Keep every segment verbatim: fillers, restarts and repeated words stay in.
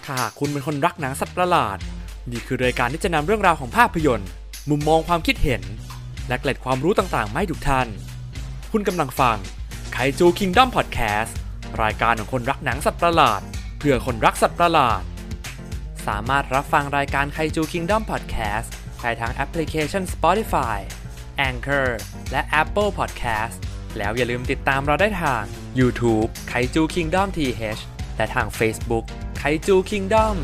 ถ้าหากคุณเป็นคนรักหนังสัตว์ประหลาดนี่คือรายการที่จะนำเรื่องราวของภาพยนตร์มุมมองความคิดเห็นและเกล็ดความรู้ต่างๆมาให้ทุกท่านคุณกำลังฟังไคจูคิงดอมพอดแคสต์รายการของคนรักหนังสัตว์ประหลาดเพื่อคนรักสัตว์ประหลาดสามารถรับฟังรายการไคจูคิงดอมพอดแคสต์ได้ทางแอปพลิเคชัน Spotify, Anchor และ Apple Podcast แล้วอย่าลืมติดตามเราได้ทาง YouTube ไคจูคิงดอม ที เอช และทาง Facebook ไคจูคิงดอม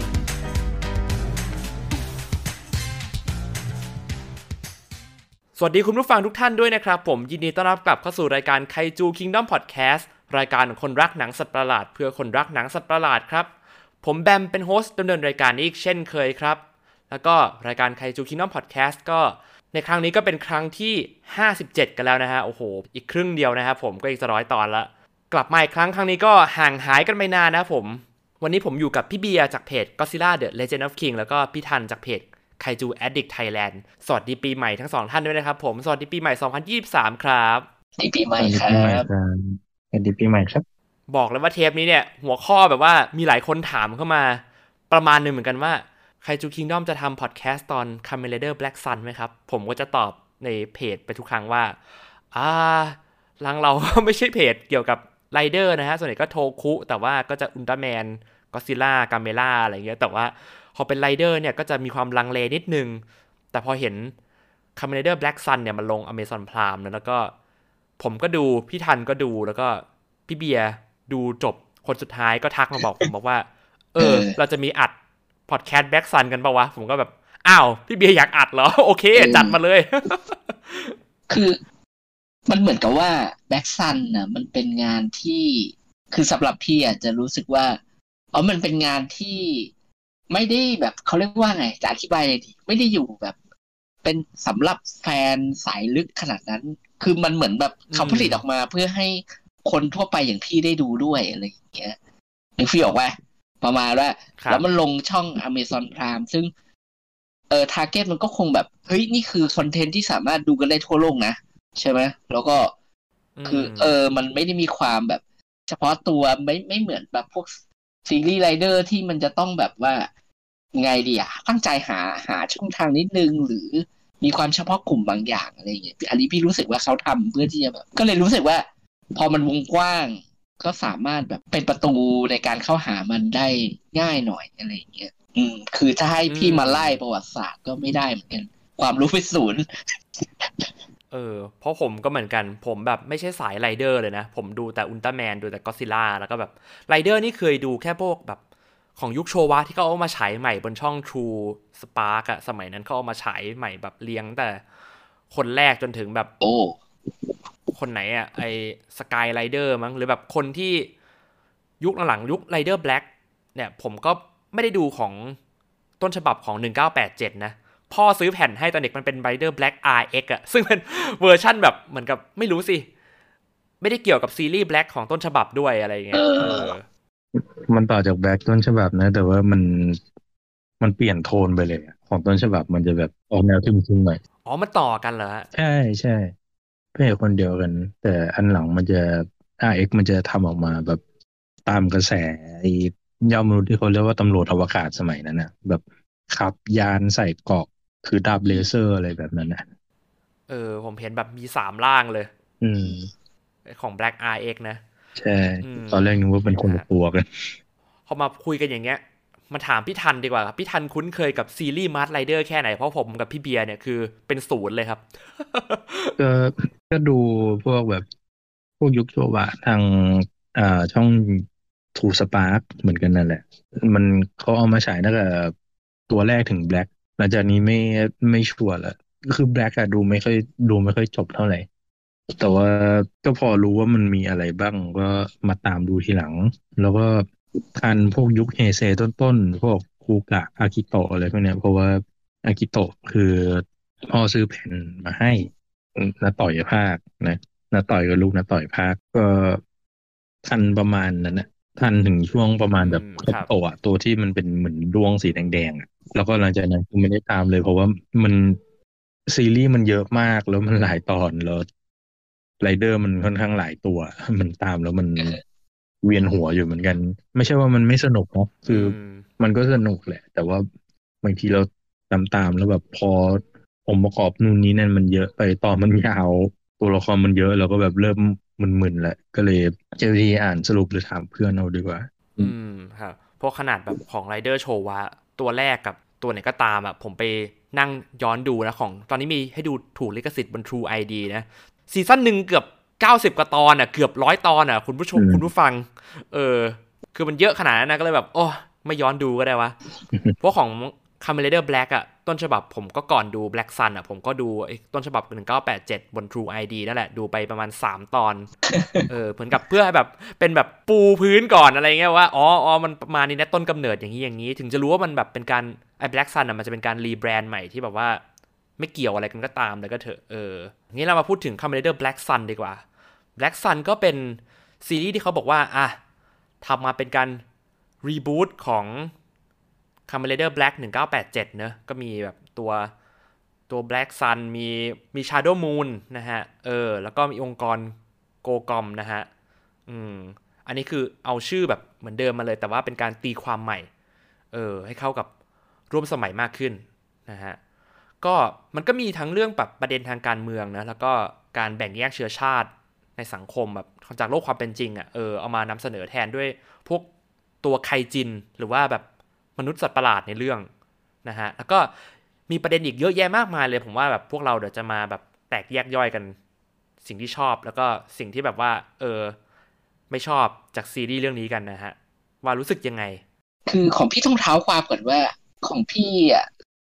สวัสดีคุณผู้ฟังทุกท่านด้วยนะครับผมยินดีต้อนรับกลับเข้าสู่รายการไคจูคิงดอมพอดแคสต์รายการของคนรักหนังสัตว์ประหลาดเพื่อคนรักหนังสัตว์ประหลาดครับผมแบมเป็นโฮสต์ดำเนินรายการนี้อีกเช่นเคยครับแล้วก็รายการไคจูคิงดอมพอดแคสต์ก็ในครั้งนี้ก็เป็นครั้งที่ห้าสิบเจ็ดกันแล้วนะฮะโอ้โหอีกครึ่งเดียวนะครับผมก็อีกจะร้อยตอนละกลับมาอีกครั้งครั้งนี้ก็ห่างหายกันไปนานนะผมวันนี้ผมอยู่กับพี่เบียร์จากเพจ Godzilla The Legend of King แล้วก็พี่ทันจากเพจไคจู Addict Thailand สวัสดีปีใหม่ทั้งสองท่านด้วยนะครับผมสวัสดีปีใหม่สองพันยี่สิบสามครับสวัสดีปีใหม่ครับสวัสดีปีใหม่ครับบอกเลยว่าเทปนี้เนี่ยหัวข้อแบบว่ามีหลายคนถามเข้ามาประมาณนึงเหมือนกันว่าไคจูคิงดอมจะทำพอดแคสต์ตอน Kamen Rider Black Sun ไหมครับผมก็จะตอบในเพจไปทุกครั้งว่าอ่าหลังเราไม่ใช่เพจเกี่ยวกับไรเดอร์นะฮะส่วนใหญ่ก็โทคุแต่ว่าก็จะอุลตร้าแมนก็อดซิลล่ากาเมล่าอะไรเงี้ยแต่ว่าพอเป็นไรเดอร์เนี่ยก็จะมีความลังเลนิดนึงแต่พอเห็น Kamen Rider Black Sun เนี่ยมันลง Amazon Prime แล้วก็ผมก็ดูพี่ทันก็ดูแล้วก็พี่เบียร์ดูจบคนสุดท้ายก็ทักมาบอกผมบอกว่าเออเราจะมีอัดพอดแคสต์ Black Sun กันป่าววะผมก็แบบอ้าวพี่เบียร์อยากอัดเหรอโอเคจัดมาเลยคือมันเหมือนกับว่า Black Sun น่ะมันเป็นงานที่คือสำหรับพี่อ่ะจะรู้สึกว่าอ๋อมันเป็นงานที่ไม่ได้แบบเขาเรียกว่าไงจะอธิบายเลยดิไม่ได้อยู่แบบเป็นสำหรับแฟนสายลึกขนาดนั้นคือมันเหมือนแบบเขาผลิตออกมาเพื่อให้คนทั่วไปอย่างพี่ได้ดูด้วยอะไรอย่างเงี้ยนึกฟีลออกป่ะประมาณว่าแล้วมันลงช่อง Amazon Prime ซึ่งเออ target มันก็คงแบบเฮ้ยนี่คือคอนเทนต์ที่สามารถดูกันได้ทั่วโลกนะใช่ไหมแล้วก็คือเออมันไม่ได้มีความแบบเฉพาะตัวไม่ไม่เหมือนแบบพวกซีรีส์ไรเดอร์ที่มันจะต้องแบบว่าไงดีอ่ะตั้งใจหาหาช่องทางนิดนึงหรือมีความเฉพาะกลุ่มบางอย่างอะไรอย่างเงี้ยอันนี้พี่รู้สึกว่าเขาทำเพื่อที่จะแบบก็เลยรู้สึกว่าพอมันวงกว้างก็สามารถแบบเป็นประตูในการเข้าหามันได้ง่ายหน่อยอะไรอย่างเงี้ยอืมคือถ้าให้พี่มาไล่ประวัติศาสตร์ก็ไม่ได้เหมือนกันความรู้เป็นศูนย์เออเพราะผมก็เหมือนกันผมแบบไม่ใช่สายไรเดอร์เลยนะผมดูแต่อุลตร้าแมนดูแต่ก็อดซิลล่าแล้วก็แบบไรเดอร์นี่เคยดูแค่พวกแบบของยุคโชวะที่เขาเอามาฉายใหม่บนช่อง True Spark อะสมัยนั้นเขาเอามาฉายใหม่แบบเรียงแต่คนแรกจนถึงแบบโอ้คนไหนอะไอสกายไรเดอร์มั้งหรือแบบคนที่ยุคหลังยุคไรเดอร์แบล็กเนี่ยผมก็ไม่ได้ดูของต้นฉบับของหนึ่งเก้าแปดเจ็ดนะพ่อซื้อแผ่นให้ตอนเด็กมันเป็น Rider Black อาร์ เอ็กซ์ อ่ะซึ่งเป็นเวอร์ชั่นแบบเหมือนกับไม่รู้สิไม่ได้เกี่ยวกับซีรีส์ Black ของต้นฉบับด้วยอะไรอย่างเงี้ยเออมันต่อจาก Black ต้นฉบับนะแต่ว่ามันมันเปลี่ยนโทนไปเลยของต้นฉบับมันจะแบบออกแนวทึมๆหน่อยอ๋อมันต่อกันเหรอฮะใช่ใช่เพื่อนคนเดียวกันแต่อันหลังมันจะ อาร์ เอ็กซ์ มันจะทำออกมาแบบตามกระแสไอ้ยอดมนุษย์ที่เขาเรียกว่าตำรวจอวกาศสมัยนั้นนะแบบขับยานใส่เกราะคือดาบเลเซอร์อะไรแบบนั้นนะเออผมเห็นแบบมีสามร่างเลยอืมของ Black อาร์ เอ็กซ์ นะใช่ตอนแรกนึกว่าเป็นคนละตัวกันพอมาคุยกันอย่างเงี้ยมาถามพี่ทันดีกว่าครับพี่ทันคุ้นเคยกับซีรีส์ Mars Rider แค่ไหนเพราะผมกับพี่เบียร์เนี่ยคือเป็นศูนย์เลยครับก็ก็ดูพวกแบบพวกยุคโชวะทางอ่าช่องทูสปาร์คเหมือนกันนั่นแหละมันเขาเอามาฉายตั้งแต่ตัวแรกถึงแบล็กหลังจากนี้ไม่ไม่ชัวร์ละคือแบล็กอะดูไม่ค่อยดูไม่ค่อยจบเท่าไหร่แต่ว่าก็พอรู้ว่ามันมีอะไรบ้างก็มาตามดูทีหลังแล้วก็ทันพวกยุคเฮเซต้นๆพวกคูกะอากิโตะอะไรพวกเนี้ยเพราะว่าอากิโตะคือพ่อซื้อแผ่นมาให้น้าต่อยภาคนะน้าต่อยกับลูกน้าต่อยภาคก็ทันประมาณนั้นนะทันถึงช่วงประมาณแบบครบโตะตัวที่มันเป็นเหมือนดวงสีแดงๆแล้วก็หลังจากนั้นคือไม่ได้ตามเลยเพราะว่ามันซีรีส์มันเยอะมากแล้วมันหลายตอนแล้วไรเดอร์มันค่อนข้างหลายตัวมันตามแล้วมันเวียนหัวอยู่เหมือนกันไม่ใช่ว่ามันไม่สนุกเนาะคือมันก็สนุกแหละแต่ว่าบางทีเราตามตามแล้วแบบพอองค์ประกอบนู่นนี้นั่นมันเยอะไปตอนมันยาวตัวละครมันเยอะเราก็แบบเริ่มมึนๆแหละก็เลยเจอที่อ่านสรุปหรือถามเพื่อนเอาดีกว่าอืมครับพวกขนาดแบบของ Rider Showa ตัวแรกกับตัวไหนก็ตามอ่ะผมไปนั่งย้อนดูนะของตอนนี้มีให้ดูถูกลิขสิทธิ์บน True ไอ ดี นะซีซั่นหนึ่งเกือบเก้าสิบกว่าตอนอ่ะเกือบร้อยตอนอ่ะคุณผู้ชมคุณผู้ฟังเออคือมันเยอะขนาดนั้นนะก็เลยแบบโอ้ไม่ย้อนดูก็ได้วะ พวกของ Kamen Rider Black อ่ะต้นฉบับผมก็ก่อนดู Black Sun อ่ะผมก็ดูไอ้ต้นฉบับหนึ่งเก้าแปดเจ็ดบน True ไอ ดี นั่นแหละดูไปประมาณสามตอน เออเหมือนกับเพื่อให้แบบเป็นแบบปูพื้นก่อนอะไรเงี้ยว่าอ๋ออ๋อมันประมาณนี้นะต้นกำเนิดอย่างนี้อย่างนี้ถึงจะรู้ว่ามันแบบเป็นการไอ้ Black Sun อ่ะมันจะเป็นการรีแบรนด์ใหม่ที่แบบว่าไม่เกี่ยวอะไรกันก็ตามเลยก็เถอะเอองี้เรามาพูดถึง Kamen Rider Black Sun ดีกว่า Black Sun ก็เป็นซีรีส์ที่เขาบอกว่าอ่ะทำมาเป็นการรีบูตของ Kamen Rider Black หนึ่งเก้าแปดเจ็ดเนอะก็มีแบบตัวตัว Black Sun มีมี Shadow Moon นะฮะเออแล้วก็มีองค์กรโกกอมนะฮะอืมอันนี้คือเอาชื่อแบบเหมือนเดิมมาเลยแต่ว่าเป็นการตีความใหม่เออให้เข้ากับร่วมสมัยมากขึ้นนะฮะก็มันก็มีทั้งเรื่องแบบประเด็นทางการเมืองนะแล้วก็การแบ่งแยกเชื้อชาติในสังคมแบบจากโลกความเป็นจริงอ่ะเออเอามานำเสนอแทนด้วยพวกตัวไคจินหรือว่าแบบมนุษย์สัตว์ประหลาดในเรื่องนะฮะแล้วก็มีประเด็นอีกเยอะแยะมากมายเลยผมว่าแบบพวกเราเดี๋ยวจะมาแบบแตกแยกย่อยกันสิ่งที่ชอบแล้วก็สิ่งที่แบบว่าเออไม่ชอบจากซีรีส์เรื่องนี้กันนะฮะว่ารู้สึกยังไงคือของพี่ต้องเท้าความก่อนว่าของพี่อ่ะ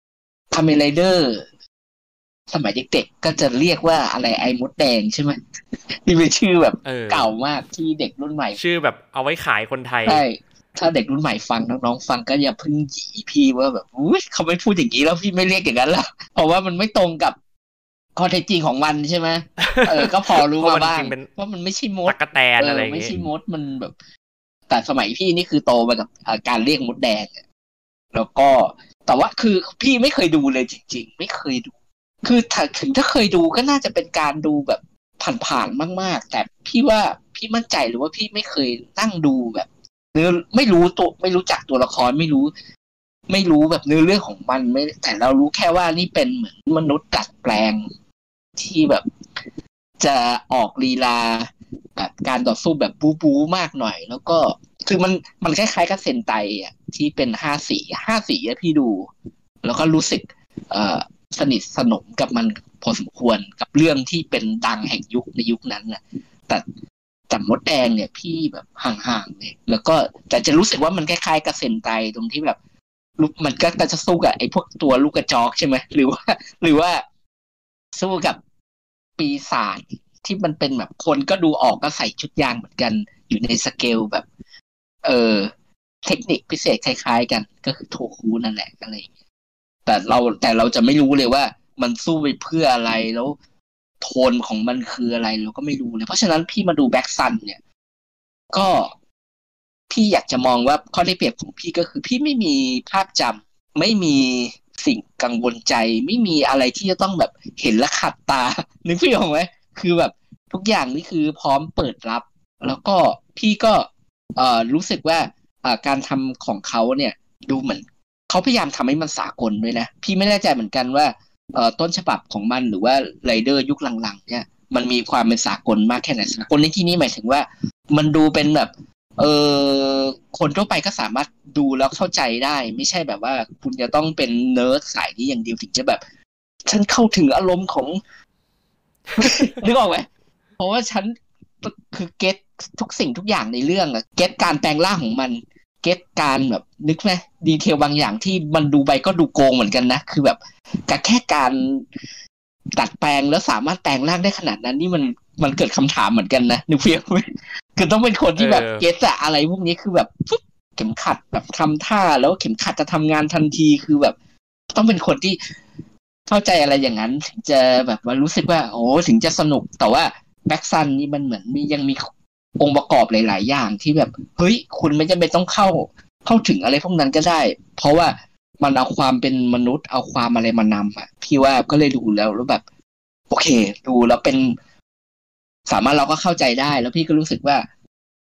Kamen Riderสมัยเด็กๆก็จะเรียกว่าอะไรไอ้มดแดงใช่ไหมนี่เป็นชื่อแบบเก่ามากที่เด็กรุ่นใหม่ชื่อแบบเอาไว้ขายคนไทยใช่ถ้าเด็กรุ่นใหม่ฟังน้องๆฟังก็อย่าเพิ่งหยีพี่ว่าแบบอุ้ยเขาไม่พูดอย่างนี้แล้วพี่ไม่เรียกอย่างนั้นแล้วเพราะว่ามันไม่ตรงกับข้อเท็จจริงของมันใช่ไหมเออก็พอรู้มาบ้างว่ามันไม่ใช่มดตะกะแตนอะไรไม่ใช่มดมันแบบแต่สมัยพี่นี่คือโตมากับการเรียกมดแดงแล้วก็แต่ว่าคือพี่ไม่เคยดูเลยจริงๆไม่เคยดูคือถ้าถึงถ้าเคยดูก็น่าจะเป็นการดูแบบผ่านๆมากๆแต่พี่ว่าพี่มั่นใจหรือว่าพี่ไม่เคยนั่งดูแบบเนื้อไม่รู้ตัวไม่รู้จักตัวละครไม่รู้ไม่รู้แบบเนื้อเรื่องของมันไม่แต่เรารู้แค่ว่านี่เป็นเหมือนมนุษย์ดัดแปลงที่แบบจะออกลีลาแบบการต่อสู้แบบบู๊บู๊มากหน่อยแล้วก็คือมันมันคล้ายๆกับเซนไตอ่ะที่เป็นห้าสีห้าสีพี่ดูแล้วก็รู้สึกเอ่อสนิทสนมกับมันพอสมควรกับเรื่องที่เป็นดังแห่งยุคในยุคนั้นน่ะแต่แต่มดแดงเนี่ยพี่แบบห่างๆเลยแล้วก็แต่จะรู้สึกว่ามันคล้ายๆกับเซนไตตรงที่แบบมันก็จะสู้กับไอ้พวกตัวลูกกระจอกใช่ไหมหรือว่าหรือว่าสู้กับปีศาจที่มันเป็นแบบคนก็ดูออกก็ใส่ชุดยางเหมือนกันอยู่ในสเกลแบบเออเทคนิคพิเศษคล้ายๆกันก็คือโทคูนั่นแหละอะไรอย่างเงี้ยแต่เราแต่เราจะไม่รู้เลยว่ามันสู้ไปเพื่ออะไรแล้วโทนของมันคืออะไรเราก็ไม่รู้เลยเพราะฉะนั้นพี่มาดูแบ็กซันเนี่ยก็พี่อยากจะมองว่าข้อได้เปรียบของพี่ก็คือพี่ไม่มีภาพจำไม่มีสิ่งกังวลใจไม่มีอะไรที่จะต้องแบบเห็นและขัดตานึกพี่ออกไหมคือแบบทุกอย่างนี่คือพร้อมเปิดรับแล้วก็พี่ก็เอ่อรู้สึกว่าอ่าการทำของเขาเนี่ยดูเหมือนเขาพยายามทำให้มันสากลด้วยนะพี่ไม่แน่ใจเหมือนกันว่าเอ่อต้นฉบับของมันหรือว่าไรเดอร์ยุคหลังๆเนี่ยมันมีความเป็นสากลมากแค่ไหนสากลในที่นี้หมายถึงว่ามันดูเป็นแบบเออคนทั่วไปก็สามารถดูแล้วเข้าใจได้ไม่ใช่แบบว่าคุณจะต้องเป็นเนิร์ดสายนี้อย่างเดียวถึงจะแบบฉันเข้าถึงอารมณ์ของนึกออกไหมเพราะว่าฉันคือเก็ตทุกสิ่งทุกอย่างในเรื่องอะเก็ตการแปลงร่างของมันเก็ตการแบบนึกไหมดีเทลบางอย่างที่มันดูไปก็ดูโกงเหมือนกันนะคือแบบกับแค่การดัดแปลงแล้วสามารถแปลงร่างได้ขนาดนั้นนี่มันมันเกิดคำถามเหมือนกันนะนึกเพียงไหมคือต้องเป็นคนที่แบบเก็ตอะอะไรพวกนี้คือแบบปุ๊บเข็มขัดแบบทำท่าแล้วเข็มขัดจะทำงานทันทีคือแบบต้องเป็นคนที่เข้าใจอะไรอย่างนั้นถึงจะแบบว่ารู้สึกว่าโอ้ถึงจะสนุกแต่ว่าแบ็กซันนี่มันเหมือนมียังมีองค์ประกอบหลายๆอย่างที่แบบเฮ้ยคุณไม่จำเป็นต้องเข้าเข้าถึงอะไรพวกนั้นก็ได้เพราะว่ามันเอาความเป็นมนุษย์เอาความอะไรมานำอ่ะพี่ว่าก็เลยดูแล้วแล้วแบบโอเคดูแล้วเป็นสามารถเราก็เข้าใจได้แล้วพี่ก็รู้สึกว่า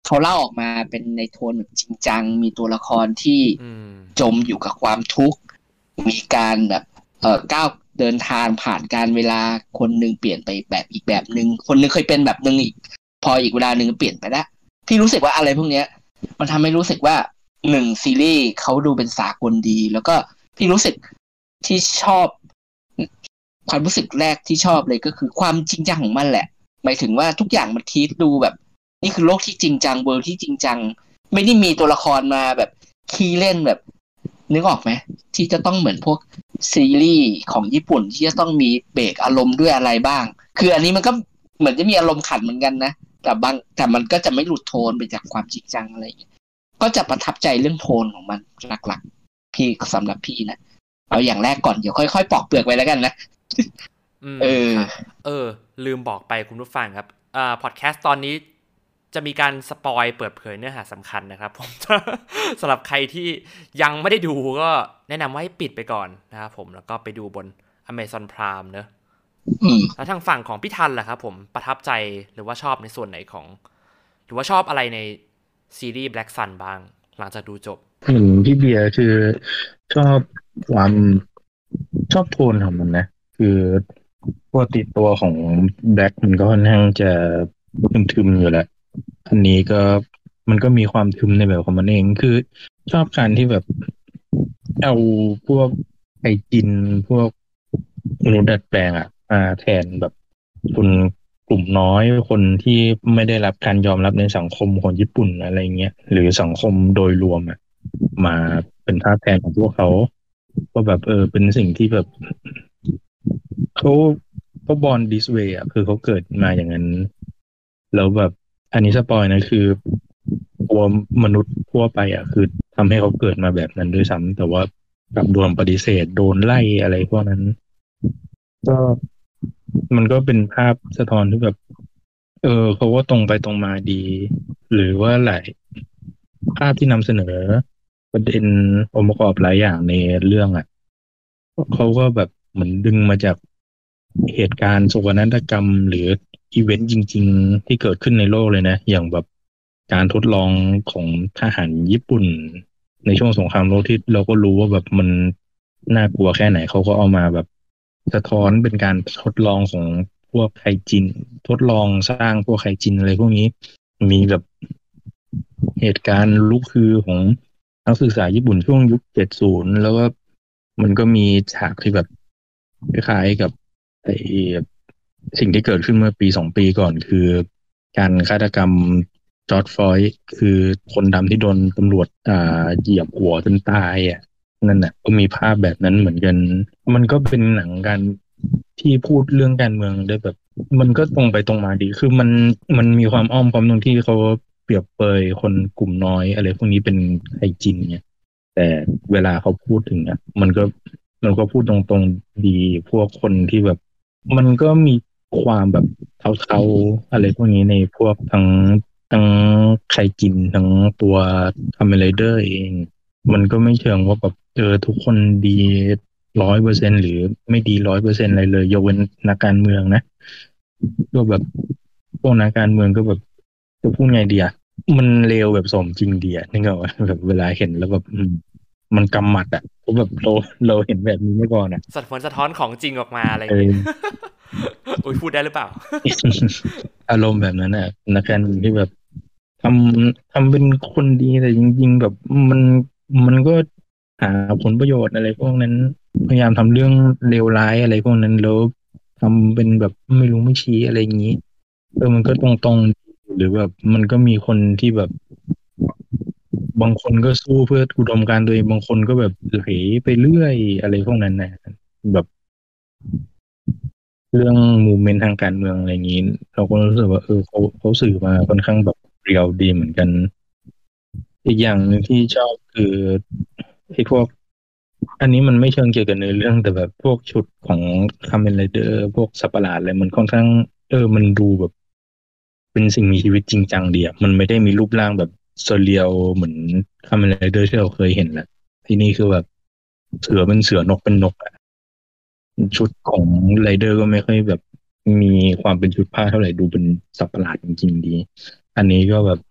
เขาเล่าออกมาเป็นในโทนแบบจริงจังมีตัวละครที่จมอยู่กับความทุกข์มีการแบบเอ่อก้าวเดินทางผ่านการเวลาคนหนึ่งเปลี่ยนไปแบบอีกแบบหนึ่งคนหนึ่งเคยเป็นแบบหนึ่งอีกพออีกเวลาหนึ่งเปลี่ยนไปแล้วพี่รู้สึกว่าอะไรพวกเนี้ยมันทำให้รู้สึกว่าหนึ่งซีรีส์เขาดูเป็นสากลดีแล้วก็พี่รู้สึกที่ชอบความรู้สึกแรกที่ชอบเลยก็คือความจริงจังของมันแหละหมายถึงว่าทุกอย่างมันทีดูแบบนี่คือโลกที่จริงจังเวิลด์ที่จริงจังไม่ได้มีตัวละครมาแบบขี้เล่นแบบนึกออกไหมที่จะต้องเหมือนพวกซีรีส์ของญี่ปุ่นที่จะต้องมีเบรกอารมณ์ด้วยอะไรบ้างคืออันนี้มันก็เหมือนจะมีอารมณ์ขันเหมือนกันนะแต่บางแต่มันก็จะไม่หลุดโทนไปจากความจริงจังอะไรอย่างเงี้ยก็จะประทับใจเรื่องโทนของมันหลักๆพี่สำหรับพี่นะเอาอย่างแรกก่อนเดี๋ยวค่อยๆปอกเปลือกไปแล้วกันนะเออเออลืมบอกไปคุณผู้ฟังครับอ่าพอดแคสต์ตอนนี้จะมีการสปอยเปิดเผยเนื้อหาสำคัญนะครับผมสำหรับใครที่ยังไม่ได้ดูก็แนะนำว่าให้ปิดไปก่อนนะครับผมแล้วก็ไปดูบน Amazon Prime เนอะแล้วทางฝั่งของพี่ทันล่ะครับผมประทับใจหรือว่าชอบในส่วนไหนของหรือว่าชอบอะไรในซีรีส์ Black Sun บ้างหลังจากดูจบเห็นพี่เบียร์คือชอบความชอบโทนของมันนะคือปกติตัวของแบล็กมันก็ค่อนข้างจะทึมๆอยู่แหละอันนี้ก็มันก็มีความทึมในแบบของมันเองคือชอบการที่แบบเอาพวกไอจินพวกมนุษย์ดัดแปลงอ่ะมาแทนแบบคนกลุ่มน้อยคนที่ไม่ได้รับการยอมรับในสังคมของญี่ปุ่นอะไรเงี้ยหรือสังคมโดยรวมอ่ะมาเป็นท่าแทนของพวกเขาก็แบบเออเป็นสิ่งที่แบบเขาเขาบอร์นดิสเวย์อ่ะคือเขาเกิดมาอย่างนั้นแล้วแบบอันนี้สปอยนะคือตัวมนุษย์ทั่วไปอ่ะคือทำให้เขาเกิดมาแบบนั้นด้วยซ้ำแต่ว่ากับโดนปฏิเสธโดนไล่อะไรพวกนั้นก็มันก็เป็นภาพสะท้อนที่แบบเออเขาก็ตรงไปตรงมาดี หรือว่าหลายภาพที่นำเสนอประเด็นองค์ประกอบหลายอย่างในเรื่องอ่ะเขาก็แบบเหมือนดึงมาจากเหตุการณ์โศกนาฏกรรมหรืออีเวนต์จริงๆที่เกิดขึ้นในโลกเลยนะอย่างแบบการทดลองของทหารญี่ปุ่นในช่วงสงครามโลกที่เราก็รู้ว่าแบบมันน่ากลัวแค่ไหนเขาก็เอามาแบบสะท้อนเป็นการทดลองของพวกไคจินทดลองสร้างพวกไคจินอะไรพวกนี้มีแบบเหตุการณ์ลุกคือของนักศึกษาญี่ปุ่นช่วงยุคเจ็ดสิบแล้วก็มันก็มีฉากที่แบบคล้ายๆกับไอ้สิ่งที่เกิดขึ้นเมื่อปีสองปีก่อนคือการฆาตกรรมจอร์จฟลอยด์คือคนดำที่โดนตำรวจอ่าเหยียบหัวจนตายอ่ะนั่นน่ะก็มีภาพแบบนั้นเหมือนกันมันก็เป็นหนังการที่พูดเรื่องการเมืองได้แบบมันก็ตรงไปตรงมาดีคือมันมันมีความอ้อมความตรงที่เขาเปรียบเปยคนกลุ่มน้อยอะไรพวกนี้เป็นไฮจินเนี่ยแต่เวลาเขาพูดถึงอ่ะมันก็มันก็พูดตรงๆดีพวกคนที่แบบมันก็มีความแบบเทาๆอะไรพวกนี้ในพวกทั้งทั้งไคจินทั้งตัวคาเมนไรเดอร์เองมันก็ไม่เชิงว่าแบบเจอทุกคนดีร้อยเปอร์เซ็นหรือไม่ดีร้อยเปอร์เซ็นอะไรเลยยกเว้นนักการเมืองนะก็แบบพวกนักการเมืองก็แบบจะพูดไงดีอะมันเลวแบบสมจริงดีอะนึกออกว่าแบบเวลาเห็นแล้วแบบมันกำหมัดอะเพราะแบบเราเราเห็นแบบนี้ไม่ก่อนอะสะท้อนสะท้อนของจริงออกมาอะไรอย่างเงี้ยอุ้ยพูดได้หรือเปล่าอารมณ์แบบนั้นอะนักการเมืองที่แบบทำทำเป็นคนดีแต่จริงๆแบบมันมันก็หาผลประโยชน์อะไรพวกนั้นพยายามทำเรื่องเลวร้ายอะไรพวกนั้นแล้วทำเป็นแบบไม่รู้ไม่ชี้อะไรอย่างนี้เออมันก็ตรงๆหรือแบบมันก็มีคนที่แบบบางคนก็สู้เพื่ออุดมการณ์ตัวเองบางคนก็แบบไหลไปเรื่อยอะไรพวกนั้นนะแบบเรื่องมูเมนต์ทางการเมืองอะไรอย่างนี้เราก็รู้สึกว่าเออเขาเขาสื่อมาค่อนข้างแบบเรียลดีเหมือนกันอีกอย่างหนึ่งที่ชอบคือไอ้พวกอันนี้มันไม่เชิงเกี่ยวกับเนื้อเรื่องแต่แบบพวกชุดของคาเมนไรเดอร์พวกสัตว์ประหลาดอะไรมันค่อนข้างเออมันดูแบบเป็นสิ่งมีชีวิตจริงจังดีอ่ะมันไม่ได้มีรูปร่างแบบเซเรียลเหมือนคาเมนไรเดอร์ที่เราเคยเห็นแหละที่นี่คือแบบเสือเป็นเสือนกเป็นนกอ่ะชุดของไรเดอร์ก็ไม่ค่อยแบบมีความเป็นชุดผ้าเท่าไหร่ดูเป็นสัตว์ประหลาดจริงๆดีอันนี้ก็แบบ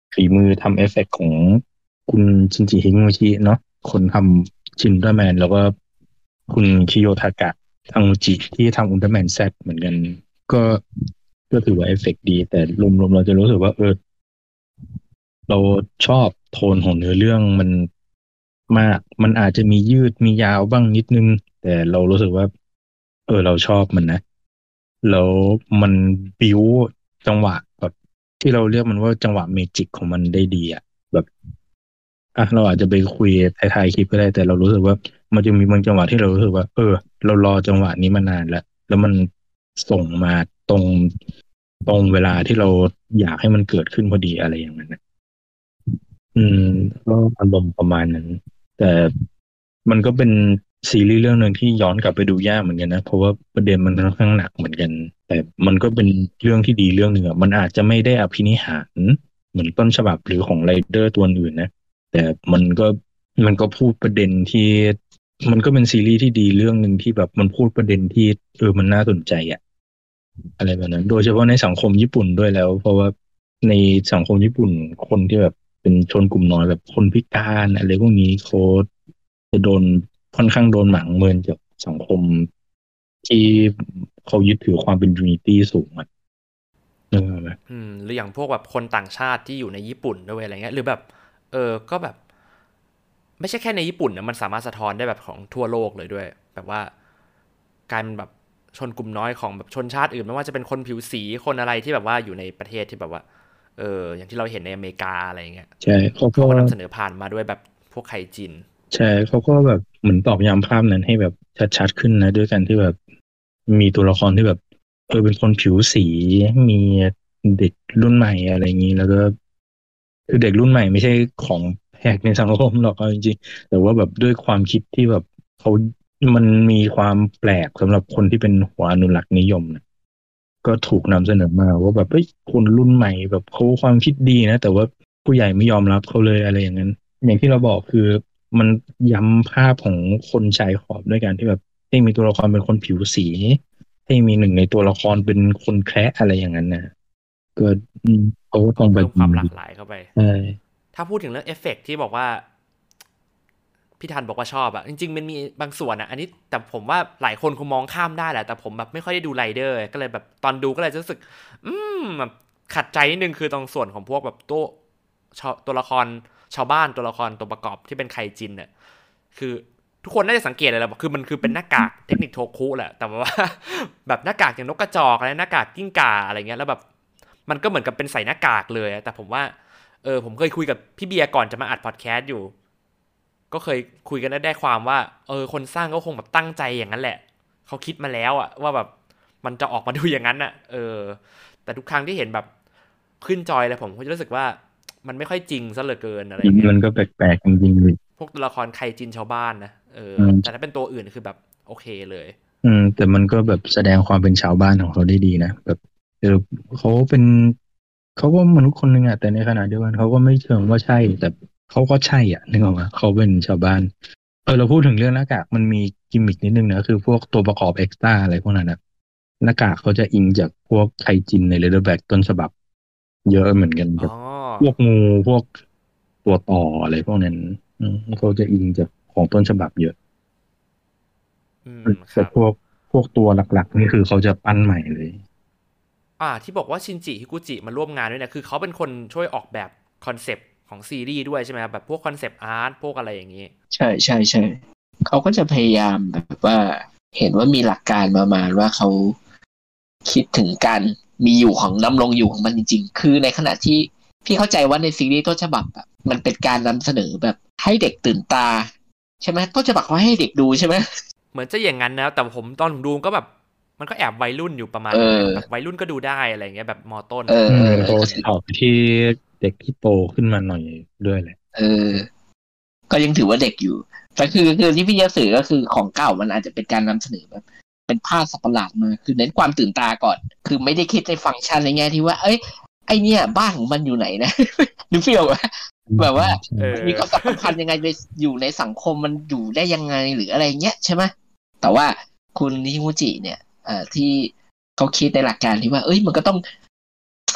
ฝีมือทำเอฟเฟกต์ของคุณชินจิฮิโงชิเนาะคนทำชินอุลตร้าแมนแล้วก็คุณคิโยทากะทังอุจิที่ทำอุลตร้าแมนแซดเหมือนกันก็ก็ถือว่าเอฟเฟกต์ดีแต่รวมๆเราจะรู้สึกว่าเออเราชอบโทนของเนื้อเรื่องมันมากมันอาจจะมียืดมียาวบ้างนิดนึงแต่เรารู้สึกว่าเออเราชอบมันนะแล้วมันบิ้วจังหวะแบบที่เราเรียกมันว่าจังหวะเมจิกของมันได้ดีอ่ะแบบอ่ะเราอาจจะไปคุยท้ายๆคลิปก็ได้แต่เรารู้สึกว่ามันจะมีบางจังหวะที่เรารู้สึกว่าเออเรารอจังหวะนี้มานานแล้วแล้วมันส่งมาตรงตรงเวลาที่เราอยากให้มันเกิดขึ้นพอดีอะไรอย่างนั้นนะ อืมก็อารมณ์ประมาณนั้นแต่มันก็เป็นซีรีส์เรื่องหนึ่งที่ย้อนกลับไปดูยากเหมือนกันนะเพราะว่าประเด็นมันค่อนข้างหนักเหมือนกันแต่มันก็เป็นเรื่องที่ดีเรื่องหนึ่งอ่ะมันอาจจะไม่ได้อภินิหารเหมือนต้นฉบับหรือของไรเดอร์ตัวอื่นนะแต่มันก็มันก็พูดประเด็นที่มันก็เป็นซีรีส์ที่ดีเรื่องหนึ่งที่แบบมันพูดประเด็นที่เออมันน่าสนใจอ่ะอะไรแบบนั้นโดยเฉพาะในสังคมญี่ปุ่นด้วยแล้วเพราะว่าในสังคมญี่ปุ่นคนที่แบบเป็นชนกลุ่มน้อยแบบคนพิการอะไรพวกนี้เขาจะโดนค่อนข้างโดนหมางเมินจากสังคมที่เขายึดถือความเป็นยูนิตี้สูงอ่ะเออไหมอืมหรืออย่างพวกแบบคนต่างชาติที่อยู่ในญี่ปุ่นด้วยอะไรเงี้ยหรือแบบเออก็แบบไม่ใช่แค่ในญี่ปุ่นนะมันสามารถสะท้อนได้แบบของทั่วโลกเลยด้วยแบบว่าการแบบชนกลุ่มน้อยของแบบชนชาติอื่นไม่ว่าจะเป็นคนผิวสีคนอะไรที่แบบว่าอยู่ในประเทศที่แบบว่าเอออย่างที่เราเห็นในอเมริกาอะไรเงี้ยใช่เขาก็เขาก็นำเสนอผ่านมาด้วยแบบพวกไคจินใช่เขาก็แบบเหมือนตอกย้ำภาพนั้นให้แบบชัดๆขึ้นนะด้วยกันที่แบบมีตัวละครที่แบบเออเป็นคนผิวสีมีเด็กรุ่นใหม่อะไรอย่างนี้แล้วก็ คือเด็กรุ่นใหม่ไม่ใช่ของแปลกในสังคมหรอกเอาจริงๆแต่ว่าแบบด้วยความคิดที่แบบเขามันมีความแปลกสำหรับคนที่เป็นหัวอนุรักษ์นิยมนะก็ถูกนำเสนอมาว่าแบบเอ้ยคนรุ่นใหม่แบบเขาความคิดดีนะแต่ว่าผู้ใหญ่ไม่ยอมรับเขาเลยอะไรอย่างนั้นอย่างที่เราบอกคือมันย้ำภาพของคนชายขอบด้วยกันที่แบบให้มีตัวละครเป็นคนผิวสีให้มีหนึ่งในตัวละครเป็นคนแคระอะไรอย่างนั้นนะก็อืมเขาก็ต้องไปเพิ่มความหลากหลายเข้าไปใช่ถ้าพูดถึงเรื่องเอฟเฟกต์ที่บอกว่า พี่ทันบอกว่าชอบอะจริงๆมันมีบางส่วนอะอันนี้แต่ผมว่าหลายคนคงมองข้ามได้แหละแต่ผมแบบไม่ค่อยได้ดูไรเดอร์ก็เลยแบบตอนดูก็เลยรู้สึกอืมแบบขัดใจนิดนึงคือตรงส่วนของพวกแบบตัวตัวละครชาวบ้านตัวละครตัวประกอบที่เป็นไคจินเนี่ยคือทุกคนน่าจะสังเกตเลยแหละคือมันคือเป็นหน้ากากเทคนิคโทคุแหละแต่ว่าแบบหน้ากากอย่างนกกระจอกอะไรหน้ากากกิ้งก่าอะไรเงี้ยแล้วแบบมันก็เหมือนกับเป็นใส่หน้ากากเลยแต่ผมว่าเออผมเคยคุยกับพี่เบียร์ก่อนจะมาอัดพอดแคสต์อยู่ก็เคยคุยกันได้ความว่าเออคนสร้างก็คงแบบตั้งใจอย่างนั้นแหละเขาคิดมาแล้วอะว่าแบบมันจะออกมาดูอย่างนั้นอะเออแต่ทุกครั้งที่เห็นแบบขึ้นจอยเลยผมก็จะรู้สึกว่ามันไม่ค่อยจริงซะเหลือเกินอะไรเงี้ยมันก็แปลกๆจริงๆเลยพวกตัวละครไคจินชาวบ้านนะเอออืมแต่ถ้าเป็นตัวอื่นคือแบบโอเคเลยอืมแต่มันก็แบบแสดงความเป็นชาวบ้านของเขาได้ดีนะแบบเออเขาเป็นเขาก็มนุษย์คนหนึ่งอะแต่ในขณะเดียวกันเขาก็ไม่เชิงว่าใช่แต่เขาก็ใช่อ่ะนึกออกไหมเขาเป็นชาวบ้านเออเราพูดถึงเรื่องหน้ากากมันมีกิมมิคนิดนึงนะคือพวกตัวประกอบเอ็กซ์ตร้าอะไรพวกนั้นนะหน้ากากเขาจะอิงจากพวกไคจินในเรดเดอร์แบ็กต้นฉบับเยอะเหมือนกันอ๋อแบบพวกงูพวกตัวต่ออะไรพวกนั้นอืมเขาจะอิงจากของต้นฉบับเยอะอืมครับแต่พวกพวกตัวหลักๆนี่คือเขาจะปั้นใหม่เลยอ่าที่บอกว่าชินจิฮิกุจิมาร่วมงานด้วยเนี่ยคือเขาเป็นคนช่วยออกแบบคอนเซปต์ของซีรีส์ด้วยใช่ไหมครับแบบพวกคอนเซปต์อาร์ตพวกอะไรอย่างนี้ใช่ใช่ใช่เขาก็จะพยายามแบบว่าเห็นว่ามีหลักการประมาณว่าเขาคิดถึงการมีอยู่ของดำรงอยู่ของมันจริงๆคือในขณะที่พี่เข้าใจว่าในซีรีส์ต้นฉบับแบบมันเป็นการนำเสนอแบบให้เด็กตื่นตาใช่ไหมต้นฉบับเขาให้เด็กดูใช่ไหมเหมือนจะอย่างนั้นนะแต่ผมตอนผมดูก็แบบมันก็แอบวัยรุ่นอยู่ประมาณเอนึงนะอแบบวัยรุ่นก็ดูได้อะไรเงี้ยแบบมอต้นเอออืเออมเขาออกไปที่เด็กที่โตขึ้นมาหน่อยด้วยแหละเออก็ยังถือว่าเด็กอยู่แต่คือคือที่พี่จะสื่อก็คือของเก่ามันอาจจะเป็นการนำเสนอแบบเป็นภาพสัตว์ประหลาดมาคือเน้นความตื่นตาก่อนคือไม่ได้คิดในฟังก์ชันในแง่ที่ว่าเอ้ยไอเนี่ยบ้านของมันอยู่ไหนนะนึกฟีลว่าแบบว่าเอมันอมีความสัมพันธ์ยังไงไปอยู่ในสังคมมันอยู่ได้ยังไงหรืออะไรเงี้ยใช่ไหมแต่ว่าคุณนิชิมุจิเนี่ยเอ่อที่เขาคิดในหลักการที่ว่าเอ้ยมันก็ต้องแส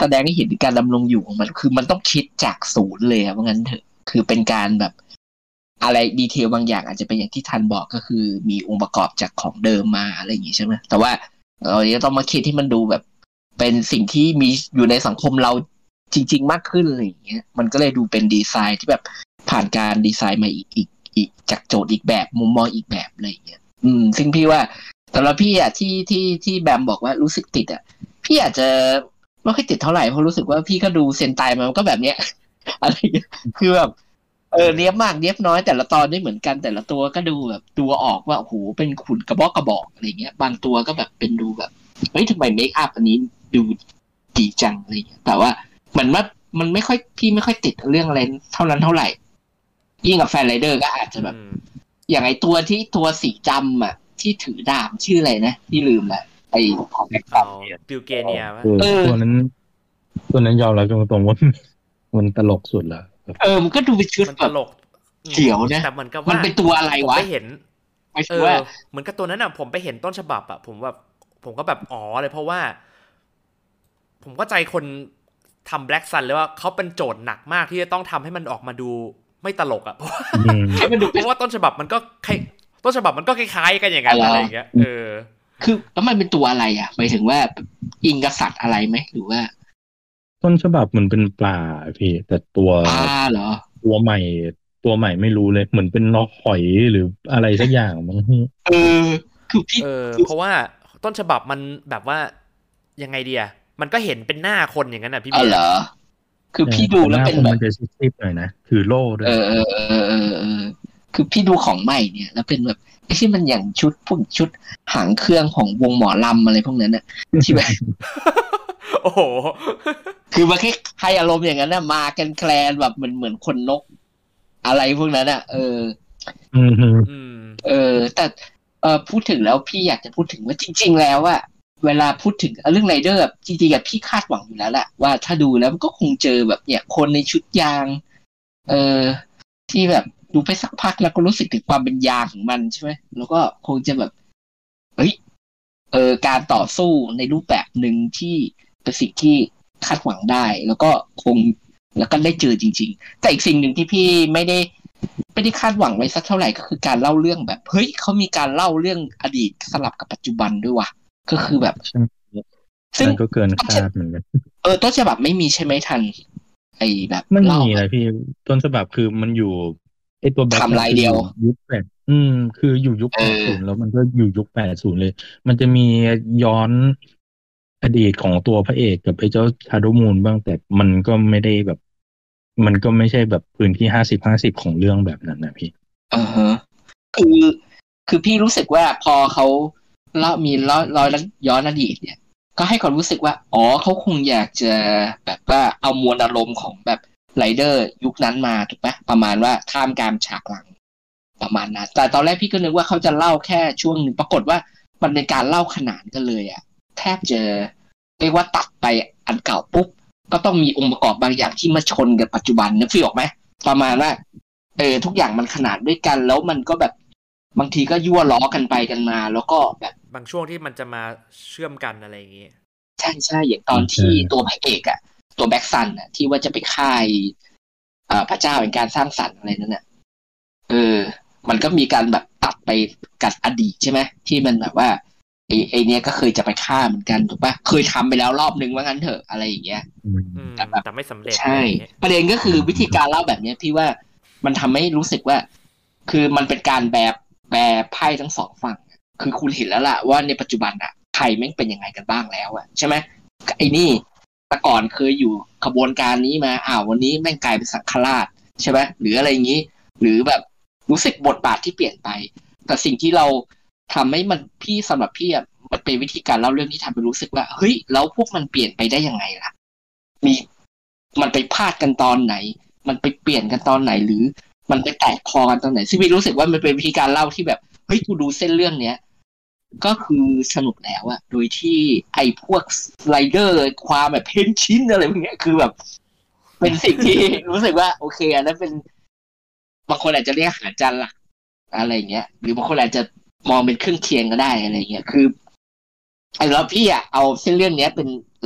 แสดงให้เห็นถึงการดำรงอยู่ของมันคือมันต้องคิดจากศูนย์เลยครับว่างั้นเถอะคือเป็นการแบบอะไรดีเทลบางอย่างอาจจะเป็นอย่างที่ทันบอกก็คือมีองค์ประกอบจากของเดิมมาอะไรอย่างงี้ใช่ไหมแต่ว่าเราจะต้องมาคิดที่มันดูแบบเป็นสิ่งที่มีอยู่ในสังคมเราจริงๆมากขึ้นอะไรอย่างเงี้ยมันก็เลยดูเป็นดีไซน์ที่แบบผ่านการดีไซน์มาอีกอีกอีกจากโจทย์อีกแบบมุมมองอีกแบบอะไรอย่างเงี้ยอืมซึ่งพี่ว่าสำหรับพี่อ่ะที่ที่ที่แบมบอกว่ารู้สึกติดอ่ะพี่อาจจะไม่ค่อยติดเท่าไหร่เพราะรู้สึกว่าพี่ก็ดูเซนไตมันก็แบบเนี้ย อะไรอย่างเงี้ยคือแบบเออเนี้ยบมากเนี้ยบน้อยแต่ละตอนไม่เหมือนกันแต่ละตัวก็ดูแบบตัวออกว่าโอ้โหเป็นขุนกระบอกกระบอกอะไรเงี้ยบางตัวก็แบบเป็นดูแบบเฮ้ยทำไมเมคอัพอันนี้ดูดีจังอะไรเงี้ยแต่ว่าเหมือนว่ามันไม่ค่อยพี่ไม่ค่อยติดเรื่องอะไรเท่านั้นเท่าไหร่ยิ่งกับแฟนไรเดอร์ก็อาจจะแบบอย่างไอตัวที่ตัวสีดำอ่ะที่ถือดาบชื่ออะไรนะที่ลืมละไอของแบ็คซัมเนี่ยบิลเกเนียเออตัวนั้นตัวนั้นยอมรับตรงๆว่ามันตลกสุดละเออมันก็ดูเป็นชุดมันตลกเขียวนะแต่เหมือนกับว่ามันเป็นตัวอะไรวะผมไปเห็นเออเหมือนกับตัวนั้นอ่ะผมไปเห็นต้นฉบับอ่ะผมแบบผมก็แบบอ๋อเลยเพราะว่าผมก็ใจคนทำแบล็กซันเลยว่าเขาเป็นโจทย์หนักมากที่จะต้องทำให้มันออกมาดูไม่ตลกอ่ะเพราะว่าต้นฉบับมันก็ต้นฉบับมันก็คล้ายๆกันอย่างนั้นอะไรอย่างเงี้ยเออคือแล้วมันเป็นตัวอะไรอ่ะหมายถึงว่าอิงกษัตริย์อะไรไหมหรือว่าต้นฉบับมันเป็นปลาพี่แต่ตัวปลาเหรอตัวใหม่ตัวใหม่ไม่รู้เลยเหมือนเป็นนกหอยหรืออะไรสักอย่างมั้งเออคือพี่เออเพราะว่าต้นฉบับมันแบบว่ายังไงดีอ่ะมันก็เห็นเป็นหน้าคนอย่างนั้นอ่ะพี่เบียร์เหรอคือพี่ดูแล้วเป็นแบบมันจะซิบๆหน่อยนะถือโล่ด้วยเออเออเออเออเออคือพี่ดูของใหม่เนี่ยแล้วเป็นแบบไอ้ที่มันอย่างชุดพวกชุดหางเครื่องของวงหมอลำอะไรพวกนั้นน่ะที่แบบโอ้โหคือมันแค่ให้อารมณ์อย่างนั้นน่ะมากันแคลนแบบเหมือนเหมือนคนนกอะไรพวกนั้นน่ะเอออืมเออแต่เออพูดถึงแล้วพี่อยากจะพูดถึงว่าจริงๆแล้วอะเวลาพูดถึงเรื่องไรเดอร์จริงๆกับพี่คาดหวังอยู่แล้วแหละว่าถ้าดูแล้วมันก็คงเจอแบบเนี่ยคนในชุดยางเออที่แบบดูไปสักพักแล้วก็รู้สึกถึงความเป็นยางของมันใช่ไหมแล้วก็คงจะแบบเฮ้ยเออการต่อสู้ในรูปแบบหนึ่งที่เป็นสิ่งที่คาดหวังได้แล้วก็คงแล้วก็ได้เจอจริงๆแต่อีกสิ่งหนึ่งที่พี่ไม่ได้ไม่ได้คาดหวังไว้สักเท่าไหร่ก็คือการเล่าเรื่องแบบเฮ้ยเขามีการเล่าเรื่องอดีตสลับกับปัจจุบันด้วยว่ะก็คือแบบซึ่งก็เกินคาดเหมือนกันเออต้นฉบับไม่มีใช่ไหมทันไอ้แบบไม่มีอะไรพี่ต้นฉบับคือมันอยู่ไอ้ตัวแบ็คทำลายเดียวยุคแปดอืมคืออยู่ยุคแปดศูนย์แล้วมันก็อยู่ยุคแปดศูนย์เลยมันจะมีย้อนอดีตของตัวพระเอกกับไอ้เจ้าชาโดว์มูนบ้างแต่มันก็ไม่ได้แบบมันก็ไม่ใช่แบบพื้นที่ห้าสิบห้าสิบของเรื่องแบบนั้นนะพี่อ่าฮะคือคือพี่รู้สึกว่าพอเขาเล่ามีร้อยร้อยย้อนอดีตเนี่ยก็ให้ความรู้สึกว่าอ๋อเขาคงอยากจะแบบว่าเอามวลอารมณ์ของแบบไรเดอร์ยุคนั้นมาถูกไหมประมาณว่าท่ามกลางฉากหลังประมาณนั้นแต่ตอนแรกพี่ก็นึกว่าเขาจะเล่าแค่ช่วงนึงปรากฏว่ามันเป็นการเล่าขนานกันเลยอะแทบจะเรียกว่าตัดไปอันเก่าปุ๊บก็ต้องมีองค์ประกอบบางอย่างที่มาชนกับปัจจุบันนึกออกไหมประมาณว่าเออทุกอย่างมันขนานด้วยกันแล้วมันก็แบบบางทีก็ยั่วล้อกันไปกันมาแล้วก็แบบบางช่วงที่มันจะมาเชื่อมกันอะไรอย่างงี้ใช่ใช่อย่างตอนที่ตัวพระเอกอะตัวแบ็กซันอะที่ว่าจะไปฆ่าอ่าพระเจ้าเป็นการสร้างสรรค์อะไรนั่นน่ะเออมันก็มีการแบบตัดไปกับอดีตใช่ไหมที่มันแบบว่าไอ้ไอ้เนี้ยก็เคยจะไปฆ่าเหมือนกันถูกปะเคยทำไปแล้วรอบนึงว่างั้นเถอะอะไรอย่างเงี้ยแต่แบบแต่ไม่สำเร็จใช่ประเด็นก็คือวิธีการเล่าแบบนี้พี่ว่ามันทำให้รู้สึกว่าคือมันเป็นการแบบแปรไพ่ทั้งสองฝั่งคือคุณเห็นแล้วล่ะว่าในปัจจุบันอะใครแม่งเป็นยังไงกันบ้างแล้วอะใช่ไหมไอ้นี่แต่ก่อนเคยอยู่ขบวนการนี้มาอ้าววันนี้แม่งกลายเป็นสังฆราชใช่ไหมหรืออะไรอย่างนี้หรือแบบรู้สึกบทบาทที่เปลี่ยนไปแต่สิ่งที่เราทำให้มันพี่สำหรับพี่อะมันเป็นวิธีการเล่าเรื่องที่ทำให้รู้สึกว่าเฮ้ยแล้วพวกมันเปลี่ยนไปได้ยังไงล่ะมีมันไปพลาดกันตอนไหนมันไปเปลี่ยนกันตอนไหนหรือมันไปแตกคอกันตอนไหนซึ่งพี่รู้สึกว่ามันเป็นวิธีการเล่าที่แบบเฮ้ยกูดูเส้นเรื่องเนี้ยก็คือสนุกแล้วอะโดยที่ไอ้พวกสไลเดอร์ความแบบเพ้นชิ้นอะไรพวกเนี้ยคือแบบเป็นสิ่งที่รู้สึกว่าโอเคอันนั้นเป็นบางคนอาจจะเรียกหาจานหลักอะไรเงี้ยหรือบางคนอาจจะมองเป็นเครื่องเคียงก็ได้อะไรเงี้ยคือไอ้เราพี่อะเอาเส้นเรื่องเนี้ยเป็นหลัก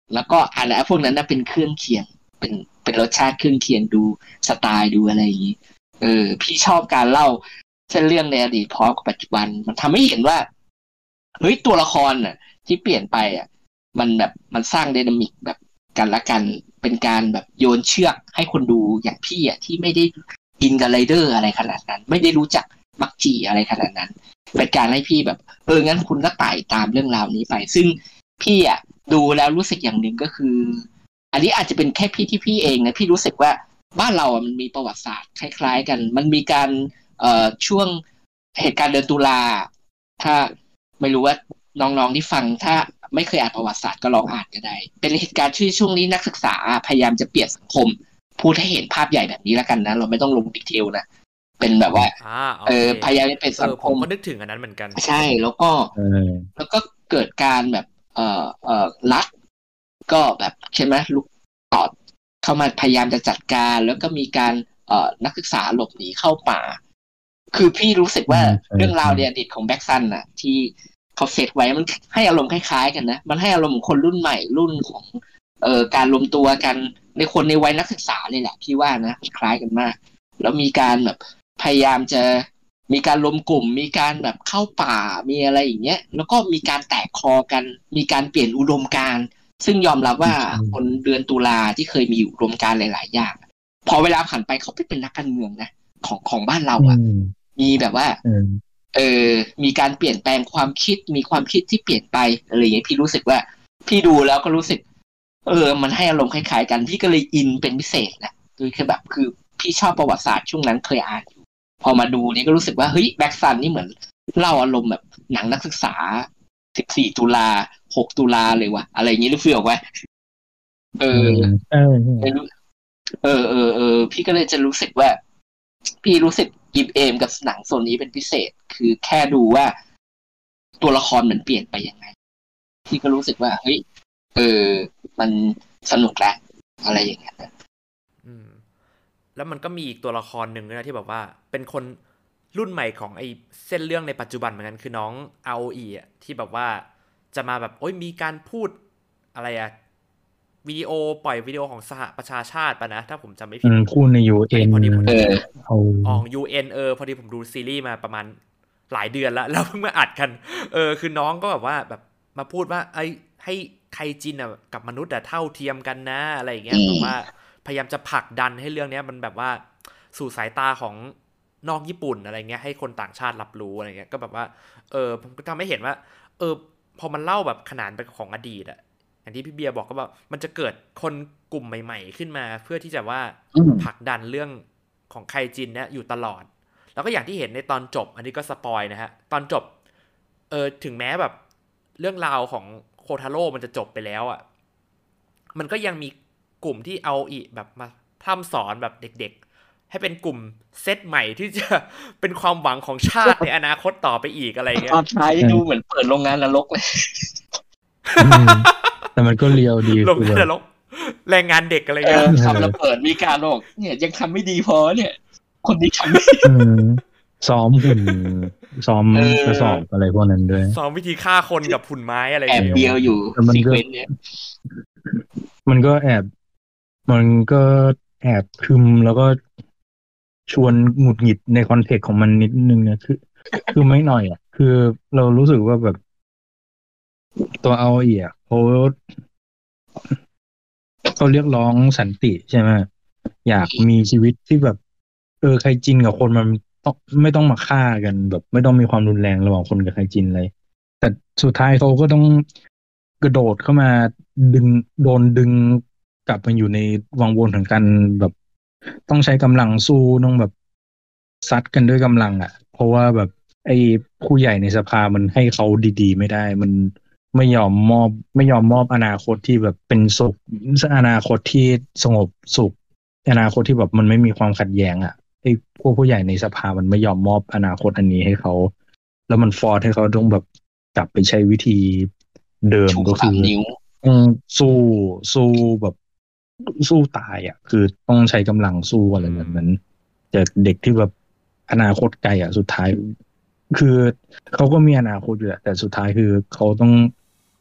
แล้วก็อันนั้นพวกนั้นน่ะเป็นเครื่องเคียงเป็นเป็นรสชาติเครื่องเคียงดูสไตล์ดูอะไรอย่างนี้เออพี่ชอบการเล่าเส้นเรื่องในอดีตพร้อมกับปัจจุบันมันทำให้เห็นว่าเฮ้ยตัวละครน่ะที่เปลี่ยนไปอ่ะมันแบบมันสร้างไดนามิกแบบกันละกันเป็นการแบบโยนเชือกให้คนดูอย่างพี่อ่ะที่ไม่ได้อินกับไรเดอร์อะไรขนาดนั้นไม่ได้รู้จักมักจีอะไรขนาดนั้นเป็นการให้พี่แบบเอองั้นคุณก็ไต่ตามเรื่องราวนี้ไปซึ่งพี่อ่ะดูแล้วรู้สึกอย่างหนึ่งก็คืออันนี้อาจจะเป็นแค่พี่ที่พี่เองนะพี่รู้สึกว่าบ้านเราอ่ะมันมีประวัติศาสตร์คล้ายๆกันมันมีการเอ่อช่วงเหตุการณ์เดือนตุลาถ้าไม่รู้ว่าน้องๆที่ฟังถ้าไม่เคยอ่านประวัติศาสตร์ก็ลองอ่านก็ได้เป็นเหตุการณ์ที่ช่วงนี้นักศึกษาพยายามจะเปลี่ยนสังคมพูดให้เห็นภาพใหญ่แบบนี้แล้วกันนะเราไม่ต้องลงดีเทลนะเป็นแบบว่าเออพยายามจะเป็นสังคมผมก็นึกถึงอันนั้นเหมือนกันใช่แล้วก็แล้วก็เกิดการแบบเอ่อเอ่อรัฐก็แบบใช่ไหมลุกต่อเข้ามาพยายามจะจัดการแล้วก็มีการเอ่อนักศึกษาหลบหนีเข้าป่าคือพี่รู้สึกว่าเรื่องราวในอดีตของแบ็กซันน่ะที่เขาเซตไว้มันให้อารมณ์คล้ายๆกันนะมันให้อารมณ์ของคนรุ่นใหม่รุ่นของเอ่อการรวมตัวกันในคนในวัยนักศึกษาเลยแหละพี่ว่านะคล้ายกันมากแล้วมีการแบบพยายามจะมีการรวมกลุ่มมีการแบบเข้าป่ามีอะไรอย่างเงี้ยแล้วก็มีการแตกคอกันมีการเปลี่ยนอุดมการณ์ซึ่งยอมรับว่าคนเดือนตุลาที่เคยมีอุดมการณ์หลายๆอย่างพอเวลาผ่านไปเขาไปเป็นนักการเมืองนะของของบ้านเราอ่ะมีแบบว่าเออมีการเปลี่ยนแปลงความคิดมีความคิดที่เปลี่ยนไปอะไรอย่างเงี้ยพี่รู้สึกว่าพี่ดูแล้วก็รู้สึกเออมันให้อารมณ์คล้ายๆกันพี่ก็เลยอินเป็นพิเศษนะคือคือแบบคือพี่ชอบประวัติศาสตร์ช่วงนั้นเคยอ่านอยู่พอมาดูนี่ก็รู้สึกว่าเฮ้ยแบ็กซันนี่เหมือนเล่าอารมณ์แบบหนังนักศึกษาสิบสี่ตุลาหกตุลาเลยว่ะอะไรอย่างงี้หรือเปล่าวะเออเออเออเออเออพี่ก็เลยจะรู้สึกว่าพี่รู้สึกอินเอมกับหนังโซนนี้เป็นพิเศษคือแค่ดูว่าตัวละครมันเปลี่ยนไปยังไงพี่ก็รู้สึกว่าเฮ้ยเออมันสนุกแหละอะไรอย่างเงี้ยอืมแล้วมันก็มีอีกตัวละครหนึ่งด้วยนะที่แบบว่าเป็นคนรุ่นใหม่ของไอ้เส้นเรื่องในปัจจุบันเหมือนกันคือน้อง อาร์ โอ อี อ่ะที่แบบว่าจะมาแบบโอ้ยมีการพูดอะไรอ่ะวิดีโอปล่อยวิดีโอของสหประชาชาติป่ะนะถ้าผมจำไม่ผิดพูดใน ยู เอ็นพอดีผมเอออ๋อ ยู เอ็น เออพอดีผมดูซีรีส์มาประมาณหลายเดือนแล้วแล้วเพิ่งมาอัดกันเออคือน้องก็แบบว่าแบบมาพูดว่าไอ้ให้ไคจินอ่ะกับมนุษย์อ่ะเท่าเทียมกันนะอะไรอย่างเงี้ยแบบว่าพยายามจะผลักดันให้เรื่องนี้มันแบบว่าสู่สายตาของนอกญี่ปุ่นอะไรเงี้ยให้คนต่างชาติรับรู้อะไรเงี้ยก็แบบว่าเออผมก็ทำให้เห็นว่าเออพอมันเล่าแบบขนานไปของอดีตอ่ะอย่างที่พี่เบียร์บอกก็แบบมันจะเกิดคนกลุ่มใหม่ๆขึ้นมาเพื่อที่จะว่าผลักดันเรื่องของไคจินเนี่ยอยู่ตลอดแล้วก็อย่างที่เห็นในตอนจบอันนี้ก็สปอยนะฮะตอนจบเออถึงแม้แบบเรื่องราวของโคทาโร่มันจะจบไปแล้วอ่ะมันก็ยังมีกลุ่มที่เอาอีแบบมาพร่ำสอนแบบเด็กๆให้เป็นกลุ่มเซตใหม่ที่จะเป็นความหวังของชาติในอนาคตต่อไปอีกอะไรเงี้ยตอนท้ายดูเหมือนเปิดโรงงานนรกเลยแต่มันก็เลียวดีโรงงานนรกแรงงานเด็กอะไรเงี้ยทำระเบิดมีการบอกเนี่ยยังทำไม่ดีพอเนี่ยคนนี้ทำไม่ซ้อมหุ่นซ้อมกระสอบอะไรพวกนั้นด้วยซ้อมวิธีฆ่าคนกับหุ่นไม้อะไรแอบเดียวอยู่ซีเควนต์เนี่ยมันก็แอบมันก็แอบคึมแล้วก็ชวนหงุดหงิดในคอนเทกต์ของมันนิดนึงนะคือคือไม่หน่อยอ่ะคือเรารู้สึกว่าแบบตัวเอาอีอ่ะเขาเขาเรียกร้องสันติใช่ไหมอยากมีชีวิตที่แบบเออไคจินกับคนมันต้องไม่ต้องมาฆ่ากันแบบไม่ต้องมีความรุนแรงระหว่างคนกับไคจินเลยแต่สุดท้ายเขาก็ต้องกระโดดเข้ามาดึงโดนดึงกลับมาอยู่ในวังวนของการแบบต้องใช้กำลังสู้ต้องแบบซัดกันด้วยกำลังอ่ะเพราะว่าแบบไอ้ผู้ใหญ่ในสภามันให้เขาดีๆไม่ได้มันไม่ยอมมอบไม่ยอมมอบอนาคตที่แบบเป็นสุขอนาคตที่สงบสุขอนาคตที่แบบมันไม่มีความขัดแย้งอ่ะไอ้พวกผู้ใหญ่ในสภามันไม่ยอมมอบอนาคตอันนี้ให้เขาแล้วมันฟอร์สให้เขาต้องแบบกลับไปใช้วิธีเดิมก็คือสู้สู้แบบสู้ตายอ่ะคือต้องใช้กำลังสู้อะไรแบบนั้นจากเด็กที่แบบอนาคตไกลอ่ะสุดท้ายคือเขาก็มีอนาคตอยู่แหละแต่สุดท้ายคือเขาต้อง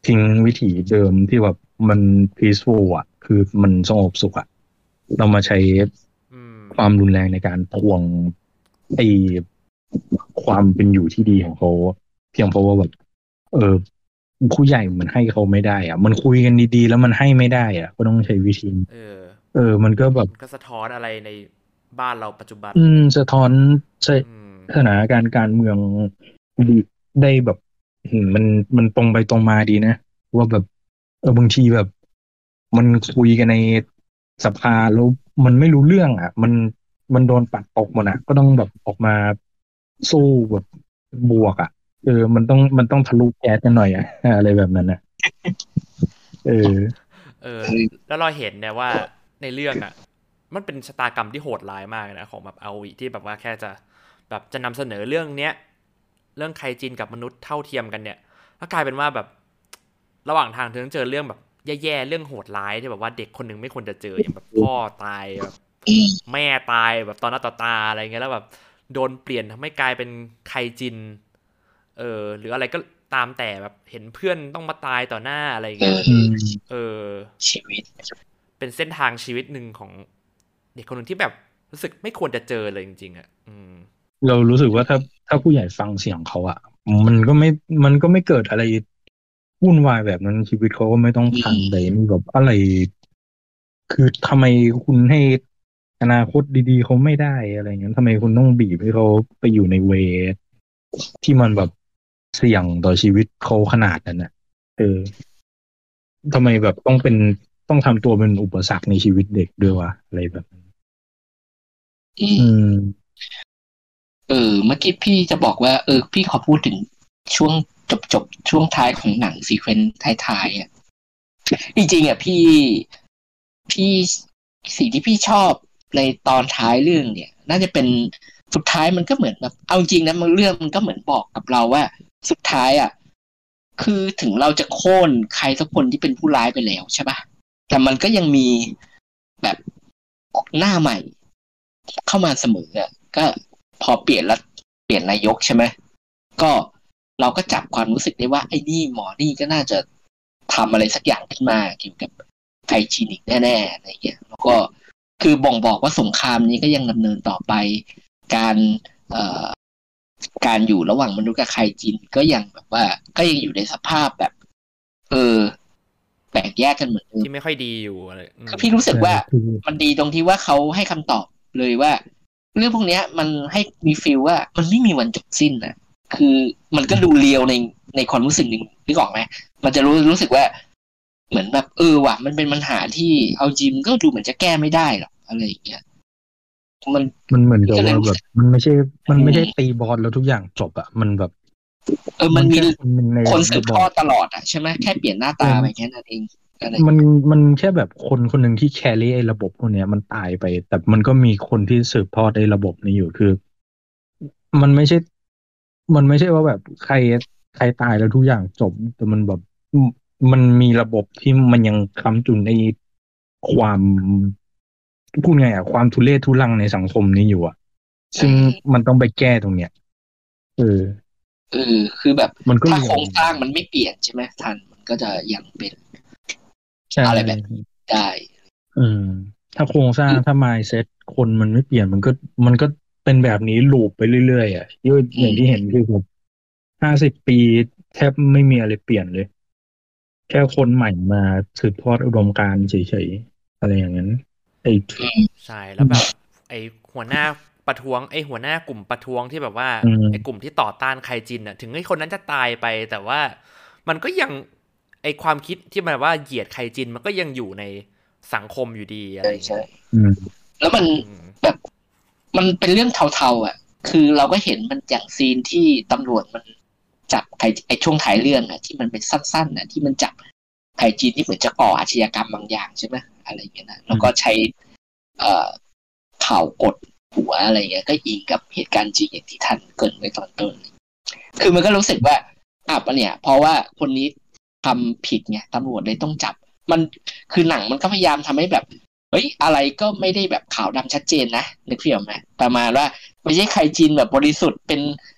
ทิ้งวิถีเดิมที่แบบมัน peaceful อ่ะคือมันสงบสุขอ่ะเรามาใช้ความรุนแรงในการทวงไอ้ความเป็นอยู่ที่ดีของเขาเพียงเพราะว่าแบบเออผู้ใหญ่มันให้เขาไม่ได้อ่ะมันคุยกันดีๆแล้วมันให้ไม่ได้อ่ะก็ต้องใช้วิธีเออเออมันก็แบบก็สะท้อนอะไรในบ้านเราปัจจุบันอืมสะท้อนสถานการณ์การเมืองดีได้แบบมันมันตรงไปตรงมาดีนะว่าแบบเออบางทีแบบมันคุยกันในสภาแล้วมันไม่รู้เรื่องอ่ะมันมันโดนปัดตกหมดอ่ะก็ต้องแบบออกมาสู้แบบบวกอ่ะเออมันต้องมันต้องทะลุแก๊สกันหน่อยอ่ะอะไรแบบนั้นอ่ะเออเออแล้วเราเห็นเนี่ยว่าในเรื่องอ่ะมันเป็นชะตากรรมที่โหดร้ายมากนะของแบบเอาอีที่แบบว่าแค่จะแบบจะนำเสนอเรื่องเนี้ยเรื่องไคจินกับมนุษย์เท่าเทียมกันเนี่ยก็กลายเป็นว่าแบบระหว่างทางเธอต้องเจอเรื่องแบบแย่ๆเรื่องโหดร้ายที่แบบว่าเด็กคนนึงไม่ควรจะเจออย่างแบบพ่อตายแบบแม่ตายแบบตอนหน้าต่อตาอะไรเงี้ยแล้วแบบโดนเปลี่ยนทำให้กลายเป็นไคจินเออหรืออะไรก็ตามแต่แบบเห็นเพื่อนต้องมาตายต่อหน้าอะไรเงี้ยเออชีวิตเป็นเส้นทางชีวิตหนึ่งของเด็กคนหนึ่งที่แบบรู้สึกไม่ควรจะเจอเลยจริงๆอ่ะเรารู้สึกว่าถ้าถ้าผู้ใหญ่ฟังเสียงเขาอ่ะมันก็ไม่มันก็ไม่เกิดอะไรวุ่นวายแบบนั้นชีวิตเขาก็ไม่ต้องพังไปมีแบบอะไรคือทำไมคุณให้อนาคตดีๆเขาไม่ได้อะไรเงี้ยทำไมคุณต้องบีบให้เขาไปอยู่ในเวที่มันแบบเสี่ยงต่อชีวิตเขาขนาดนั้นน่ะเออทำไมแบบต้องเป็นต้องทำตัวเป็นอุปสรรคในชีวิตเด็กด้วยวะอะไรแบบนั้นอืมเออเมื่อกี้พี่จะบอกว่าเออพี่ขอพูดถึงช่วงจบจบช่วงท้ายของหนังซีเควนซ์ท้ายๆอ่ะจริงๆอ่ะพี่พี่สิ่งที่พี่ชอบในตอนท้ายเรื่องเนี่ยน่าจะเป็นสุดท้ายมันก็เหมือนแบบเอาจริงนะมันเรื่องมันก็เหมือนบอกกับเราว่าสุดท้ายอ่ะคือถึงเราจะโค่นใครสักคนที่เป็นผู้ร้ายไปแล้วใช่ปะแต่มันก็ยังมีแบบหน้าใหม่เข้ามาเสมออ่ะก็พอเปลี่ยนแล้วเปลี่ยนนายกใช่ไหมก็เราก็จับความรู้สึกได้ว่าไอ้นี่หมอนี่ก็น่าจะทำอะไรสักอย่างขึ้นมาเกี่ยวกับไทคลินิกแน่ๆอะไรเงี้ยแล้วก็คือบ่งบอกว่าสงครามนี้ก็ยังดำเนินต่อไปการเอ่อการอยู่ระหว่างมนุษย์กับไคจินก็ยังแบบว่าก็ยังอยู่ในสภาพแบบเออแบ่งแยกกันเหมือนเดิมที่ไม่ค่อยดีอยู่อะไรคือพี่รู้สึกว่ามันดีตรงที่ว่าเขาให้คำตอบเลยว่าเรื่องพวกนี้มันให้มีฟีลว่ามันไม่มีวันจบสิ้นนะคือมันก็ดูเรียวในในความรู้สึกหนึ่งนึกออกไหมมันจะรู้รู้สึกว่าเหมือนแบบเออว่ะมันเป็นปัญหาที่เอาจริงก็ดูเหมือนจะแก้ไม่ได้หรอกอะไรอย่างเงี้ยมันมันเหมือนกับว่าแบบมันไม่ใช่มันไม่ได้ตีบอลแล้วทุกอย่างจบอะมันแบบเออมันมีคนสืบทอดตลอดอะใช่ไหมแค่เปลี่ยนหน้าตาไปแค่นั้นเองมันมันแค่แบบคนคนหนึ่งที่แครี่ไอ้ระบบพวกนี้มันตายไปแต่มันก็มีคนที่สืบทอดไอ้ระบบนี้อยู่คือมันไม่ใช่มันไม่ใช่ว่าแบบใครใครตายแล้วทุกอย่างจบแต่มันแบบมันมีระบบที่มันยังค้ำจุนไอ้ความพูดไงอ่ะความทุเรศทุรังในสังคมนี้อยู่อ่ะซึ่งมันต้องไปแก้ตรงเนี้ยเออเออคือแบบถ้าโครงสร้างมันไม่เปลี่ยนใช่ไหมทันมันก็จะยังเป็นอะไรแบบนี้ได้อืมถ้าโครงสร้างถ้า mindset คนมันไม่เปลี่ยนมันก็มันก็เป็นแบบนี้ลูปไปเรื่อยๆอ่ะอย่างที่เห็นคือแบบห้าสิบปีแทบไม่มีอะไรเปลี่ยนเลยแค่คนใหม่มาสืบทอดอุดมการณ์เฉยๆอะไรอย่างนั้นไอ้ใช่แล้วแบบไอ้หัวหน้าประท้วงไอ้หัวหน้ากลุ่มประท้วงที่แบบว่าไอ้กลุ่มที่ต่อต้านไคจินอ่ะถึงไอ้คนนั้นจะตายไปแต่ว่ามันก็ยังไอ้ความคิดที่มันว่าเหยียดไคจินมันก็ยังอยู่ในสังคมอยู่ดีอะไรใช่แล้วมันแบบมันเป็นเรื่องเทาๆอ่ะคือเราก็เห็นมันอย่างซีนที่ตำรวจมันจับไคไอ้ช่วงท้ายเรื่องอ่ะที่มันเป็นสั้นๆอ่ะที่มันจับไคจินที่เหมือนจะก่ออาชญากรรมบางอย่างใช่ไหมอะไรอย่างเงี้ยนะแล้วก็ใช้เอ่อเผากดหัวอะไรเงี้ยก็อิงกับเหตุการณ์จริงอย่างที่ท่านเกริ่นไว้ตอนต้นคือมันก็รู้สึกว่าอ่ะเนี่ยเพราะว่าคนนี้ทำผิดไงตำรวจเลยต้องจับมันคือหนังมันก็พยายามทำให้แบบเฮ้ยอะไรก็ไม่ได้แบบขาวดำชัดเจนนะนึกเพียงไหมประมาณว่าไม่ใช่ใครจีนแบบบริสุทธิ์เป็น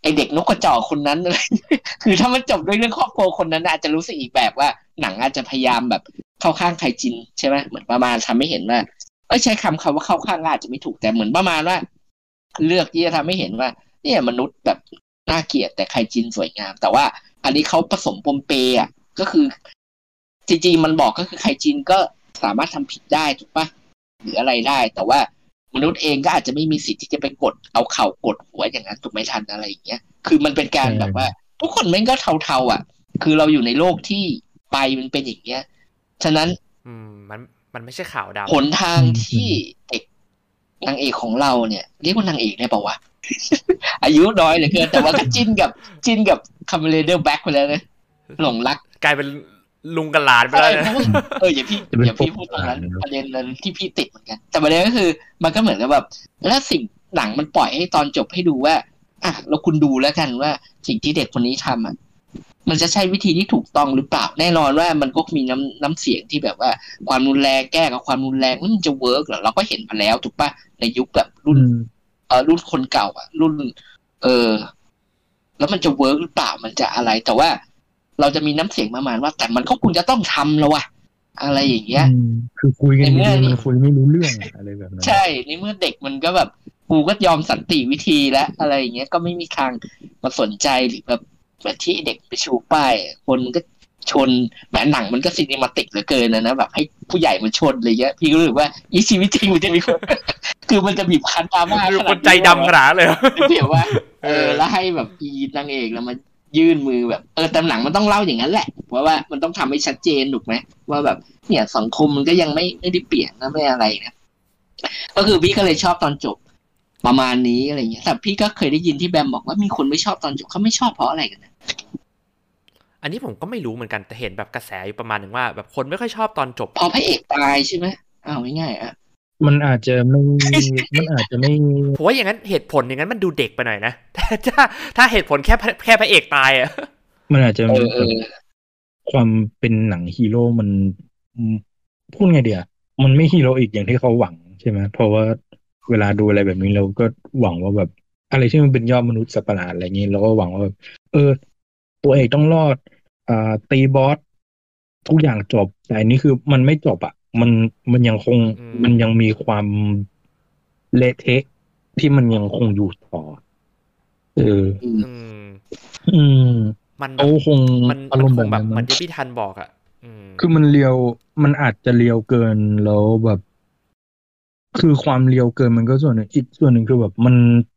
ไอเด็กนกกระจอกคนนั้นเลย คือถ้ามันจบด้วยเรื่องครอบครัวคนนั้นอาจจะรู้สึกอีกแบบว่าหนังอาจจะพยายามแบบเข้าข้างไคจินใช่ไหมเหมือนประมาณทำให้เห็นว่าเอ้ยใช้คำคำว่าเข้าข้างอาจจะไม่ถูกแต่เหมือนประมาณว่าเลือกที่จะทำให้เห็นว่าเนี่ยมนุษย์แบบน่าเกลียดแต่ไคจินสวยงามแต่ว่าอันนี้เขาผสมปมเปอ่ะก็คือจริงๆมันบอกก็คือไคจินก็สามารถทำผิดได้ถูกปะหรืออะไรได้แต่ว่ามนุษย์เองก็อาจจะไม่มีสิทธิ์ที่จะไปกดเอาเข่ากดหัวอย่างนั้นถูกไหมทันอะไรอย่างเงี้ยคือมันเป็นการแบบว่าทุกคนแม่งก็เทาๆอ่ะคือเราอยู่ในโลกที่ไปมันเป็นอย่างเงี้ยฉะนั้นอืมมันมันไม่ใช่ข่าวดำผลทางที่เอกนางเอกของเราเนี่ยเรียกว่านางเอกได้ป่าวะ อายุน้อยเหลือเกินแต่ว่าก็จิ้นกับจิ้นกับคัมเบเดอร์แบ็คไปแล้วนะหลงรักกลายเป็นลุงกับหลานไปแล้วนะเอออย่าพี่อย่าพี่พูดตรงนั้นประเด็นนั้นที่พี่ติดเหมือนกันแต่ประเด็นก็คือมันก็เหมือนกับแบบแล้วสิ่งหนังมันปล่อยให้ตอนจบให้ดูว่าอ่ะเราคุณดูแล้วกันว่าสิ่งที่เด็กคนนี้ทำอ่ะมันจะใช่วิธีที่ถูกต้องหรือเปล่าแน่นอนว่ามันก็มีน้ำน้ำเสียงที่แบบว่าความรุนแรงแก้กับความรุนแรงมันจะเวิร์กเหรอเราก็เห็นมาแล้วถูกป่ะในยุคแบบรุ่นเออรุ่นคนเก่าอ่ะรุ่นเออแล้วมันจะเวิร์กหรือเปล่ามันจะอะไรแต่ว่าเราจะมีน้ำเสียงประมาณว่าแต่มันก็คุณจะต้องทำแล้ววะอะไรอย่างเงี้ยคือคุยกันดีมันคุยไม่รู้เรื่องอะไรแบบนั้นใช่ในเมื่อเด็กมันก็แบบกูก็ยอมสันติวิธีแล้วอะไรอย่างเงี้ยก็ไม่มีทางมาสนใจหรือแบบแบบที่เด็กไปชูป้ายคนมันก็ชนแหมหนังมันก็ซีนิมาติกเหลือเกินนะนะแบบให้ผู้ใหญ่มันชนอะไรเงี้ยพี่ก็รู้สึกว่าอีชีวิตจริงมันจะมีคน คือมันจะบีบคั้นดราม่าขนาดนี้คนใจดำขนาดเลยเดี๋ยวว่าเออแล้วให้แบบอีนางเอกแล้วมันยื่นมือแบบเออแต่หนังมันต้องเล่าอย่างนั้นแหละเพราะว่ามันต้องทำให้ชัดเจนถูกไหมว่าแบบเนี่ยสังคมมันก็ยังไม่ไม่ได้เปลี่ยนนะไม่อะไรนะก็คือพี่ก็เลยชอบตอนจบประมาณนี้อะไรเงี้ยแต่พี่ก็เคยได้ยินที่แบมบอกว่ามีคนไม่ชอบตอนจบเขาไม่ชอบเพราะอะไรกันนะอันนี้ผมก็ไม่รู้เหมือนกันแต่เห็นแบบกระแสอยู่ประมาณหนึ่งว่าแบบคนไม่ค่อยชอบตอนจบพอพระเอกตายใช่ไหมอ้าวง่ายๆอ่ะมันอาจจะไม่มันอาจจะไม่ผมว่าอย่างนั้นเหตุผลอย่างนั้นมันดูเด็กไปหน่อยนะแต่ถ้าถ้าเหตุผลแค่แค่พระเอกตายอ่ะมันอาจจะความเป็นหนังฮีโร่มันพูดไงเดียวมันไม่ฮีโร่อีกอย่างที่เขาหวังใช่ไหมเพราะว่าเวลาดูอะไรแบบนี้เราก็หวังว่าแบบอะไรที่มันเป็นยอดมนุษย์สัตว์ประหลาดอะไรเงี้ยเราก็หวังว่าแบบเออตัวเอกต้องรอดอ่าตีบอสทุกอย่างจบแต่อันนี้คือมันไม่จบอ่ะมันมันยังคงมันยังมีความเละเทะที่มันยังคงอยู่ต่อเอออืมมันเขาคงมันอารมณ์แบบเหมือนที่พี่ทันบอกอ่ะคือมันเลียวมันอาจจะเลียวเกินแล้วแบบคือความเลียวเกินมันก็ส่วนหนึ่งอีกส่วนหนึ่งคือแบบมัน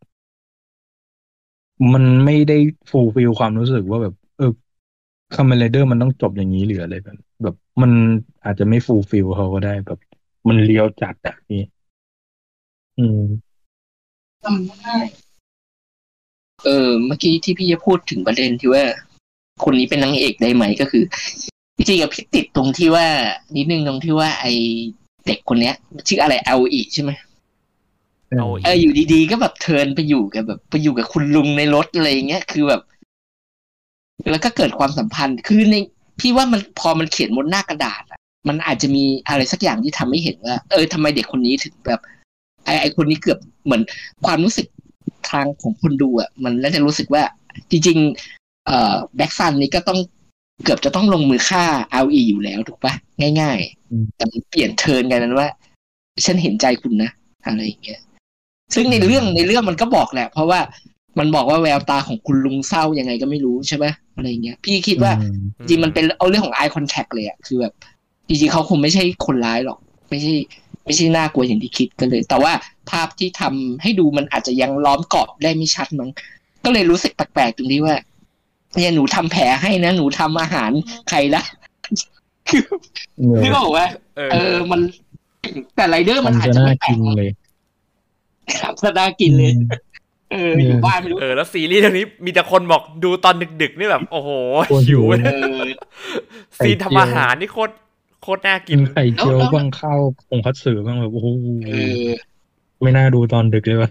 มันไม่ได้ฟูลฟิลความรู้สึกว่าแบบเออคาเมนไรเดอร์มันต้องจบอย่างนี้หรืออะไรแบบแบบมันอาจจะไม่ฟูลฟิลเขาก็ได้แบบมันเลียวจัดอ่ะนี่อืมจำได้เออเมื่อกี้ที่พี่จะพูดถึงประเด็นที่ว่าคนนี้เป็นนางเอกได้ไหมก็คือจริงๆกับพี่ติดตรงที่ว่านิดนึงตรงที่ว่าไอเด็กคนเนี้ยชื่ออะไรเอลอีใช่ไหมเอออยู่ดีๆก็แบบเทิร์นไปอยู่กับแบบไปอยู่กับคุณลุงในรถอะไรอย่างเงี้ยคือแบบแล้วก็เกิดความสัมพันธ์คือในพี่ว่ามันพอมันเขียนบนหน้ากระดาษอ่ะมันอาจจะมีอะไรสักอย่างที่ทำให้เห็นว่าเออทำไมเด็กคนนี้ถึงแบบไอไอคนนี้เกือบเหมือนความรู้สึกทางของคนดูอ่ะมันแล้วจะรู้สึกว่าจริงๆเอ่อแบ็กซันนี้ก็ต้องเกือบจะต้องลงมือฆ่า แอล อี อยู่แล้วถูกปะง่ายๆแต่มันเปลี่ยนเทิร์นกันนั้นว่าฉันเห็นใจคุณนะอะไรอย่างเงี้ยซึ่งในเรื่องในเรื่องมันก็บอกแหละเพราะว่ามันบอกว่าแววตาของคุณลุงเศร้ายังไงก็ไม่รู้ใช่ไหมอะไรเงี้ยพี่คิดว่าจริงมันเป็นเอาเรื่องของ eye contact เลยอะคือแบบจริงๆเขาคงไม่ใช่คนร้ายหรอกไม่ใช่ไม่ใช่น่ากลัวอย่างที่คิดกันเลยแต่ว่าภาพที่ทำให้ดูมันอาจจะยังล้อมกรอบได้ไม่ชัดมั้งก็เลยรู้สึกแปลกๆตรงที่ว่าเนี่ยหนูทำแผลให้นะหนูทำอาหารใครละคือบอกว่าเออมันแต่ไรเดอร์มันอาจจะไม่แปลกเลยครับสดากินเลยเอออยู่บ้านไม่รู้เออแล้วซีรีส์เรื่องนี้มีแต่คนบอกดูตอนดึกๆนี่แบบโอ้โหหิวซีนทำอาหารนี่โคตรโคตรน่ากินไข่เจียวบ้างข้าวผงคัตสึบ้างแบบโอ้โหไม่น่าดูตอนดึกเลยว่ะ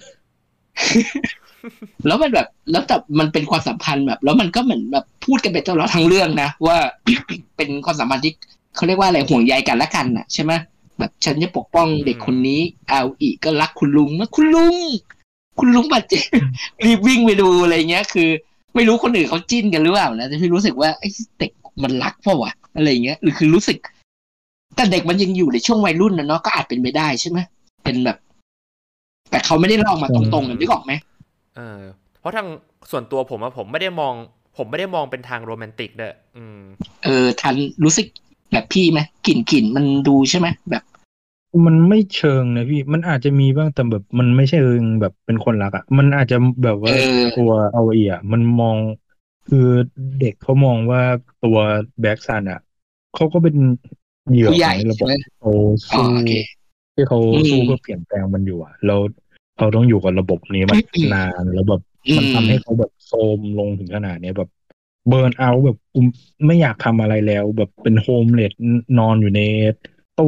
แล้วมันแบบแล้วแต่มันเป็นความสัมพันธ์แบบแล้วมันก็เหมือนแบบพูดกันไปตลอดทั้งเรื่องนะว่า เป็นความสัมพันธ์ที่เขาเรียกว่าอะไรห่วงใยกันและกันน่ะใช่ไหมแบบฉันจะปกป้องเด็กคนนี้เอาอีกก็รักคุณลุงนะคุณลุงคุณลุงบาดเจ็บรีบวิ่งไปดูอะไรเงี้ยคือไม่รู้คนอื่นเขาจิ้นกันหรือเปล่านะแต่พี่รู้สึกว่าไอ้เด็กมันรักเปล่าวะอะไรเงี้ยหรือคือรู้สึกแต่เด็กมันยังอยู่ในช่วงวัยรุ่นนะเนาะก็อาจเป็นไปได้ใช่ไหมเป็นแบบแต่เขาไม่ได้เล่ามาตรงๆกันนึกออกไหมเออเพราะทางส่วนตัวผมอะผมไม่ได้มองผมไม่ได้มองเป็นทางโรแมนติกเด้ออืมเออทันรู้สึกแบบพี่ไหมกลิ่นกลิ่นมันดูใช่ไหมแบบมันไม่เชิงนะพี่มันอาจจะมีบ้างแต่แบบมันไม่ใช่เชิงแบบเป็นคนรักอ่ะมันอาจจะแบบว่าตัวเอาเอียมันมองคือเด็กเขามองว่าตัวแบ็กซันอ่ะเขาก็เป็นเหยื่อของระบบเขาสู้ที่เขาสู้เพื่อเปลี่ยนแปลงมันอยู่อ่ะแล้วเขาต้องอยู่กับระบบนี้มานานแล้วแบบมันทำให้เขาแบบโทรมลงถึงขนาดนี้แบบเบิร์นเอาท์แบบกูไม่อยากทำอะไรแล้วแบบเป็นโฮมเลสนอนอยู่ในตู้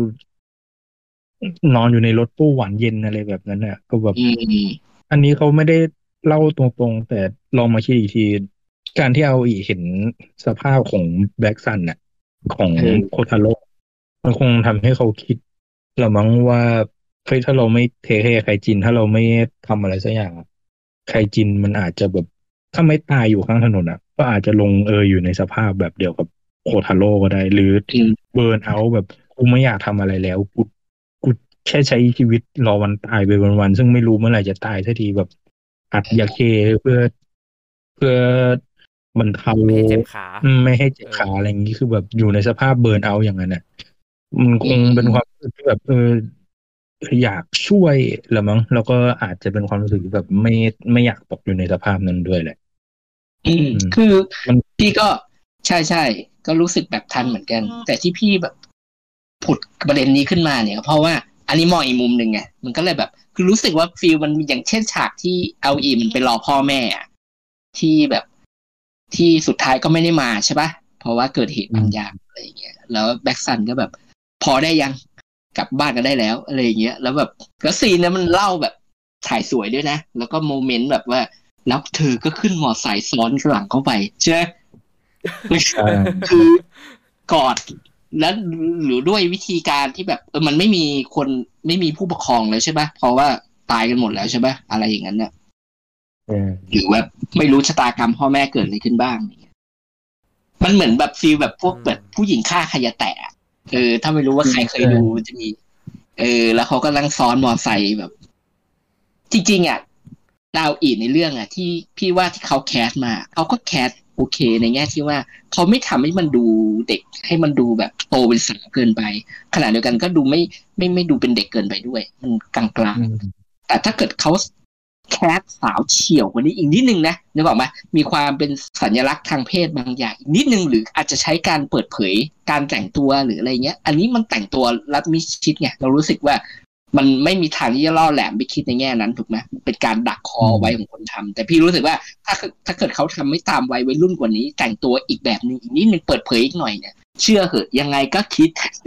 นอนอยู่ในรถตู้หวานเย็นอะไรแบบนั้นน่ะก็แบบอันนี้เขาไม่ได้เล่าตรงๆแต่ลองมาคิดอีกทีการที่เอาอีกเห็นสภาพของแบ็กซันน่ะของโคทาโร่มันคงทำให้เขาคิดละมั้งว่าเฮ้ยถ้าเราไม่เทให้ใครจินถ้าเราไม่ทำอะไรสักอย่างใครจินมันอาจจะแบบถ้าไม่ตายอยู่ข้างถนนอ่ะก็อาจจะลงเอยอยู่ในสภาพแบบเดียวกับโคทาโร่ก็ได้หรือเบิร์นเอาท์แบบกูไม่อยากทำอะไรแล้วกูกูแค่ใช้ชีวิตรอวันตายไปวันๆซึ่งไม่รู้เมื่อไหร่จะตายสักทีแบบอัดยาเคเพื่อเพื่อบรรเทาไม่ให้เจ็บขาไม่ให้เจ็บขาอะไรอย่างนี้คือแบบอยู่ในสภาพเบิร์นเอาท์อย่างนั้นน่ะมันคงเป็นความรู้สึกที่แบบเอออยากช่วยละมั้งแล้วก็อาจจะเป็นความรู้สึกที่แบบไม่ไม่อยากตกอยู่ในสภาพนั้นด้วยแหละอืมคือพี่ก็ใช่ใช่ก็รู้สึกแบบทันเหมือนกันแต่ที่พี่แบบผุดประเด็นนี้ขึ้นมาเนี่ยเพราะว่าอันนี้มองอีกมุมหนึ่งไงมันก็เลยแบบคือรู้สึกว่าฟีลมันอย่างเช่นฉากที่เอาอีมันไปรอพ่อแม่อะที่แบบที่สุดท้ายก็ไม่ได้มาใช่ปะเพราะว่าเกิดเหตุบางอย่างอะไรอย่างเงี้ยแล้วแบ็กซันก็แบบพอได้ยังกลับบ้านกันได้แล้วอะไรอย่างเงี้ยแล้วแบบแล้วซีนนั้นมันเล่าแบบถ่ายสวยด้วยนะแล้วก็โมเมนต์แบบว่าแล้วเธอก็ขึ้นมอไซค์ซ้อนหลังเข้าไปใช่ไหมคือกอดแล้วหรือด้วยวิธีการที่แบบเออมันไม่มีคนไม่มีผู้ปกครองเลยใช่ปะเพราะว่าตายกันหมดแล้วใช่ปะอะไรอย่างนั้นเนี่ยหรือว่าไม่รู้ชะตากรรมพ่อแม่เกิดอะไรขึ้นบ้างอย่างเงี้ยมันเหมือนแบบฟีลแบบพวกแบบผู้หญิงฆ่าใครจะแตะเออถ้าไม่รู้ว่าใครเคยดูจะมีเออแล้วเขาก็นั่งซ้อนมอไซค์แบบจริงๆอ่ะดาวอีดในเรื่องอ่ะที่พี่ว่าที่เขาแคสมาเขาก็แคสโอเคในแง่ที่ว่าเขาไม่ทำให้มันดูเด็กให้มันดูแบบโตเป็นสาวเกินไปขณะเดียวกันก็ดูไม่ไม่ไม่ดูเป็นเด็กเกินไปด้วยมันกลางๆแต่ถ้าเกิดเขาแคสสาวเฉี่ยวกว่านี้อีกนิดนึงนะนึกออกไหมมีความเป็นสัญลักษณ์ทางเพศบางอย่างอีกนิดนึงหรืออาจจะใช้การเปิดเผยการแต่งตัวหรืออะไรเงี้ยอันนี้มันแต่งตัวรัดมิดชิดไงเรารู้สึกว่ามันไม่มีทางที่จะล่อแหลมไปคิดในแง่นั้นถูกไหมเป็นการดักคอไว้ของคนทำแต่พี่รู้สึกว่าถ้าถ้าเกิดเขาทำไม่ตามวัยวัยรุ่นกว่านี้แต่งตัวอีกแบบนึงอีกนิดนึงเปิดเผยอีกหน่อยเนี่ยเชื่อเหอะยังไงก็คิด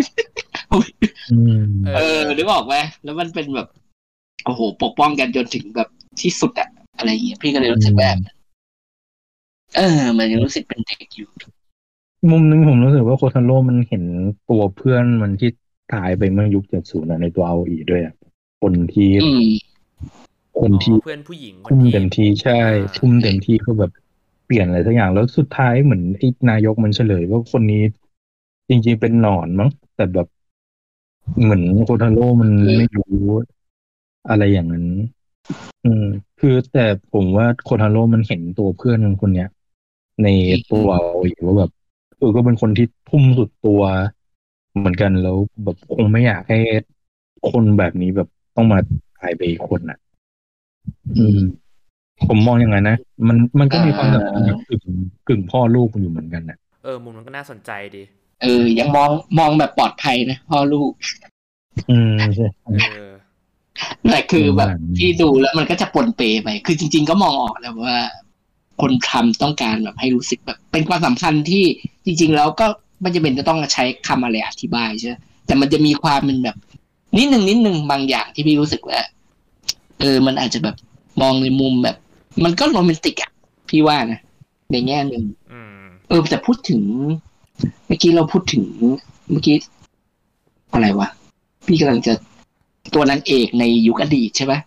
เออนึกออกไหมแล้วมันเป็นแบบโอ้โหปกป้องกันจนถึงแบบที่สุดอะอะไรอย่างเงี้ยพี่ก็เลยรู้สึกแบบเออมันยังรู้สึกเป็นเด็กอยู่มุมนึงผมรู้สึกว่าโคทาโร่มันเห็นตัวเพื่อนมันที่ตายไปเมื่อยุคเจ็ดสิบในตัวเอาอีด้วยคนที่คนที่เพื่อนผู้หญิงทุ่มเต็มที่ใช่ทุ่มเต็มที่คือแบบเปลี่ยนอะไรสักอย่างแล้วสุดท้ายเหมือนไอ้นายกมันเฉลยว่าคนนี้จริงๆเป็นหนอนมั้งแต่แบบเหมือนโคทาโร่มันไม่รู้อะไรอย่างนั้นอืมคือแต่ผมว่าโคทาโร่มันเห็นตัวเพื่อนคนเนี้ยในตัวเอาอีว่าแบบเออก็เป็นคนที่ทุ่มสุดตัวเหมือนกันแล้วแบบคงไม่อยากให้คนแบบนี้แบบต้องมาตายไปอีกคนน่ะอืมผมมองอย่างไงนะมันมันก็มีความสัมพันธ์แบบกึ่งกึ่งพ่อลูกอยู่เหมือนกันน่ะเออมุมนั้นก็น่าสนใจดีเออยังมองมองแบบปลอดภัยนะพ่อลูกอืมใช่แต่คือแบบที่ดูแล้วมันก็จะปนเปไปคือจริงๆก็มองออกแล้วว่าคนทำต้องการแบบให้รู้สึกแบบเป็นความสัมพันธ์ที่จริงๆแล้วก็ไม่จำเป็นจะต้องใช้คำอะไรอธิบายใช่แต่มันจะมีความเป็นแบบนิดนึงนิดนึงบางอย่างที่พี่รู้สึกว่าเออมันอาจจะแบบมองในมุมแบบมันก็โรแมนติกอ่ะพี่ว่านะในแง่นึงเออแต่พูดถึงเมื่อกี้เราพูดถึงเมื่อกี้อะไรวะพี่กำลังจะตัวนางเอกในยุคอดีตใช่ไหม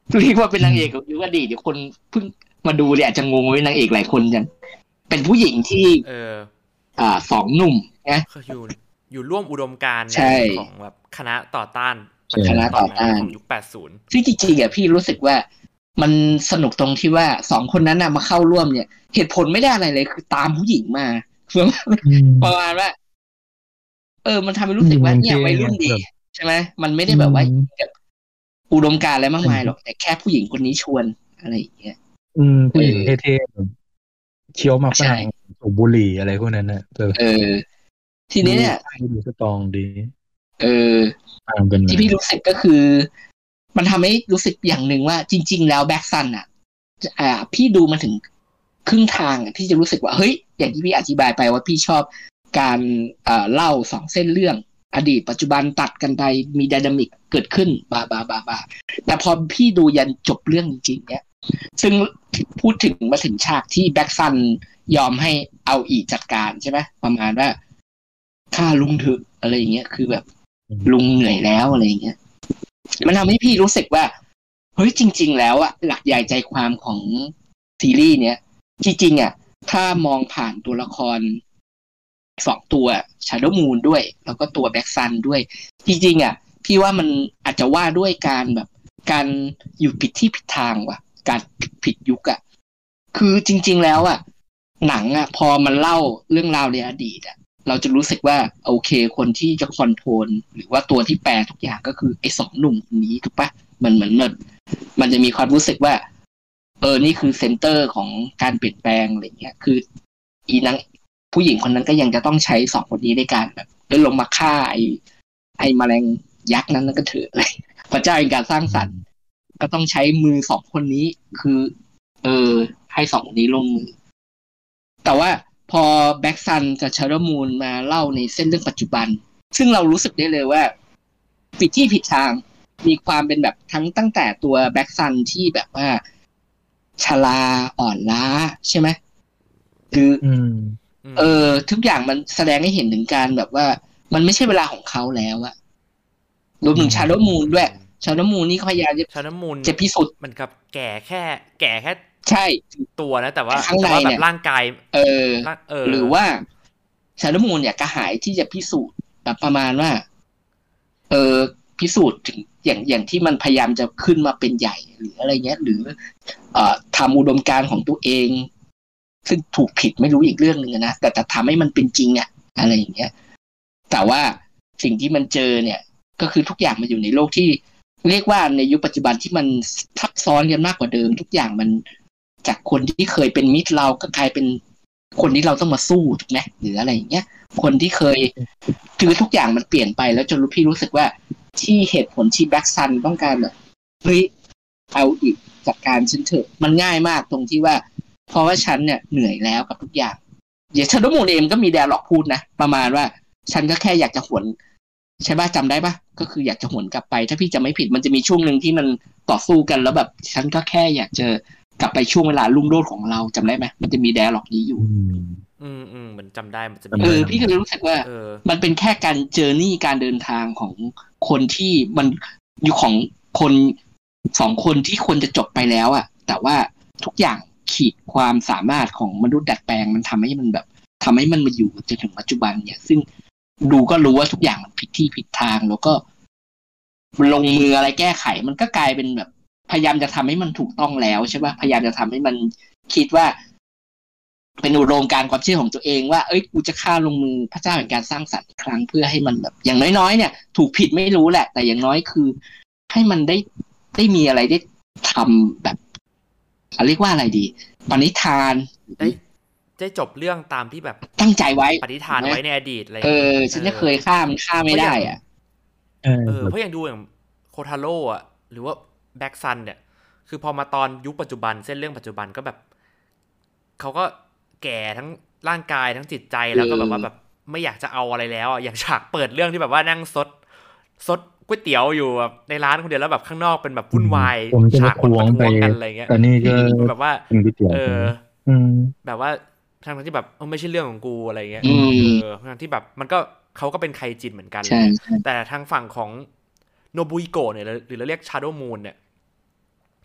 เรียกว่าเป็นนางเอกยุคอดีตเดี๋ยวคนเพิ่งมาดูเนี่ยอาจจะงงว่านางเอกหลายคนจังเป็นผู้หญิงที่เอออ่าสองหนุ่มนะอยู่อยู่ร่วมอุดมการณ์ของแบบคณะต่อต้านคณะต่อต้านของยุคแปดสิบซึ่งจริงๆอ่ะพี่รู้สึกว่ามันสนุกตรงที่ว่าสองคนนั้นน่ะมาเข้าร่วมเนี่ยเหตุผลไม่ได้อะไรเลยคือตามผู้หญิงมาประมาณว่าเออมันทำให้รู้สึกว่าเนี่ยวัยรุ่นดีใช่ไหมมันไม่ได้แบบว่าอุดมการณ์อะไรมากมายหรอกแต่แค่ผู้หญิงคนนี้ชวนอะไรอย่างเงี้ยอืมผู้หญิงเท่ๆแบบเคี้ยวมาฝรั่งสูบบุหรี่อะไรพวกนั้นน่ะเออทีนี้เนี่ยดูสตรองดีเออที่พี่รู้สึกก็คือมันทำให้รู้สึกอย่างหนึ่งว่าจริงๆแล้วแบ็คซันอ่ะอ่าพี่ดูมาถึงครึ่งทางอ่ะพี่จะรู้สึกว่าเฮ้ยอย่างที่พี่อธิบายไปว่าพี่ชอบการเอ่อเล่าสองเส้นเรื่องอดีตปัจจุบันตัดกันไปมีไดนามิกเกิดขึ้นบาบาบาบาแต่พอพี่ดูยันจบเรื่องจริงๆเนี่ยซึ่งพูดถึงมาถึงฉากที่แบ็คซันยอมให้เอาอีจัดการใช่ไหมประมาณว่าฆ่าลุงเถอะอะไรอย่างเงี้ยคือแบบลุงเหนื่อยแล้วอะไรอย่างเงี้ยมันทำให้พี่รู้สึกว่าเฮ้ยจริงๆแล้วอะหลักใหญ่ใจความของซีรีส์เนี้ยจริงๆอะถ้ามองผ่านตัวละครสองตัว Shadow Moon ด้วยแล้วก็ตัว Black Sun ด้วยจริงๆอะพี่ว่ามันอาจจะว่าด้วยการแบบการอยู่ผิดที่ผิดทางว่ะการผิดยุคอะคือจริงๆแล้วอะหนังอะพอมันเล่าเรื่องราวในอดีตอะเราจะรู้สึกว่าโอเคคนที่จะคอนโทรลหรือว่าตัวที่แปลทุกอย่างก็คือไอ้สองหนุ่มคนนี้ถูกปะมันเหมือนมันมันจะมีความรู้สึกว่าเออนี่คือเซนเตอร์ของการเปลี่ยนแปลงอะไรเงี้ยคืออีนางผู้หญิงคนนั้นก็ยังจะต้องใช้สองคนนี้ในการแบบเดินลงมาฆ่าไอ้ไอ้แมลงยักษ์นั้นนั่นก็เถอะเลยพระเจ้าเป็นการสร้างสรรค์ก็ต้องใช้มือสองคนนี้คือเออให้สองคนนี้ลงมือแต่ว่าพอแบ็กซันกับชาร์ลมูนมาเล่าในเส้นเรื่องปัจจุบันซึ่งเรารู้สึกได้เลยว่าผิดที่ผิดทางมีความเป็นแบบทั้งตั้งแต่ตัวแบ็กซันที่แบบว่าชราอ่อนล้าใช่ไหมคือเออทุกอย่างมันแสดงให้เห็นถึงการแบบว่ามันไม่ใช่เวลาของเขาแล้วอะรวมถึงชาร์ลมูนด้วยชาร์ลมูนนี่เขาพยายามจะชาร์ลมูนจะพิสูจน์มันกับแก่แค่แก่แค่ใช่ตัวนะแต่ว่าแต่ว่าแบบร่างกายเออเออหรือว่าชาร์ลมูนเนี่ยกระหายที่จะพิสูจน์แบบประมาณว่าเออพิสูจน์ถึงอย่างอย่างที่มันพยายามจะขึ้นมาเป็นใหญ่หรืออะไรเงี้ยหรือเอ่อทำอุดมการณ์ของตัวเองซึ่งถูกผิดไม่รู้อีกเรื่องนึงนะแต่แต่ทำให้มันเป็นจริงอะอะไรอย่างเงี้ยแต่ว่าสิ่งที่มันเจอเนี่ยก็คือทุกอย่างมันอยู่ในโลกที่เรียกว่าในยุคปัจจุบันที่มันซับซ้อนกันมากกว่าเดิมทุกอย่างมันจากคนที่เคยเป็นมิตรเราก็กลายเป็นคนที่เราต้องมาสู้ถูกไหมหรืออะไรอย่างเงี้ยคนที่เคยคือทุกอย่างมันเปลี่ยนไปแล้วจนรู้พี่รู้สึกว่าที่เหตุผลที่แบ็กซันต้องการแบบเฮ้ยเอาอีกจัดการฉันเถอะมันง่ายมากตรงที่ว่าเพราะว่าฉันเนี่ยเหนื่อยแล้วกับทุกอย่างอย่างชาร์ลมูนเองก็มีไดอะล็อกพูดนะประมาณว่าฉันก็แค่อยากจะหวนใช่ป่ะจำได้ป่ะก็คืออยากจะหวนกลับไปถ้าพี่จำไม่ผิดมันจะมีช่วงนึงที่มันต่อสู้กันแล้วแบบฉันก็แค่อยากจะกลับไปช่วงเวลารุ่งโรจน์ของเราจำได้ไหมมันจะมีไดอะล็อกนี้อยู่อืมอืมมันจำได้มันจะเออพี่ก็เลยรู้สึกว่ามันเป็นแค่การเจอร์นี่การเดินทางของคนที่มันอยู่ของคนสองคนที่ควรจะจบไปแล้วอะแต่ว่าทุกอย่างขีดความสามารถของมนุษย์ดัดแปลงมันทำให้มันแบบทำให้มันมาอยู่จนถึงปัจจุบันเนี่ยซึ่งดูก็รู้ว่าทุกอย่างมันผิดที่ผิดทางแล้วก็ลงมืออะไรแก้ไขมันก็กลายเป็นแบบพยายามจะทำให้มันถูกต้องแล้วใช่ป่ะพยายามจะทำให้มันคิดว่าเป็นอุดมการณ์ความเชื่อของตัวเองว่าเอ้ยกูจะฆ่าลงมือพระเจ้าแห่งการสร้างสรรค์อีกครั้งเพื่อให้มันแบบอย่างน้อยๆเนี่ยถูกผิดไม่รู้แหละแต่อย่างน้อยคือให้มันได้ได้มีอะไรได้ทำแบบเรียกว่าอะไรดีปณิธานได้ได้จบเรื่องตามที่แบบตั้งใจไว้ปณิธานไว้ในอดีตอะไรเออฉันจะเคยฆ่ามันฆ่าไม่ได้อ่ะเออเพราะอย่างดูอย่างโคทาโร่อ่ะหรือว่าแบ็กซันเนี่ยคือพอมาตอนยุคปัจจุบันเส้นเรื่องปัจจุบันก็แบบเขาก็แก่ทั้งร่างกายทั้งจิตใจแล้วก็แบบว่าแบบไม่อยากจะเอาอะไรแล้วอ่ะอย่างฉากเปิดเรื่องที่แบบว่านั่งซดซดก๋วยเตี๋ยวอยู่แบบในร้านคนเดียวแล้วแบบข้างนอกเป็นแบบวุ่นวายฉากคนประท้วงกันอะไรเงี้ยอันนี้ก็แบบว่าเออแบบว่าทั้งที่แบบไม่ใช่เรื่องของกูอะไรเงี้ยเออทั้งที่แบบมันก็เขาก็เป็นไคจินเหมือนกันแต่ทางฝั่งของโนบุอิโกะเนี่ยหรือเราเรียกชาโดว์มูนเนี่ย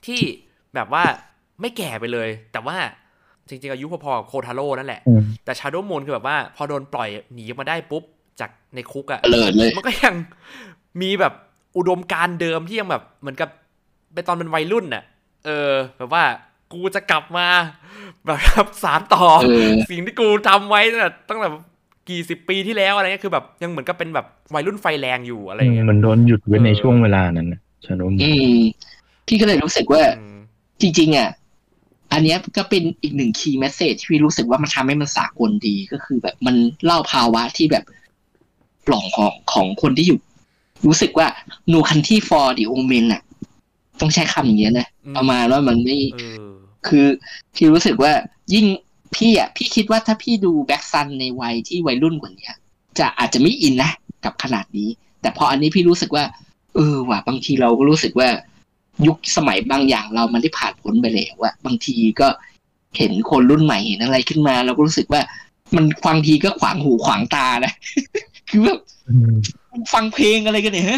ที่แบบว่าไม่แก่ไปเลยแต่ว่าจริงๆอายุพอๆกับโคทาโร่นั่นแหละแต่ Shadow Moon คือแบบว่าพอโดนปล่อยหนีมาได้ปุ๊บจากในคุกอ่ะมันก็ยังมีแบบอุดมการณ์เดิมที่ยังแบบเหมือนกับเป็นตอนเป็นวัยรุ่นน่ะเออแบบว่ากูจะกลับมาแบบสานต่อสิ่งที่กูทำไว้ตั้งแต่ตั้งแต่กี่สิบปีที่แล้วอะไรเงี้ยคือแบบยังเหมือนกับเป็นแบบวัยรุ่นไฟแรงอยู่อะไรเงี้ยมันโดนหยุดไว้ในช่วงเวลานั้นนะชาโนมพี่ก็เลยรู้สึกว่าจริงๆอ่ะอันนี้ก็เป็นอีกหนึ่งคีย์แมสเสจที่พี่รู้สึกว่ามันทำให้มันสากลดีก็คือแบบมันเล่าภาวะที่แบบปล่องของของคนที่อยู่รู้สึกว่า no country for the omen น่ะต้องใช้คำอย่างเงี้ยนะประมาณว่ามันไม่คือพี่รู้สึกว่ายิ่งพี่อ่ะพี่คิดว่าถ้าพี่ดูแบ็คซันในวัยที่วัยรุ่นกว่านี้จะอาจจะไม่อินนะกับขนาดนี้แต่พออันนี้พี่รู้สึกว่าเออว่ะบางทีเราก็รู้สึกว่ายุคสมัยบางอย่างเรามันได้ผ่านพ้นไปแล้วอะบางทีก็เห็นคนรุ่นใหม่เห็นอะไรขึ้นมาเราก็รู้สึกว่ามันฟังทีก็ขวางหูขวางตานะคือแบบฟังเพลงอะไรกันเนี่ยฮะ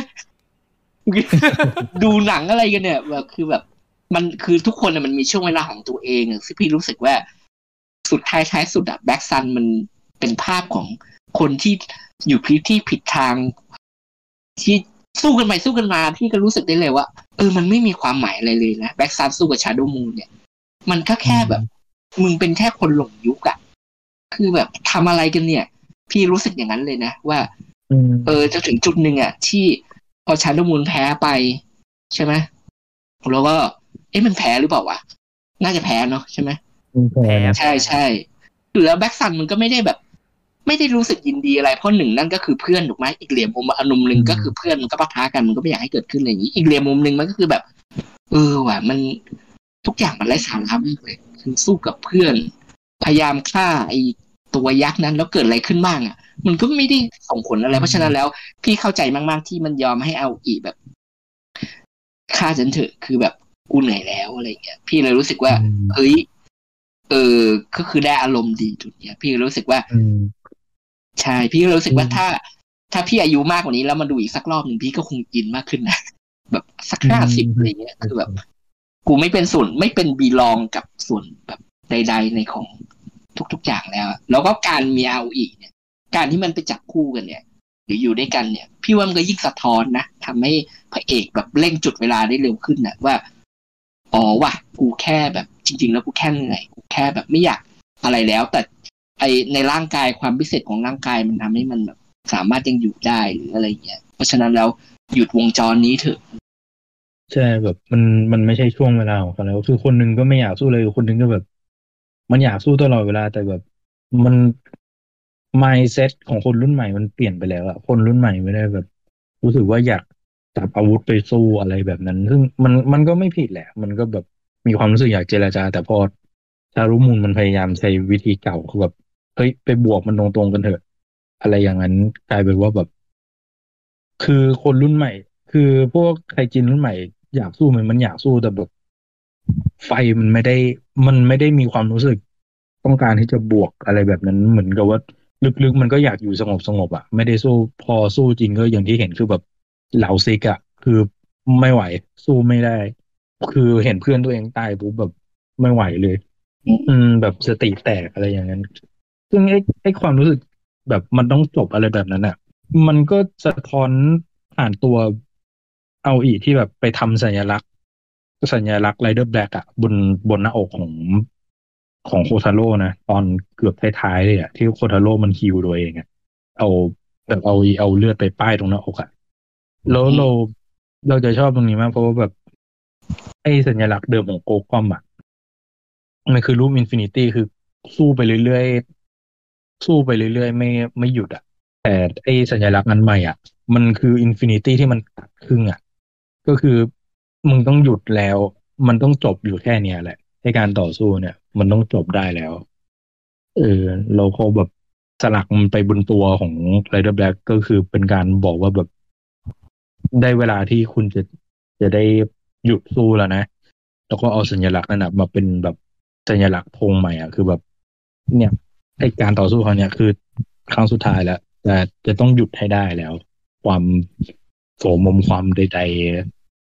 ดูหนังอะไรกันเนี่ยแบบคือแบบมันคือทุกคนมันมีช่วงเวลาของตัวเองซึ่งพี่รู้สึกว่าสุดท้ายท้ายสุดอะแบ็คซันมันเป็นภาพของคนที่อยู่ที่ที่ผิดทางที่สู้กันไปสู้กันมาพี่ก็รู้สึกได้เลยว่าเออมันไม่มีความหมายอะไรเลยนะแบ็คซันสู้กับชาโดว์มูนเนี่ยมันก็แค่แบบมึงเป็นแค่คนหลงยุคอะคือแบบทำอะไรกันเนี่ยพี่รู้สึกอย่างนั้นเลยนะว่าเออจะถึงจุดหนึ่งอะที่พอชาโดว์มูนแพ้ไปใช่ไหมแล้วก็เอ๊ะมันแพ้หรือเปล่าวะน่าจะแพ้เนาะใช่ไหมแพ้ใช่ใช่แล้วแบ็คซันมันก็ไม่ได้แบบไม่ได้รู้สึกยินดีอะไรเพราะหนึ่งนั่นก็คือเพื่อนถูกไหมอีกเหลี่ยมมุมอนุมหนึ่งก็คือเพื่อนมันก็ปะทะกันมันก็ไม่อยากให้เกิดขึ้นอะไรอย่างนี้อีกเหลี่ยมมุมหนึ่งมันก็คือแบบเออว่ะมันทุกอย่างมันไร้สาระมากเลยคือสู้กับเพื่อนพยายามฆ่าไอ้ตัวยักษ์นั้นแล้วเกิดอะไรขึ้นบ้างอ่ะมันก็ไม่ได้ส่งผลอะไรเพราะฉะนั้นแล้วพี่เข้าใจมากๆที่มันยอมให้เอาอีแบบฆ่าฉันเถอะคือแบบกูเหนื่อยแล้วอะไรอย่างเงี้ยพี่เลยรู้สึกว่าเฮ้ยเออก็คือได้อารมณ์ดีจุดเนี้ยพี่รู้สึกว่าใช่พี่รู้สึกว่าถ้าถ้าพี่อายุมากกว่านี้แล้วมาดูอีกสักรอบหนึ่งพี่ก็คงอินมากขึ้นนะแบบสักห้าสิบอะไรเงี้ยคือแบบกูไม่เป็นส่วนไม่เป็นบีลองกับส่วนแบบใดๆในของทุกๆอย่างแล้วแล้วก็การมีเอาอีกเนี่ยการที่มันไปจับคู่กันเนี่ยหรืออยู่ด้วยกันเนี่ยพี่ว่ามันก็ยิ่งสะท้อนนะทำให้พระเอกแบบเร่งจุดเวลาได้เร็วขึ้นนะว่าอ๋อว่ะกูแค่แบบจริงๆแล้วกูแค่เหนื่อยกูแค่แบบไม่อยากอะไรแล้วแต่ไอในร่างกายความพิเศษของร่างกายมันทำให้มันแบบสามารถยังอยู่ได้หรืออะไรเงี้ยเพราะฉะนั้นแล้วหยุดวงจรนี้เถอะใช่แบบมันมันไม่ใช่ช่วงเวลาของเขาแล้วคือคนหนึ่งก็ไม่อยากสู้เลยคนหนึ่งก็แบบมันอยากสู้ตลอดเวลาแต่แบบมัน mindset ของคนรุ่นใหม่มันเปลี่ยนไปแล้วอะคนรุ่นใหม่ไม่ได้แบบรู้สึกว่าอยากจับอาวุธไปสู้อะไรแบบนั้นซึ่งมันมันก็ไม่ผิดแหละมันก็แบบมีความรู้สึกอยากเจรจาแต่พอชารุมูลมันพยายามใช้วิธีเก่าคือแบบเฮ้ยไปบวกมันตรงๆกันเถอะอะไรอย่างนั้นกลายเป็นว่าแบบคือคนรุ่นใหม่คือพวกไทจินรุ่นใหม่อยากสู้มันมันอยากสู้แต่แบบไฟมันไม่ได้มันไม่ได้มีความรู้สึกต้องการที่จะบวกอะไรแบบนั้นเหมือนกับว่าลึกๆมันก็อยากอยู่สงบสงบอ่ะไม่ได้สู้พอสู้จริงก็อย่างที่เห็นคือแบบเหลาซิกอ่ะคือไม่ไหวสู้ไม่ได้คือเห็นเพื่อนตัวเองตายปุ๊บแบบไม่ไหวเลยอืมแบบสติแตกอะไรอย่างนั้นซึ่งไอ้ไอ้ความรู้สึกแบบมันต้องจบอะไรแบบนั้นอ่ะมันก็สะท้อนผ่านตัวเอาอีที่แบบไปทำสัญลักษณ์สัญลักษณ์ไรเดอร์แบล็กอะบนบนหน้าอกของของโคทาโร่นะตอนเกือบท้ายๆเลยอะที่โคทาโร่มันฮิวตัวเองอะเอาแบบเอาเอาเลือดไปป้ายตรงหน้าอกอะแล้วเราเราจะชอบตรงนี้มากเพราะว่าแบบไอ้สัญลักษณ์เดิมของโกคอมอะมันคือรูปอินฟินิตี้คือสู้ไปเรื่อยๆสู้ไปเรื่อยๆไม่ไม่หยุดอะ ไอ้สัญลักษณ์อันใหม่อ่ะมันคืออินฟินิตี้ที่มันตัดครึ่งอ่ะก็คือมึงต้องหยุดแล้วมันต้องจบอยู่แค่เนี้ยแหละให้การต่อสู้เนี่ยมันต้องจบได้แล้วเออเราเขาแบบสลักมันไปบนตัวของ Rider Black ก็คือเป็นการบอกว่าแบบได้เวลาที่คุณจะจะได้หยุดสู้แล้วนะแล้วก็เอาสัญลักษณ์นั้นนะมาเป็นแบบสัญลักษณ์ธงใหม่อ่ะคือแบบเนี่ยไอ้การต่อสู้ครั้งเนี้ยคือครั้งสุดท้ายแล้ว แต่จะต้องหยุดให้ได้แล้ว ความโสมมความใด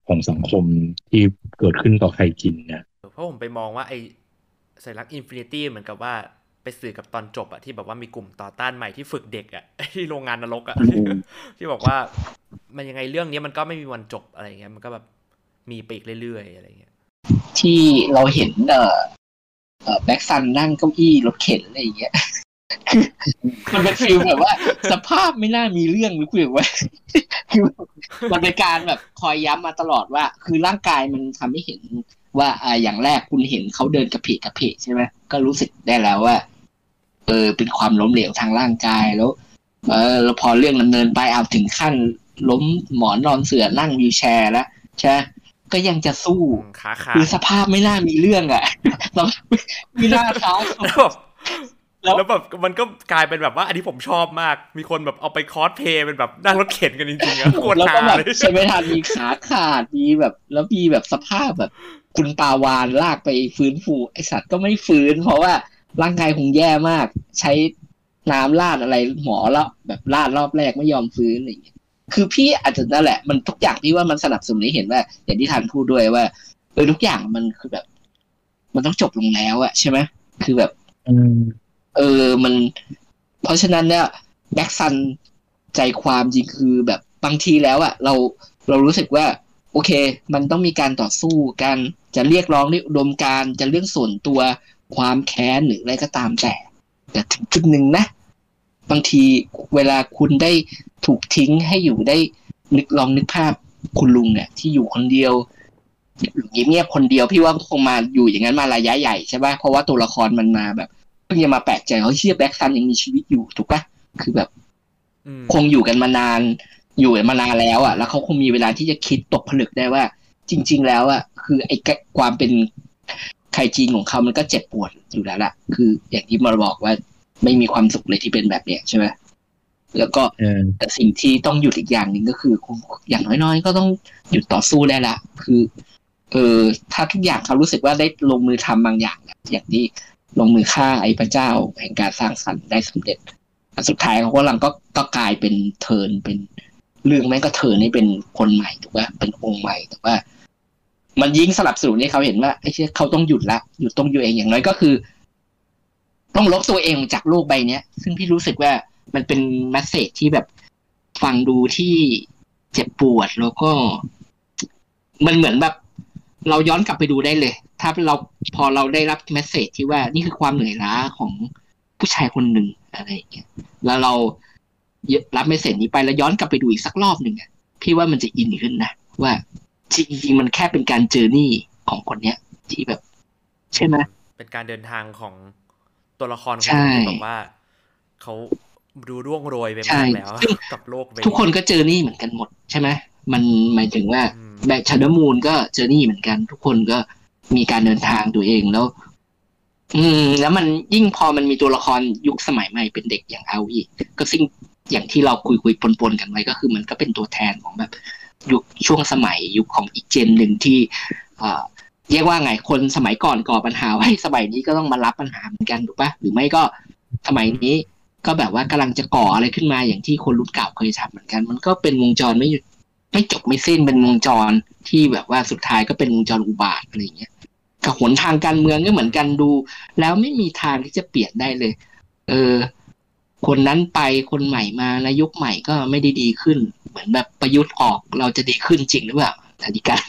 ของสังคมที่เกิดขึ้นต่อใครจินเนี่ยเพราะผมไปมองว่าไอ้สัญลักษณ์อินฟินิตี้เหมือนกับว่าไปสื่อกับตอนจบอะที่แบบว่ามีกลุ่มต่อต้านใหม่ที่ฝึกเด็กอะที่โรงงานนรกอะที่บอกว่ามันยังไงเรื่องนี้มันก็ไม่มีวันจบอะไรเงี้ยมันก็แบบมีไปอีกเรื่อยๆอะไรเงี้ยที่เราเห็นเอ่อเอ่อแบ็คซันนั่งเก้าอี้รถเข็นอะไรอย่างเงี้ยมันเป็นฟีลแบบว่าสภาพไม่น่ามีเรื่องหรือคุยว่าคือมันเป็นการแบบคอยย้ำมาตลอดว่าคือร่างกายมันทำให้เห็นว่าอ่าอย่างแรกคุณเห็นเขาเดินกระเพกกระเพกใช่ไหมก็รู้สึกได้แล้วว่าเออเป็นความล้มเหลวทางร่างกายแล้วเออแล้วพอเรื่องดำเนินไปเอาถึงขั้นล้มหมอนนอนเสื่อนั่งวีลแชร์แล้วใช่ก็ยังจะสู้คือสภาพไม่น่ามีเรื่องอ่ะเราไม่น่าท้าแล้วแบบมันก็กลายเป็นแบบว่าอันนี้ผมชอบมากมีคนแบบเอาไปคอสเพย์เป็นแบบนั่งรถเข็นกันจริงๆอะโคตรฮาเลยใช่ไหมทันมีขาขาดมีแบบแล้วมีแบบสภาพแบบคุณปาวานลากไปฟื้นฟูไอสัตว์ก็ไม่ฟื้นเพราะว่าร่างกายคงแย่มากใช้น้ำราดอะไรหมอแล้วแบบราดรอบแรกไม่ยอมฟื้นอะไรอย่างเงี้ยคือพี่อาจจะนั่นแหละมันทุกอย่างที่ว่ามันสนับสนุนให้เห็นว่าอย่างที่ทันพูดด้วยว่าเออทุกอย่างมันคือแบบมันต้องจบลงแล้วอะใช่ไหมคือแบบเออมันเพราะฉะนั้นเนี่ยแบ็คซันใจความจริงคือแบบบางทีแล้วอะเราเรารู้สึกว่าโอเคมันต้องมีการต่อสู้กันจะเรียกร้องด้วยอุดมการณ์จะเรื่องส่วนตัวความแค้นหรืออะไรก็ตามแต่แต่ถึงจุดหนึ่งนะบางทีเวลาคุณได้ถูกทิ้งให้อยู่ได้นึกลองนึกภาพคุณลุงเนี่ยที่อยู่คนเดียวเงียบๆคนเดียวพี่ว่าคงมาอยู่อย่างนั้นมาระยะใหญ่ใช่ป่ะเพราะว่าตัวละครมันมาแบบเพิ่งจะมาแปลกใจเขาเชื่อแบ็คซันยังมีชีวิตอยู่ถูกป่ะคือแบบคงอยู่กันมานานอยู่มานานแล้วอ่ะแล้วเขาคงมีเวลาที่จะคิดตกผลึกได้ว่าจริงๆแล้วอ่ะคือไอ้ความเป็นไคจีนของเขามันก็เจ็บปวดอยู่แล้วล่ะคืออย่างที่มาบอกว่าไม่มีความสุขเลยที่เป็นแบบเนี้ยใช่ไหมแล้วก็แต่สิ่งที่ต้องหยุดอีกอย่างหนึ่งก็คืออย่างน้อยๆก็ต้องหยุดต่อสู้ได้ละคือเออถ้าทุกอย่างเขารู้สึกว่าได้ลงมือทำบางอย่างอย่างที่ลงมือฆ่าไอ้พระเจ้าแห่งการสร้างสรรค์ได้สำเร็จสุดท้ายเขาก็หลังก็ก็กลายเป็นเทิร์นเป็นเรื่องแม่งก็เทิร์นให้เป็นคนใหม่ถูกป่ะเป็นองค์ใหม่แต่ว่ามันยิ่งสลับสนุนให้เขาเห็นว่าไอ้เชี่ยเขาต้องหยุดละหยุดต้องอยู่เองอย่างน้อยก็คือต้องลบตัวเองจากโลกใบนี้ซึ่งพี่รู้สึกว่ามันเป็นเมสเสจที่แบบฟังดูที่เจ็บปวดแล้วก็มันเหมือนแบบเราย้อนกลับไปดูได้เลยถ้าเราพอเราได้รับเมสเสจที่ว่านี่คือความเหนื่อยล้าของผู้ชายคนหนึ่งอะไรอย่างเงี้ยแล้วเรารับเมสเสจนี้ไปแล้วย้อนกลับไปดูอีกสักรอบหนึ่งอ่ะพี่ว่ามันจะอินขึ้นนะว่าจริงๆมันแค่เป็นการเจอร์นี่ของคนเนี้ยที่แบบใช่ไหมเป็นการเดินทางของตัวละครคนที่แบบว่าเขาดูร่วงโรยไปมากแล้วกับโลกทุกคนก็เจอนี่เหมือนกันหมดใช่ไหมมันหมายถึงว่าแบบชาร์ดมูนก็เจอนี่เหมือนกันทุกคนก็มีการเดินทางตัวเองแล้วอืมแล้วมันยิ่งพอมันมีตัวละครยุคสมัยใหม่เป็นเด็กอย่างเอาอีกก็สิ่งอย่างที่เราคุยคุยปนๆกันไว้ก็คือมันก็เป็นตัวแทนของแบบยุคช่วงสมัยยุคของอีกเจนหนึ่งที่อ่าเรียกว่าไงคนสมัยก่อนก่อปัญหาไว้สมัยนี้ก็ต้องมารับปัญหาเหมือนกันถูกปะหรือไม่ก็สมัยนี้ก็แบบว่ากำลังจะก่ออะไรขึ้นมาอย่างที่คนรุ่นเก่าเคยทำเหมือนกันมันก็เป็นวงจรไม่หยุดไม่จบไม่สิ้นเป็นวงจรที่แบบว่าสุดท้ายก็เป็นวงจรอุบาทอะไรอย่างเงี้ยกับหนทางการเมืองก็เหมือนกันดูแล้วไม่มีทางที่จะเปลี่ยนได้เลยเออคนนั้นไปคนใหม่มาแล้วยุคใหม่ก็ไม่ได้ดีขึ้นเหมือนแบบประยุทธ์ออกเราจะดีขึ้นจริงหรือเปล่าอธิการ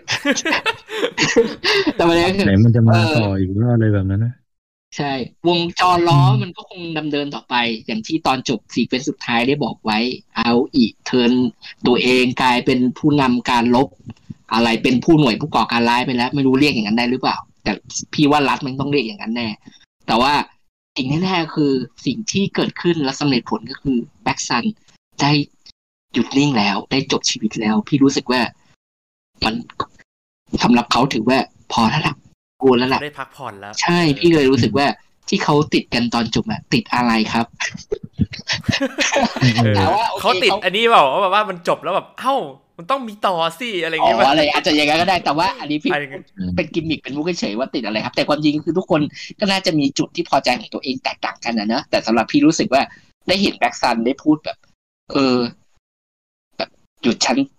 แต่ประเด็นคือไหนมันจะมาต่ออีกว่าอะไรแบบนั้นนะใช่วงจรล้อมันก็คงดำเนินต่อไปอย่างที่ตอนจบซีเควนซ์สุดท้ายได้บอกไว้เอาอีกเทิร์นตัวเองกลายเป็นผู้นำการลบอะไรเป็นผู้หน่วยผู้ก่อการร้ายไปแล้วไม่รู้เรียกอย่างนั้นได้หรือเปล่าแต่พี่ว่ารัฐมันต้องเรียกอย่างนั้นแน่แต่ว่าสิ่งแน่ๆคือสิ่งที่เกิดขึ้นและสำเร็จผลก็คือแบ็คซันได้หยุดนิ่งแล้วได้จบชีวิตแล้วพี่รู้สึกว่ามันสำหรับเขาถือว่าพอแล้วล่ะกลัวแล้วล่ะได้พักผ่อนแล้วใช่พี่เลยรู้สึกว่าที่เขาติดกันตอนจบอะติดอะไรครับแต่ว่าเขาติดอันนี้เปล่าว่าแบบว่ามันจบแล้วแบบเอ้ามันต้องมีต่อสิอะไรอย่างเงี้ยอ๋ออะไรอาจจะอย่างนั้นก็ได้แต่ว่าอันนี้พี่เป็นกิมมิคเป็นมุกเฉยๆว่าติดอะไรครับแต่ความจริงคือทุกคนก็น่าจะมีจุดที่พอใจของตัวเองแตกต่างกันนะเนอะแต่สำหรับพี่รู้สึกว่าได้เห็นแบ็คซันได้พูดแบบเออแบบหยุดฉัน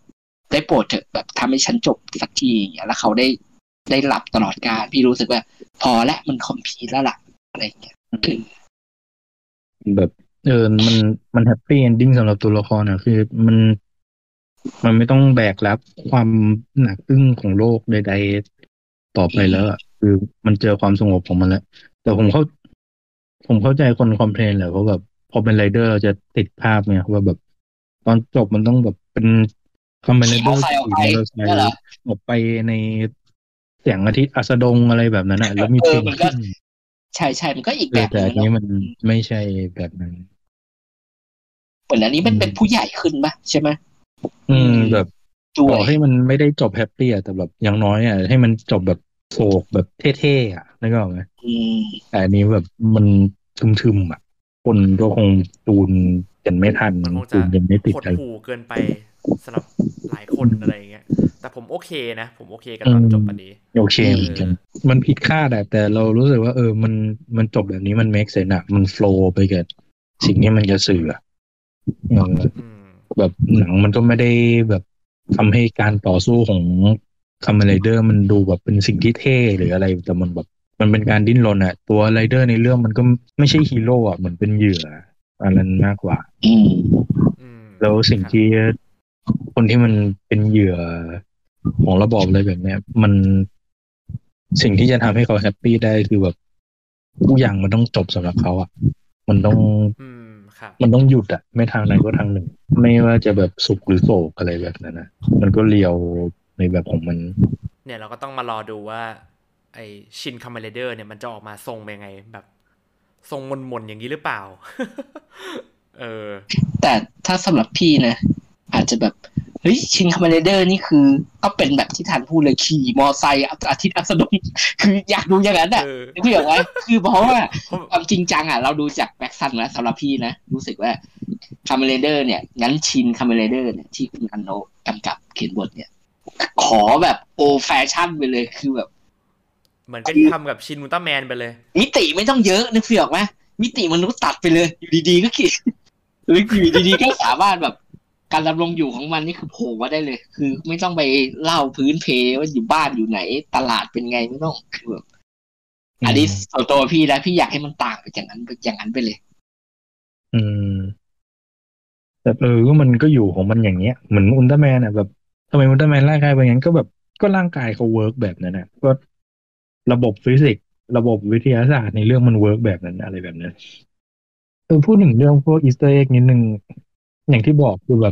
ได้โปรดเถอะแบบทำให้ฉันจบสักทีอย่างเงี้ยแล้วเขาได้ได้หลับตลอดกาลพี่รู้สึกว่าพอและมันคอมพลีทแล้วล่ะอะไรอย่างเงี้ยคือแบบเออมันมันแฮปปี้เอนดิ้งสำหรับตัวละครอ่ะคือมันมันไม่ต้องแบกรับความหนักอึ้งของโลกใดๆต่อไปแล้วอะคือมันเจอความสงบของมันแล้วแต่ผมเข้าผมเข้าใจคนคอมเพลนแหละเพราะแบบพอเป็นไรเดอร์เราจะติดภาพไงว่าแบบตอนจบมันต้องแบบเป็นคอมเมนขี่มเดอร์อไซค์ออกไปขี่มอเตอร์ไซเนี่ยเหรอค์ออกไปในแสงอาทิตย์อัสดงอะไรแบบนั้นอะแล้วมีเออมันก็เพลงขึ้นใช่ใช่มันก็อีกเอแบบอแต่อันนี้นึงเนาะมันไม่ใช่แบบนั้นเหมือนอันนี้มันเป็นผู้ใหญ่ขึ้นป่ะใช่ไหมอืมแบบด้วยต่อให้มันไม่ได้จบแฮปปี้อะแต่แบบอย่างน้อยอ่ะให้มันจบแบบโศกแบบเท่ๆอ่ะนึกออกไหมอืมแต่อันนี้แบบมันทึมๆอ่ะคนก็คงจูนกันไม่ทันมันคงจะจูนกันไม่ติดหดอะไรหู่เกินไปสำหรับหลายคนอะไรอย่างเงี้ยแต่ผมโอเคนะผมโอเคกับอืตอนมจบอันนี้โอเคอืมเหมือนกันมันผิดคาดอะแต่เรารู้สึกว่าเออมันมันจบแบบนี้มัน make sense อะมันโฟลว์ไปกับสิ่งที่มันจะสื่ออะเอออืมแบบหนังมันก็ไม่ได้แบบทำให้การต่อสู้ของคัมเมนไรเดอร์มันดูแบบเป็นสิ่งที่เท่หรืออะไรแต่มันแบบมันเป็นการดิ้นรนอะตัวไรเดอร์ในเรื่องมันก็ไม่ใช่ฮีโร่อะเหมือนเป็นเหยื่ออะไรนั้นมากกว่าอืมอืมแล้วสิ่งครับที่คนที่มันเป็นเหยื่อของระบอบอะไรแบบเนี้ยมันสิ่งที่จะทำให้เขาแฮปปี้ได้คือแบบทุกอย่างมันต้องจบสำหรับเขาอะมันต้องอืมครับมันต้องหยุดอะไม่ทางใดก็ทางหนึ่ง ไม่ว่าจะแบบสุขหรือโศกอะไรแบบนั้นนะมันก็เลียวในแบบของมันเนี่ยเราก็ต้องมารอดูว่าไอชินคาเมเลเดอร์เนี่ยมันจะออกมาทรงเป็นไงแบบทรงมนๆอย่างนี้หรือเปล่า เออแต่ถ้าสำหรับพี่นะอาจจะแบบเฮ้ยชินคา m ม n เดอร์นี่คือก็เป็นแบบที่ทันพูดเลยขี่มอไซค์อาทิตย์อัสดงคืออยากดูอย่างนั้นอ่ะเออนึกไม่ออกไหมคือเพราะว่าเพราะความจริงจังอ่ะเราดูจากแบ็กซันแล้วสำหรับพี่นะรู้สึกว่าคา m ม n เดอร์เนี่ยงั้นชินคา m ม n เดอร์เนี่ยที่คุณอันโนกำกับเขียนบทเนี่ยขอแบบโอแฟชั่นไปเลยคือแบบเหมือนกับที่ทำกับชินอุลตร้าแมนไปเลยมิติไม่ต้องเยอะนึกไม่ออกไหมมิติมนุษย์ตัดไปเลยอยู่ดีๆก็ขี่ หรืออยู่ดีๆก็สามารถแบบการดำรงอยู่ของมันนี่คือโผล่มาได้เลย คือไม่ต้องไปเล่าพื้นเพว่าอยู่บ้านอยู่ไหนตลาดเป็นไงไม่ต้องคือแบบอือันนี้มส่วนตัวพี่แล้วพี่อยากให้มันต่างไปจากนั้นอย่างนั้นไปเลยอืมแต่เออก็มันก็อยู่ของมันอย่างเงี้ยเหมือนอุลตร้าแมนอ่ะแบบทำไมอุลตร้าแมนร่างกายเป็นอย่างนั้นก็แบบก็ร่างกายเขาเวิร์กแบบนั้นอ่ะก็ระบบฟิสิกส์ระบบวิทยาศาสตร์ในเรื่องมันเวิร์กแบบนั้นอะไรแบบนั้นเออพูดถึงเรื่องพวกอีสเตอร์เอ็กนิดนึงอย่างที่บอกคือแบบ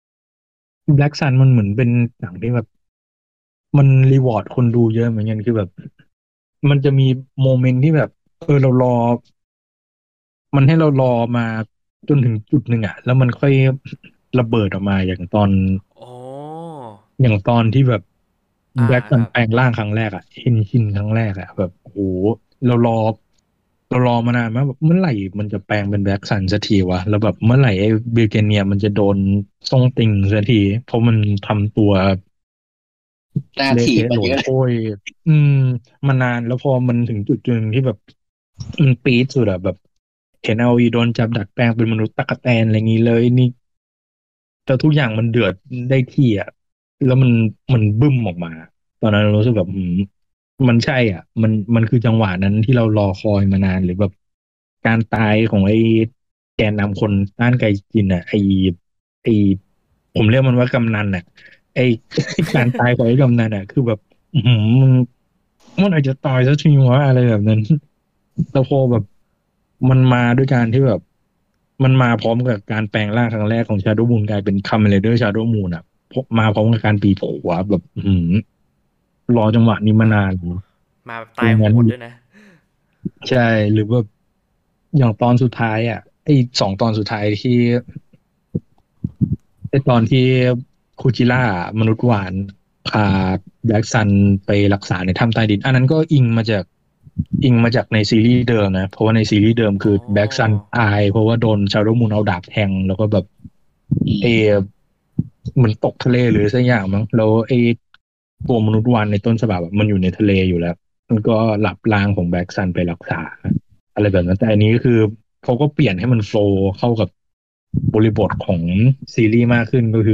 Black Sun มันเหมือนเป็นหนังที่แบบมันรีวอร์ดคนดูเยอะเหมือนกันคือแบบมันจะมีโมเมนต์ที่แบบเออเรารอ มันให้เรารอมาจนถึงจุดหนึ่งอ่ะแล้วมันค่อยระเบิดออกมาอย่างตอนโอ้อย่างตอนที่แบบอ่าแบล็กซัครับนแปลงร่างครั้งแรกอ่ะเห็นชินครั้งแรกอ่ะแบบโอ้โหเรารอเรารอมานานมากแบบเมื่อไหร่มันจะแปลงเป็นแบล็กซันสักทีวะแล้วแบบเมื่อไหร่ไอ้บิลเกเนียมันจะโดนทรงติ่งสักทีเพราะมันทำตัวหน้าเละถีบเทะโหลมาเยอะเลยยโถ้ยอืมมานานแล้วพอมันถึงจุดจุดหนึ่งที่แบบมันปี๊ดสุดอะแบบ เห็นเอาอีโดนจับดัดแปลงเป็นมนุษย์ตั๊กแตนอะไรอย่างนี้เลยนี่แต่ทุกอย่างมันเดือดได้ที่อ่ะแล้วมันมันบึ้มออกมาตอนนั้นเรารู้สึกแบบอืมมันใช่อ่ะมันมันคือจังหวะนั้นที่เรารอคอยมานานหรือแบบการตายของไอ้แกนนำคนต้านไกจินอ่ะไอ้ไอ้ผมเรียกมันว่ากำนันอ่ะไอ้การตายของไอ้กำนันอ่ะคือแบบอืมมันมันอาจจะตายสักทีวะอะไรแบบนั้นแล้วพอแบบ มันมาด้วยการที่แบบมันมาพร้อมกับการแปลงร่างครั้งแรกของ Shadow Moon กลายเป็น Kamen Rider Shadow Moon อ่ะพบมาพร้อมกับการปีโผล่แบบ อืมรอจังหวะนี้มามานานมาแบบตรงนั้นตายโหดด้วยนะใช่หรือว่าอย่างตอนสุดท้ายอ่ะไอ้สองตอนสุดท้ายที่ไอ้ตอนที่คูจิล่ามนุษย์หวานพาแบล็กซันไปรักษาในถ้ำใต้ดินอันนั้นก็อิงมาจากอิงมาจากในซีรีส์เดิมนะเพราะว่าในซีรีส์เดิมอ๋อคือแบล็กซันตายเพราะว่าโดนชาโดว์มูนเอาดาบแทงแล้วก็แบบอืเอมเหมือนตกทะเลหรือสักอย่างมั้งแล้วไอ้ตัวมนุษย์วานในต้นฉบับอะมันอยู่ในทะเลอยู่แล้วมันก็หลับร่างของแบ็กซันไปรักษาอะไรแบบนั้นแต่อันนี้ก็คือเขาก็เปลี่ยนให้มันโฟลว์เข้ากับบริบทของซีรีส์มากขึ้นก็คือพ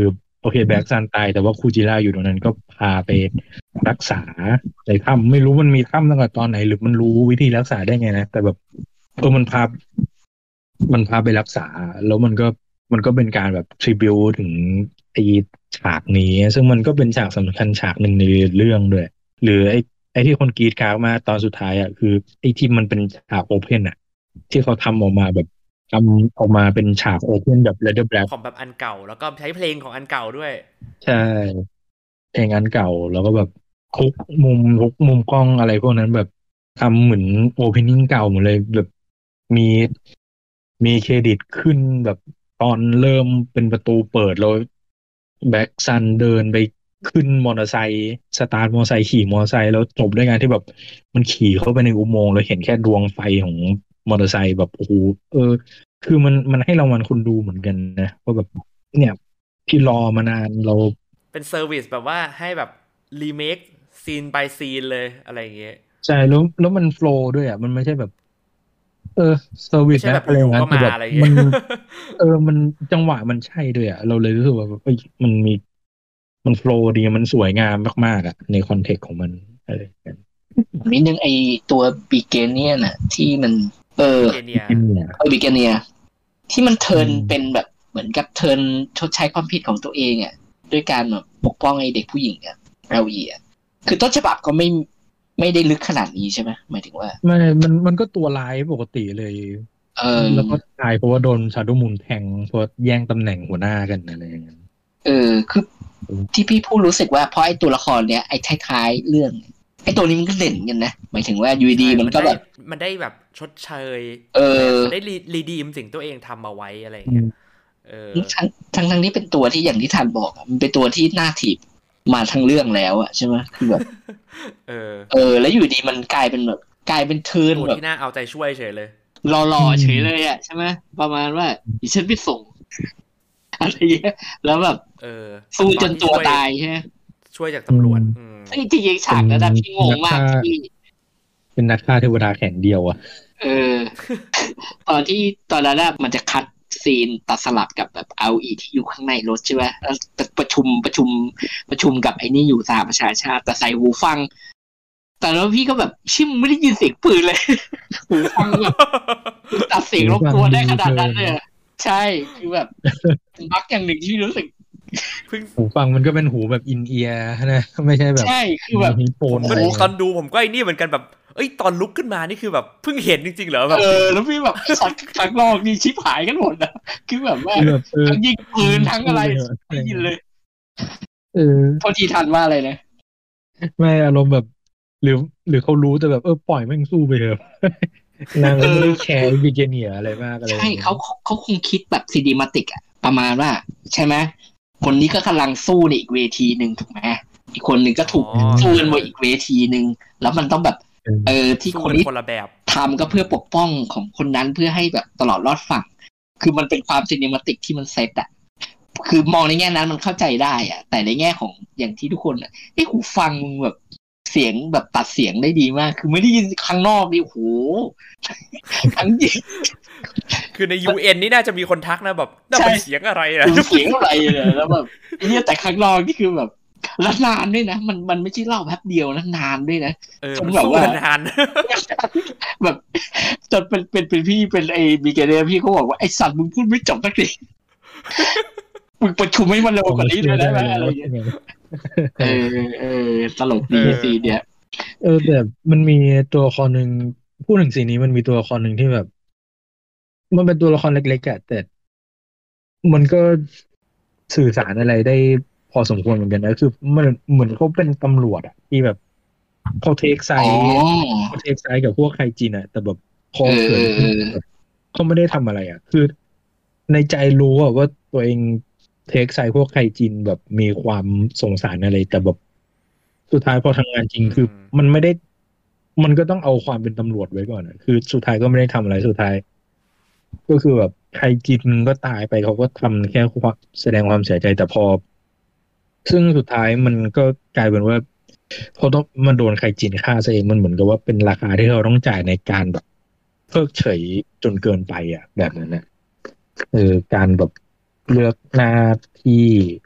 โอเคแบ็กซันตายแต่ว่าคูจิระอยู่ตรงนั้นก็พาไปรักษาในถ้ำไม่รู้มันมีถ้ำตั้งแต่ตอนไหนหรือมันรู้วิธีรักษาได้ไงนะแต่แบบเออมันพามันพาไปรักษาแล้วมันก็มันก็เป็นการแบบทริบิวถึงไอ้ฉากนี้ซึ่งมันก็เป็นฉากสำคัญฉากหนึ่งในเรื่องด้วยหรือไอ้ไอ้ที่คนกรีดกรากมาตอนสุดท้ายอ่ะคือไอ้ที่มันเป็นฉากโอเพนอ่ะที่เขาทำออกมาแบบทำออกมาเป็นฉากโอเพนแบบเลเดอร์แบล็คของแบบอันเก่าแล้วก็ใช้เพลงของอันเก่าด้วยใช่เพลงอันเก่าแล้วก็แบบทุกมุมทุกมุมกล้องอะไรพวกนั้นแบบทำเหมือนโอเพนนิ่งเก่าหมดเลยแบบมีมีเครดิตขึ้นแบบตอนเริ่มเป็นประตูเปิดแล้วแบ็กซันเดินไปขึ้นมอเตอร์ไซค์สตาร์ทมอเตอร์ไซค์ขี่มอเตอร์ไซค์แล้วจบด้วยการที่แบบมันขี่เข้าไปในอุโมงค์แล้วเห็นแค่ดวงไฟของมอเตอร์ไซค์แบบโอ้โหเออคือมันมันให้รางวัลคนดูเหมือนกันนะว่าแบบเนี่ยที่รอมานานเราเป็นเซอร์วิสแบบว่าให้แบบรีเมคซีน by ซีนเลยอะไรอย่างเงี้ยใช่แล้วแล้วมันโฟลว์ด้วยอ่ะมันไม่ใช่แบบเออเซอร์วิสไม่ใช่แบบนะอะไรออยู่ๆก็มาย่างนั้นแต่แบบอะไรอย่างเงี้ยมันเออมันจังหวะมันใช่ด้วยอ่ะเราเลยรู้สึกว่าแบบเอ้ยมันมีมันโฟลว์ดีมันสวยงามมากๆอ่ะในคอนเทกต์ของมันอะไรอย่างเงี้ยนิดนึงไอตัวบิเกเนียน่ะที่มันเออบิเกเนียเนี่ยเออบิเกเนียที่มันเทิร์นอืมเป็นแบบเหมือนกับเทิร์นชดใช้ความผิดของตัวเองอ่ะด้วยการแบบปกป้องไอเด็กผู้หญิงอ่ะเอลีอ่ะคือต้นฉบับก็ไม่ไม่ได้ลึกขนาดนี้ใช่ไหมหมายถึงว่าไม่มันมันก็ตัวร้ายปกติเลยเออแล้วก็ตายเพราะว่าโดนชาโดว์มูนแทงเพราะแย่งตำแหน่งหัวหน้ากันอะไรอย่างเงี้ยเออคือที่พี่พูดรู้สึกว่าเพราะไอตัวละครเนี้ยไอท้ายๆเรื่องไอตัวนี้มันก็เด่นกันนะหมายถึงว่ายูดีมันก็แบบมันได้แบบชดเชยเออมันได้รีดีมสิ่งตัวเองทำมาไว้อะไรอย่างเงี้ยเออทั้งทั้งทั้งนี้เป็นตัวที่อย่างที่ทันบอกมันเป็นตัวที่น่าถีบมาทั้งเรื่องแล้วอะใช่ไหมคือแบบเออเออแล้วอยู่ดีมันกลายเป็นแบบกลายเป็นเทิร์นตัวแบบที่น่าเอาใจช่วยเฉยเลยหล่อๆเฉยเลยอะใช่ไหมประมาณว่าดิฉันไปส่งอะไรเงี้ยแล้วแบบเออสู้จนตัวตายใช่ไหมช่วยจากตำรวจไอ้ที่ยิงฉากนั้นนะพี่งงมากที่เป็นนักฆ่าเทวดาแข่งเดียวอ่ะเออตอนที่ตอนนั้นมันจะคัดซีนตัดสลับกับแบบเอาอีที่อยู่ข้างในรถใช่ไหมแล้วประชุมประชุมประชุมกับไอ้นี่อยู่สหประชาชาติแต่ใส่หูฟังแต่แล้วพี่ก็แบบชิมไม่ได้ยินเสียงปืนเลยหูฟังแบบตัดเสียงรบกวนได้ขนาดนั้นเลยใช่คือแบบบั๊กอย่างหนึ่งที่รู้สึกหูฟังมันก็เป็นหูแบบอินเอียร์นะไม่ใช่แบบใช่คือแบบฮีโฟนอะไรตอนดูผมก็ไอ้นี่เหมือนกันแบบเอ้ยตอนลุกขึ้นมานี่คือแบบเพิ่งเห็นจริงๆเหรอแบบเออแล้วพี่แบบสักครั้งนอกนี่ชิบหายกันหมดนะคือแบบว่าทั้งยิงปืนทั้งอะไรไม่ยินเลยเออโทษทีทันว่าอะไรนะไม่อารมณ์แบบหรือหรือเขารู้แต่แบบเออปล่อยแม่งสู้ไปเถอะนางก็ไม่ได้แคร์บิเกเนียอะไรมากอะไรใช่เขาเขาคงคิดแบบซีดีมาติกอะประมาณว่าใช่ไหมคนนี้ก็กำลังสู้ในอีกเวทีหนึ่งถูกไหมอีกคนหนึ่งก็ถูกสู้กันบนอีกเวทีหนึ่งแล้วมันต้องแบบเออที่คนนี้คนละแบบทำก็เพื่อปกป้องของคนนั้นเพื่อให้แบบตลอดรอดฝั่งคือมันเป็นความซีนีมาติกที่มันเซตอะคือมองในแง่นั้นมันเข้าใจได้อะแต่ในแง่ของอย่างที่ทุกคนอะไอ้หูฟังแบบเสียงแบบตัดเสียงได้ดีมากคือไม่ได้ยินข้างนอกดิโหทั้งยิงคือใน ยู เอ็น นี่น่าจะมีคนทักนะแบบน่าเป็นเสียงอะไรอะเสียงอะไรเนี่ยแล้วแบบเนี่ยแต่ข้างนอกนี่คือแบบแล้วนานด้วยนะมันมันไม่ใช่เล่าแป๊บเดียวนะนานด้วยนะจนแบบว่านานแบบจนเป็นเป็นเป็นพี่เป็นไอ้บีเกเนียพี่เขาบอกว่าไอ้สัตว์มึงพูดไม่จบสักทีมึงประชุมให้มันเร็วกว่านี้เลยได้ไหมอะไรอย่างเงี้ยเออเออตลกดีซีเนี่ยเออแต่มันมีตัวละครหนึ่งพูดถึงซีนี้มันมีตัวละครหนึ่งที่แบบมันเป็นตัวละครเล็กๆอะแต่มันก็สื่อสารอะไรได้พอสมควรเหมือนกันนะคือมันเหมือนเขาเป็นตำรวจอะที่แบบเขาเทคไซด์เขาเทคไซด์กับพวกไคจินอะแต่แบบพอเกิดแบบเขาไม่ได้ทำอะไรอะคือในใจรู้อะว่าตัวเองเทคไซด์พวกไคจินแบบมีความสงสารอะไรแต่แบบสุดท้ายพอทำงานจริงคือมันไม่ได้มันก็ต้องเอาความเป็นตำรวจไว้ก่อนอะคือสุดท้ายก็ไม่ได้ทำอะไรสุดท้ายก็คือแบบใครจินก็ตายไปเขาก็ทำแค่แสดงความเสียใจแต่พอซึ่งสุดท้ายมันก็กลายเป็นว่าเขาต้องมันโดนใครจินฆ่าซะเองมันเหมือนกับว่าเป็นราคาที่เขาต้องจ่ายในการแบบเพิกเฉยจนเกินไปอ่ะแบบนั้นนะเออการแบบเลือกหน้าที่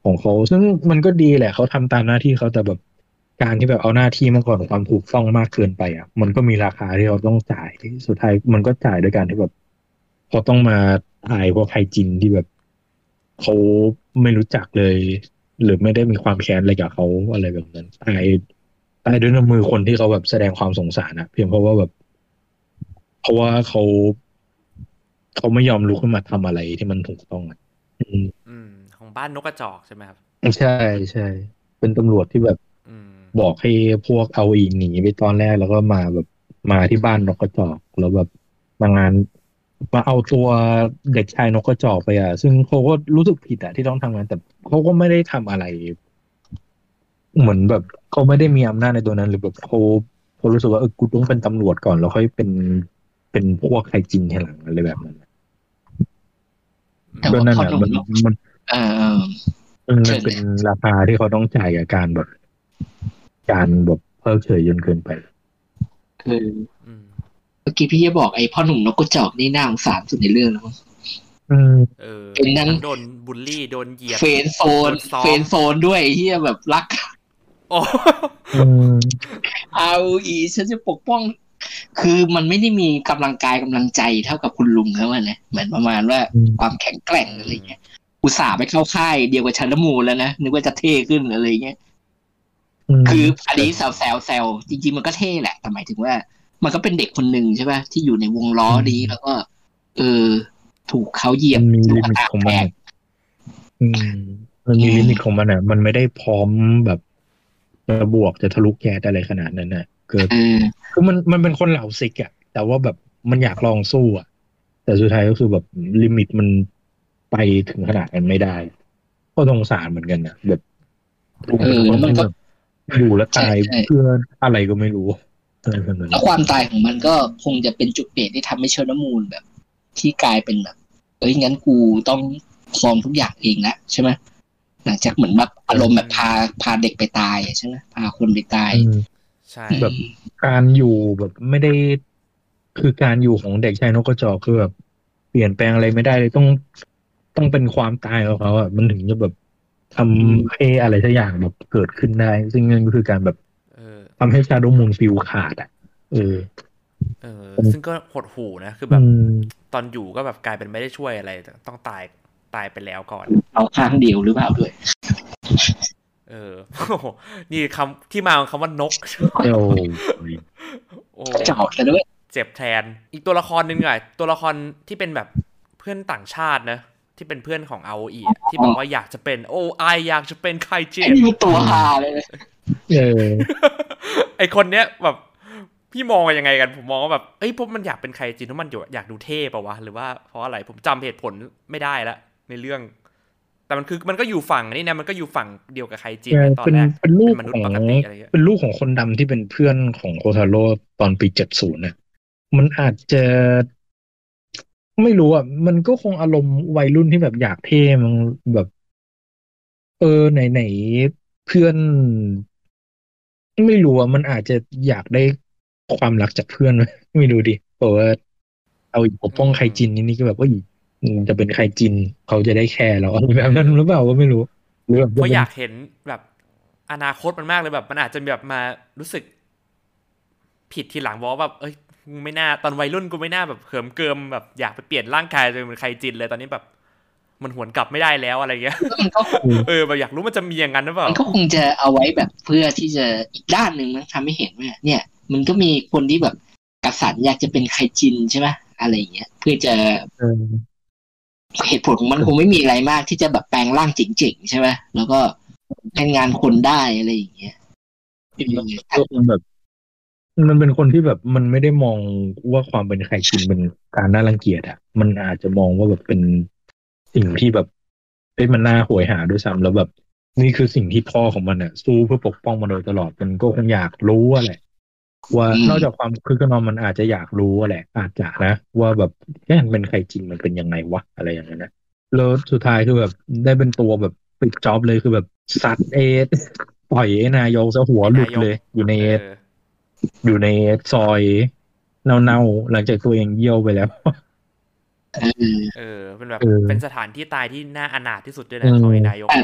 ของเขาซึ่งมันก็ดีแหละเขาทำตามหน้าที่เขาแต่แบบการที่แบบเอาหน้าที่มาก่อนความถูกต้องมากเกินไปอ่ะมันก็มีราคาที่เราต้องจ่ายสุดท้ายมันก็จ่ายด้วยการที่แบบเขาต้องมาถ่ายพวกไฮจินที่แบบเขาไม่รู้จักเลย หรือไม่ได้มีความแค้นอะไรกับเขาอะไรแบบนั้นตายตายด้วยน้ำมือคนที่เขาแบบแสดงความสงสารนะเพียงเพราะว่าแบบเพราะว่าเขาเขาไม่ยอมลุกขึ้นมาทำอะไรที่มันถูกต้องอ่ะอืมอืมของบ้านนกกระจอกใช่ไหมครับใช่ใช่เป็นตำรวจที่แบบอืมบอกให้พวกเอาอีหนีไปตอนแรกแล้วก็มาแบบมาที่บ้านนกกระจอกแล้วแบบมางานมาเอาตัวเด็กชายนกกระจอกไปอ่ะซึ่งเขาก็รู้สึกผิดอ่ะที่ต้องทำงานแต่เขาก็ไม่ได้ทำอะไร เหมือนแบบเขาไม่ได้มีอำนาจในตัวนั้นหรือแบบเขาเขารู้สึกว่าเออกูต้องเป็นตำรวจก่อนแล้วค่อยเป็นเป็นพวกใครจริงทีหลังอะไรแบบนั้นแต่ก็ว่าพ่อนั่นอ่ะมันหนุ่มเนาะมันเออมันมันเป็นเชิญเลยราคาที่เขาต้องจ่ายกับการแบบการแบบเพิกเฉยจนเกินไปคืออืมเมื่อกี้พี่จะบอกไอ้พ่อหนุ่มนกกระจอกนี่น่าสงสารสุดในเรื่องแล้วมั้งอืมเออเป็นทั้งทั้งโดนบูลลี่โดนเหยียดเฟรนด์โซนโดนซ้อมเฟรนด์โซนด้วยที่แบบรักโอ้อืมเอาอีฉันจะปกป้องคือมันไม่ได้มีกำลังกายกำลังใจเท่ากับคุณลุงเขาอะนะเหมือนประมาณว่าอืมความแข็งแกร่งอือะไรมเงี้ยอุตส่าห์ไปเข้าค่ายเดียวกับชันละมูลแล้วนะนึกว่าจะเท่ขึ้นอะไรเงี้ยอืมคืออันแต่นี้แซวแซวแซวจริงๆมันก็เท่แหละแต่หมายถึงว่ามันก็เป็นเด็กคนหนึ่งใช่ป่ะที่อยู่ในวงล้ออืนี้แล้วมก็เออถูกเขาเหยียบมันมีลูกลิมิตตาแตกของมันอ่ะอืมมันอืมีลิมิตของมมันอ่ะมันไม่ได้พร้อมแบบจะบวกจะทะลุแก๊สอะไรขนาดนั้นน่ะเกิดเออคือมันมันเป็นคนเหล่าซิกอะแต่ว่าแบบมันอยากลองสู้อะแต่สุดท้ายก็คือแบบลิมิตมันไปถึงขนาดนั้นไม่ได้ก็สงสารเหมือนกันนะแบบดูเอเป็นอแล้วมันก็คนที่แบบอยู่แล้วตายใช่ใช่เพื่ออะไรก็ไม่รู้อะไรแบบนั้นแล้วความตายของมันก็คงจะเป็นจุดเปลี่ยนที่ทำให้เชอร์นมูลแบบ ที่กลายเป็นแบบเอ้ยงั้นกูต้องครองทุกอย่างเองแล้วใช่ไหมหลังจากเหมือนแบบอารมณ์อืแบบพามพาเด็กไปตายใช่ไหมพาคนไปตายอืมใช่อืแบบมการอยู่แบบไม่ได้คือการอยู่ของเด็กชายนกกระจอกคือแบบเปลี่ยนแปลงอะไรไม่ได้เลยต้องต้องเป็นความตายของเขาอ่ะมันถึงจะแบบทอืำมให้อะไรสักอย่างแบบเกิดขึ้นได้ซึ่งนั่นก็คือการแบบเออทำให้ชาโดว์มูนฟิลขาดอ่ะเออเออซึ่งก็หดหู่นะคืออืแบบมตอนอยู่ก็แบบกลายเป็นไม่ได้ช่วยอะไรแต่ต้องตายตายไปแล้วก่อนเอาข้างเดียวหรือเปล่าด้วยเออ นี่คำที่มาของคำว่านกเอลโอ้เจาะซะด้วยเจ็บแทนอีกตัวละครหนึ่งอ่ะตัวละครที่เป็นแบบเพื่อนต่างชาตินะที่เป็นเพื่อนของ อาร์ โอ อี อ่ะที่อ๋อแบบว่าอยากจะเป็นโอ้ไออยากจะเป็นไคเจนไอ้นี่มันตัวฮาเลยนะเออไอคนเนี้ยแบบพี่มองยังไงกันผมมองว่าแบบเอ้ยพวกมันอยากเป็นไคจินเพราะมันอยากดูเท่ป่าวะหรือว่าเพราะอะไรผมจำเหตุผลไม่ได้ละในเรื่อง แต่มันคือมันก็อยู่ฝั่งนี่นะมันก็อยู่ฝั่งเดียวกับไคจินนะตอนเป็นแรกเป็นลูเป็นมนุษย์กของปกติอะไรเงี้ยเป็นลูกของคนดำที่เป็นเพื่อนของโคทาโร่ตอนปีเจ็ดศูนย์เนี่ยมันอาจจะไม่รู้อ่ะมันก็คงอารมณ์วัยรุ่นที่แบบอยากเท่มันแบบเออไหนไหนเพื่อนไม่รู้อ่ะมันอาจจะอยากได้ความรักจากเพื่อนไหมไม่รู้ดิเพราะว่าเอาอีกปกป้อืองใครมจินนี่นี่ก็แบบว่าจะเป็นใครจินเขาจะได้แคร์เราอะไรแบเอบนั้นอหรือเปล่าก็ไม่รู้หรือแบบเพราะจะเป็นอยากเห็นแบบอนาคตมันมากเลยแบบมันอาจจะแบบมารู้สึกผิดทีหลังบอกว่าแบบเอ้ยกูไม่น่าตอนวัยรุ่นกูไม่น่าแบบเหิมเกิมแบบอยากไปเปลี่ยนร่างกายจนเป็นไคจินเลยตอนนี้แบบมันหวนกลับไม่ได้แล้วอะไรเงี้ยมันก็คงเออแบบอยากรู้มันจะมีอย่างนั้นหรือเปล่ามันก็คงจะเอาไว้แบบเพื่อที่จะอีกด้านหนึ่งนะทำให้เห็นว่าเนี่ยมันก็มีคนที่แบบกษัตริย์อยากจะเป็นไคจินใช่ไหมอะไรอย่างเงี้ยเพื่อจะเออเหตุผลของมันคงไม่มีอะไรมากที่จะแบบแปลงร่างเจ๋งๆใช่ไหมแล้วก็เล่นงานคนได้อะไรอย่างเงี้ยเอแล้วอก็คงแบบมันเป็นคนที่แบบมันไม่ได้มองว่าความเป็นใครจริงเป็นการน่ารังเกียจอ่ะมันอาจจะมองว่าแบบเป็นสิ่งที่แบบเอ้ยมันน่าโหยหาด้วยซ้ำแล้วแบบนี่คือสิ่งที่พ่อของมันอ่ะสู้เพื่อปกป้องมาโดยตลอดมันก็คงอยากรู้อะแหละว่าอืมนอกจากความคึกขนองมันอาจจะอยากรู้อะแหละอาจจะนะว่าแบบแค่เป็นใครจริงมันเป็นยังไงวะอะไรอย่างเงี้ยนะแล้วสุดท้ายคือแบบได้เป็นตัวแบบปิดจ็อบเลยคือแบบสัตว์เอปล่อยไอ้นายกซะหัวไอ้นายกหลุดเลยอยู่ในเอออยู่ในซอยเน่าๆหลังจากตัวเองเยี่ยวไปแล้วเออเออเป็นแบบเออเป็นสถานที่ตายที่น่าอนาถที่สุดด้วยอืนะของไอ้นายกมแต่แต่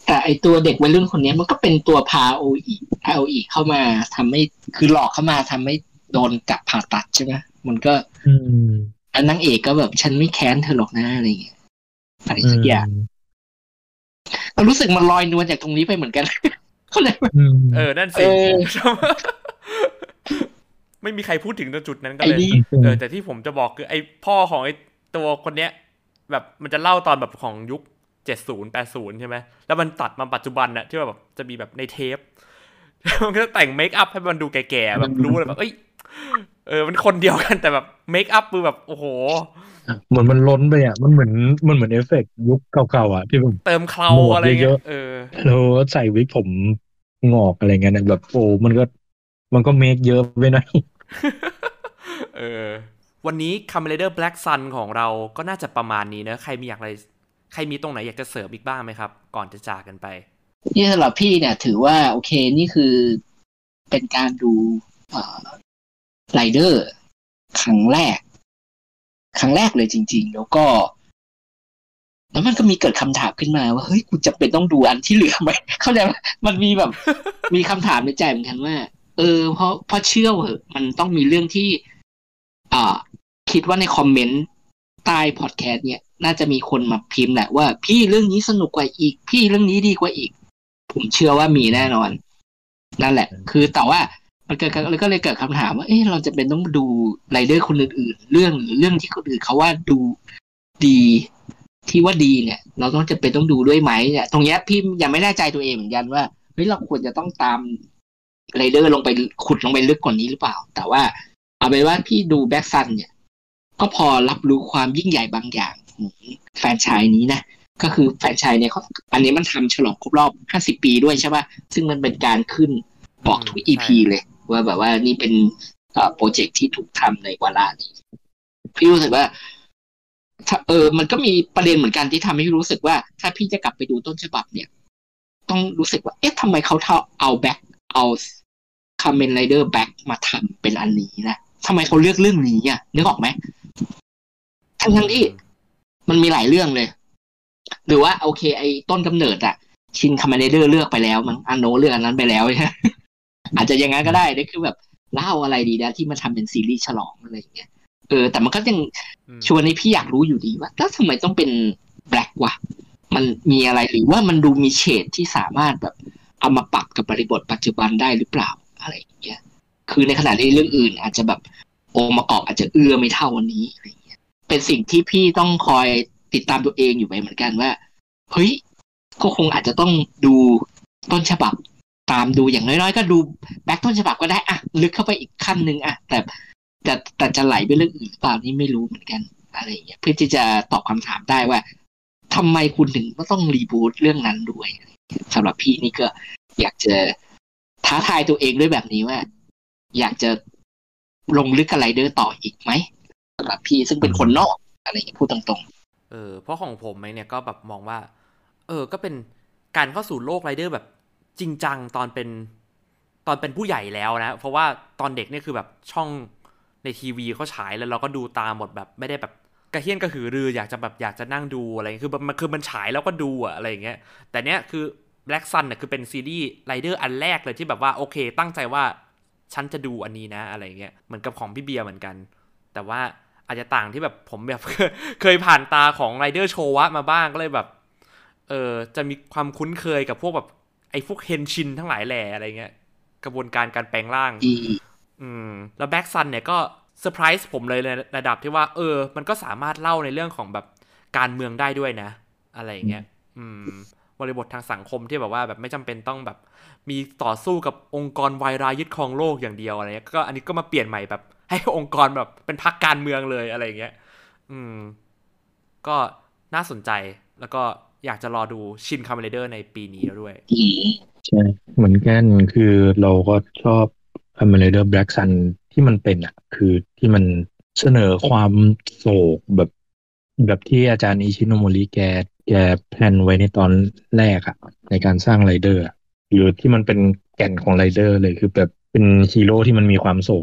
แต่ไอตัวเด็กวัยรุ่นคนนี้มันก็เป็นตัวพาโออีพาโออีเข้ามาทำให้คือหลอกเข้ามาทำให้โดนจับผ่าตัดใช่ไหมมันก็อืมอันนางเอกก็แบบฉันไม่แค้นเธอหรอกนะอะไรเงี้ยอะไรสักอย่างก็รู้สึกมันลอยนวลจากตรงนี้ไปเหมือนกันเข้าใจไหมเออนั่นสิไม่มีใครพูดถึงจุดนั้นกันเลยเออแต่ที่ผมจะบอกคือไอ้พ่อของไอ้ตัวคนเนี้ยแบบมันจะเล่าตอนแบบของยุคเจ็ดสิบ แปดสิบใช่ไหมแล้วมันตัดมาปัจจุบันน่ะที่ว่าแบบจะมีแบบในเทปมันก็แต่งเมคอัพให้มันดูแก่ๆแบบรู้เลยแบบเอ้ยเออมันคนเดียวกันแต่แบบเมคอัพคือแบบโอ้โหเหมือนมันล้นไปอ่ะมันเหมือนมันเหมือนเอฟเฟกต์ยุคเก่าๆอ่ะที่แบบเติมเคราอะไรเงี้ยเออแล้วใส่วิกผมงอกอะไรเงี้ยแบบโอ้มันก็มันก็เมคเยอะไปหน่อยเออวันนี้ Kamen Rider Black Sun ของเราก็น่าจะประมาณนี้นะใครมีอยากอะไรใครมีตรงไหนอยากจะเสริมอีกบ้างไหมครับก่อนจะจากกันไปนี่สำหรับพี่เนี่ยถือว่าโอเคนี่คือเป็นการดูเอ่อไรเดอร์ครั้งแรกครั้งแรกเลยจริงๆแล้วก็แล้วมันก็มีเกิดคำถามขึ้นมาว่าเฮ้ยกูจะเป็นต้องดูอันที่เหลือไหมเข้าใจไหมมันมีแบบมีคำถามในใจเหมือนกันว่าเออเพราะเพราะเชื่อเหอะมันต้องมีเรื่องที่อ่าคิดว่าในคอมเมนต์ใต้พอดแคสต์เนี่ยน่าจะมีคนมาพิมพ์แหละว่าพี่เรื่องนี้สนุกกว่าอีกพี่เรื่องนี้ดีกว่าอีกผมเชื่อว่ามีแน่นอนนั่นแหละคือแต่ว่ามันเกิดก็เลยเกิดคำถามว่าเอ๊ะเราจะเป็นต้องดูไรเดอร์คนอื่นๆเรื่องหรือเรื่องที่คนอื่นเขาว่าดูดีที่ว่าดีเนี่ยเราต้องจะเป็นต้องดูด้วยไหมเนี่ยตรงนี้พี่ยังไม่แน่ใจตัวเองเหมือนกันว่าเฮ้ยเราควรจะต้องตามไรเดอร์ลงไปขุดลงไปลึกกว่านี้หรือเปล่าแต่ว่าเอาเป็นว่าพี่ดูแบ็คซันเนี่ยก็พอรับรู้ความยิ่งใหญ่บางอย่างของแฟรนไชส์นี้นะก็คือแฟรนไชส์เนี่ยเขาอันนี้มันทำฉลองครบรอบห้าสิบปีด้วยใช่ป่ะซึ่งมันเป็นการขึ้นบอกทุก อี พี เลยว่าแบบว่านี่เป็นโปรเจกต์ที่ถูกทำในวาระนี้พี่รู้สึกว่าเออมันก็มีประเด็นเหมือนกันที่ทำให้รู้สึกว่าถ้าพี่จะกลับไปดูต้นฉบับเนี่ยต้องรู้สึกว่าเอ๊ะทำไมเขาเอาแบ็คเอาKamen Rider Blackมาทำเป็นอันนี้นะทำไมเขาเลือกเรื่องนี้อ่ะนึกออกไหมทั้งทั้งที่มันมีหลายเรื่องเลยหรือว่าโอเคไอ้ต้นกำเนิดอะชินKamen Riderเลือกไปแล้วมั้งอันโนเลือกอันนั้นไปแล้วใช่อาจจะอย่างนั้นก็ได้นี่คือแบบเล่าอะไรดีนะที่มาทำเป็นซีรีส์ฉลองอะไรอย่างเงี้ยเออแต่มันก็ยังชวนให้พี่อยากรู้อยู่ดีว่าแล้วทำไมต้องเป็นแบล็กวะมันมีอะไรหรือว่ามันดูมีเฉดที่สามารถแบบเอามาปรับกับบริบทปัจจุบันได้หรือเปล่าอะไรอย่างเงี้ยคือในขณะที่เรื่องอื่นอาจจะแบบองค์ประกอบอาจจะเอื้อไม่เท่าวันนี้อะไรอย่างเงี้ยเป็นสิ่งที่พี่ต้องคอยติดตามตัวเองอยู่ไปเหมือนกันว่าเฮ้ยก็คงอาจจะต้องดูต้นฉบับตามดูอย่างน้อยๆก็ดูแบ็คต้นฉบับก็ได้อะลึกเข้าไปอีกขั้นนึงอะแต่แต่แต่จะไหลไปเรื่องอื่นหรือเปล่านี่ไม่รู้เหมือนกันอะไรอย่างเงี้ยเพื่อที่จะตอบคำถามได้ว่าทำไมคุณถึงก็ต้องรีบูทเรื่องนั้นด้วยสำหรับพี่นี่ก็อยากจะท้าทายตัวเองด้วยแบบนี้ว่าอยากจะลงลึกกับไรเดอร์ต่ออีกไหมสำหรับพี่ซึ่งเป็นคนนอกอะไรอย่างเงี้ยพูดตรงๆเออเพราะของผมไหมเนี่ยก็แบบมองว่าเออก็เป็นการเข้าสู่โลกไรเดอร์แบบจริงจังตอนเป็นตอนเป็นผู้ใหญ่แล้วนะเพราะว่าตอนเด็กเนี่ยคือแบบช่องในทีวีเขาฉายแล้วเราก็ดูตามหมดแบบไม่ได้แบบกระเฮี้ยนกระหือรืออยากจะแบบอยากจะนั่งดูอะไรคือมันคือมันฉายแล้วก็ดูอะอะไรอย่างเงี้ยแต่เนี้ยคือ Black Sun เนี่ยคือเป็นซีรีส์ไรเดอร์อันแรกเลยที่แบบว่าโอเคตั้งใจว่าฉันจะดูอันนี้นะอะไรเงี้ยเหมือนกับของพี่เบียร์เหมือนกันแต่ว่าอาจจะต่างที่แบบผมแบบเคยผ่านตาของไรเดอร์โชวะมาบ้างก็เลยแบบเออจะมีความคุ้นเคยกับพวกแบบไอ้พวกเฮนชินทั้งหลายแหล่อะไรเงี้ยกระบวนการการแปลงร่างอืมแล้วแบ็กซันเนี่ยก็เซอร์ไพรส์ผมเลยในระดับที่ว่าเออมันก็สามารถเล่าในเรื่องของแบบการเมืองได้ด้วยนะอะไรอย่างเงี้ยอืมบริบททางสังคมที่แบบว่าแบบไม่จำเป็นต้องแบบมีต่อสู้กับองค์กรวายร้ายยึดครองโลกอย่างเดียวอะไรเงี้ยก็อันนี้ก็มาเปลี่ยนใหม่แบบให้องค์กรแบบเป็นพรรคการเมืองเลยอะไรอย่างเงี้ยอืมก็น่าสนใจแล้วก็อยากจะรอดูชินคาเมนไรเดอร์ในปีนี้แล้วด้วยใช่เหมือนกันคือเราก็ชอบคาเมนไรเดอร์แบล็กซันที่มันเป็นอ่ะคือที่มันเสนอความโศกแบบแบบที่อาจารย์อิชิโนโมริแกแกแพลนไว้ในตอนแรกอะในการสร้างไรเดอร์หรือที่มันเป็นแก่นของไรเดอร์เลยคือแบบเป็นฮีโร่ที่มันมีความโศกอยู่อะ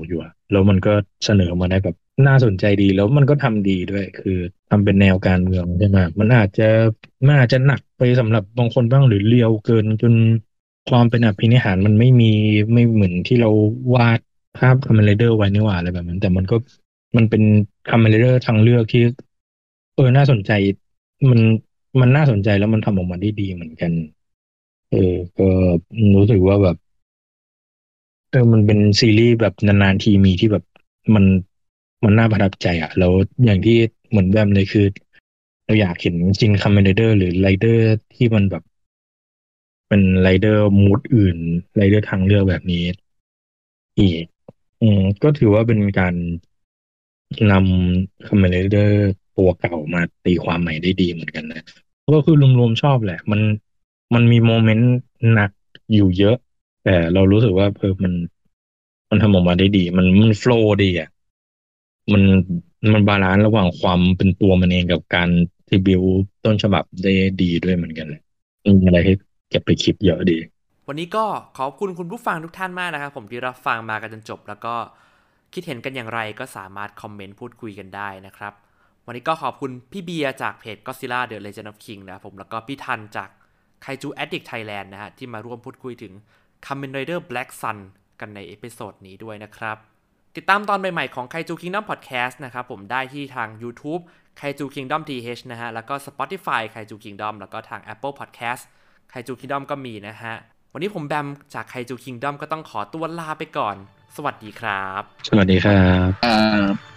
แล้วมันก็เสนอมาได้แบบน่าสนใจดีแล้วมันก็ทำดีด้วยคือทำเป็นแนวการเมืองใช่ไหมมันอาจจะมันอาจจะหนักไปสำหรับบางคนบ้างหรือเรียวเกินจนความเป็นอภินิหารมันไม่มีไม่เหมือนที่เราวาดภาพคาเมนไรเดอร์ไว้นี่หว่าอะไรแบบนั้นแต่มันก็มันเป็นคาเมนไรเดอร์ทางเลือกที่เออน่าสนใจมันมันน่าสนใจแล้วมันทำออกมาได้ดีเหมือนกันเออก็รู้สึกว่าแบบ เออมันเป็นซีรีส์แบบนานๆทีมีที่แบบมันมันน่าประทับใจอ่ะแล้วอย่างที่เหมือนแบบเลยคือเราอยากเห็นจินคัมเมนไรเดอร์หรือไรเดอร์ที่มันแบบเป็นไรเดอร์มูดอื่นไรเดอร์ทางเลือกแบบนี้อีกอืมก็ถือว่าเป็นการนำคัมเมนไรเดอร์ตัวเก่ามาตีความใหม่ได้ดีเหมือนกันนะก็คือรวมๆชอบแหละมันมันมีโมเมนต์หนักอยู่เยอะ แต่เรารู้สึกว่าเออมันมันทำออกมาได้ดีมันมันโฟลว์ดีอ่ะมันมันบาลานซ์ระหว่างความเป็นตัวมันเองกับการที่บิวต้นฉบับได้ดีด้วยเหมือนกันเลยมีอะไรให้เก็บไปคิดเยอะดีวันนี้ก็ขอบคุณคุณผู้ฟังทุกท่านมากนะครับผมที่รับฟังมากันจนจบแล้วก็คิดเห็นกันอย่างไรก็สามารถคอมเมนต์พูดคุยกันได้นะครับวันนี้ก็ขอบคุณพี่เบียร์จากเพจ Godzilla The Legend of King นะครับผมแล้วก็พี่ทันจาก Kaiju Addict Thailand นะฮะที่มาร่วมพูดคุยถึง Kamen Rider Black Sun กันในเอพิโซดนี้ด้วยนะครับติดตามตอนใหม่ๆของ Kaiju Kingdom Podcast นะครับผมได้ที่ทาง YouTube Kaiju Kingdom ที เอช นะฮะแล้วก็ Spotify Kaiju Kingdom แล้วก็ทาง Apple Podcast Kaiju Kingdom ก็มีนะฮะวันนี้ผมแบมจาก Kaiju Kingdom ก็ต้องขอตัวลาไปก่อนสวัสดีครับสวัสดีครับอ่า